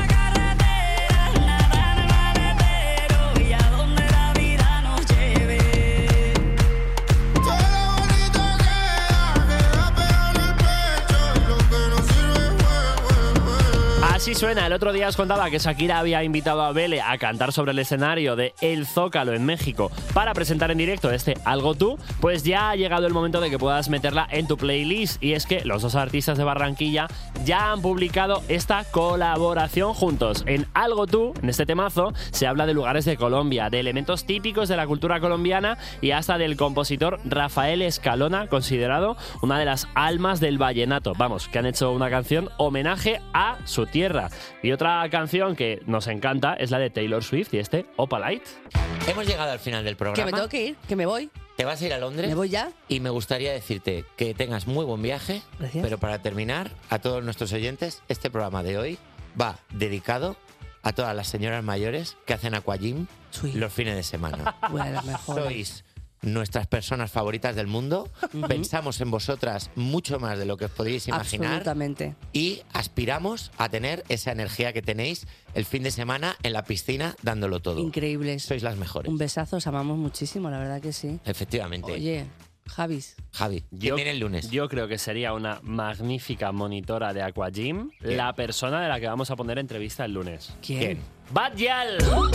Así suena. El otro día os contaba que Shakira había invitado a Bele a cantar sobre el escenario de El Zócalo en México para presentar en directo este Algo Tú. Pues ya ha llegado el momento de que puedas meterla en tu playlist, y es que los dos artistas de Barranquilla ya han publicado esta colaboración juntos. En Algo Tú, en este temazo, se habla de lugares de Colombia, de elementos típicos de la cultura colombiana y hasta del compositor Rafael Escalona, considerado una de las almas del vallenato. Vamos, que han hecho una canción homenaje a su tierra. Y otra canción que nos encanta es la de Taylor Swift y este Opalite. Hemos llegado al final del programa. Que me tengo que ir, que me voy. ¿Te vas a ir a Londres? ¿Me voy ya? Y me gustaría decirte que tengas muy buen viaje. Gracias. Pero para terminar, a todos nuestros oyentes, este programa de hoy va dedicado a todas las señoras mayores que hacen aquagym los fines de semana. Bueno, mejor. Sois nuestras personas favoritas del mundo. Pensamos en vosotras mucho más de lo que os podéis imaginar. Absolutamente. Y aspiramos a tener esa energía que tenéis el fin de semana en la piscina dándolo todo. Increíbles. Sois las mejores. Un besazo, os amamos muchísimo, la verdad que sí. Efectivamente. Oye, Javi, ¿quién viene el lunes? Yo creo que sería una magnífica monitora de aquagym la persona de la que vamos a poner entrevista el lunes. ¿Quién? ¡Badial!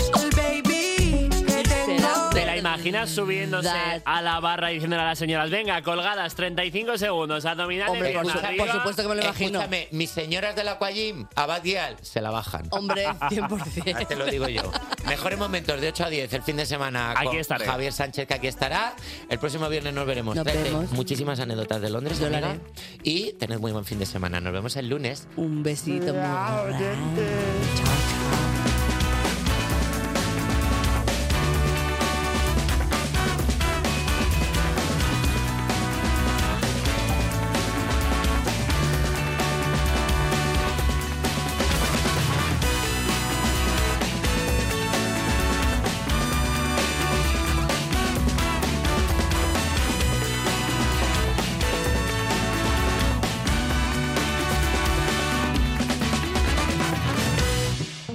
¿Te la imaginas subiéndose a la barra y diciéndole a las señoras, venga, colgadas, 35 segundos, abdominales? Hombre, bien por arriba"? supuesto que me lo imagino. Escúchame, mis señoras del aquagym, a Badial, se la bajan. Hombre, 100%. Ya te lo digo yo. Mejores momentos de 8 a 10 el fin de semana Aquí con estaré. Javier Sánchez, que aquí estará. El próximo viernes nos veremos. Nos Tráete vemos. muchísimas anécdotas de Londres, Yo lo amiga. haré. Y tened muy buen fin de semana. Nos vemos el lunes. Un besito muy grande. Chao, chao.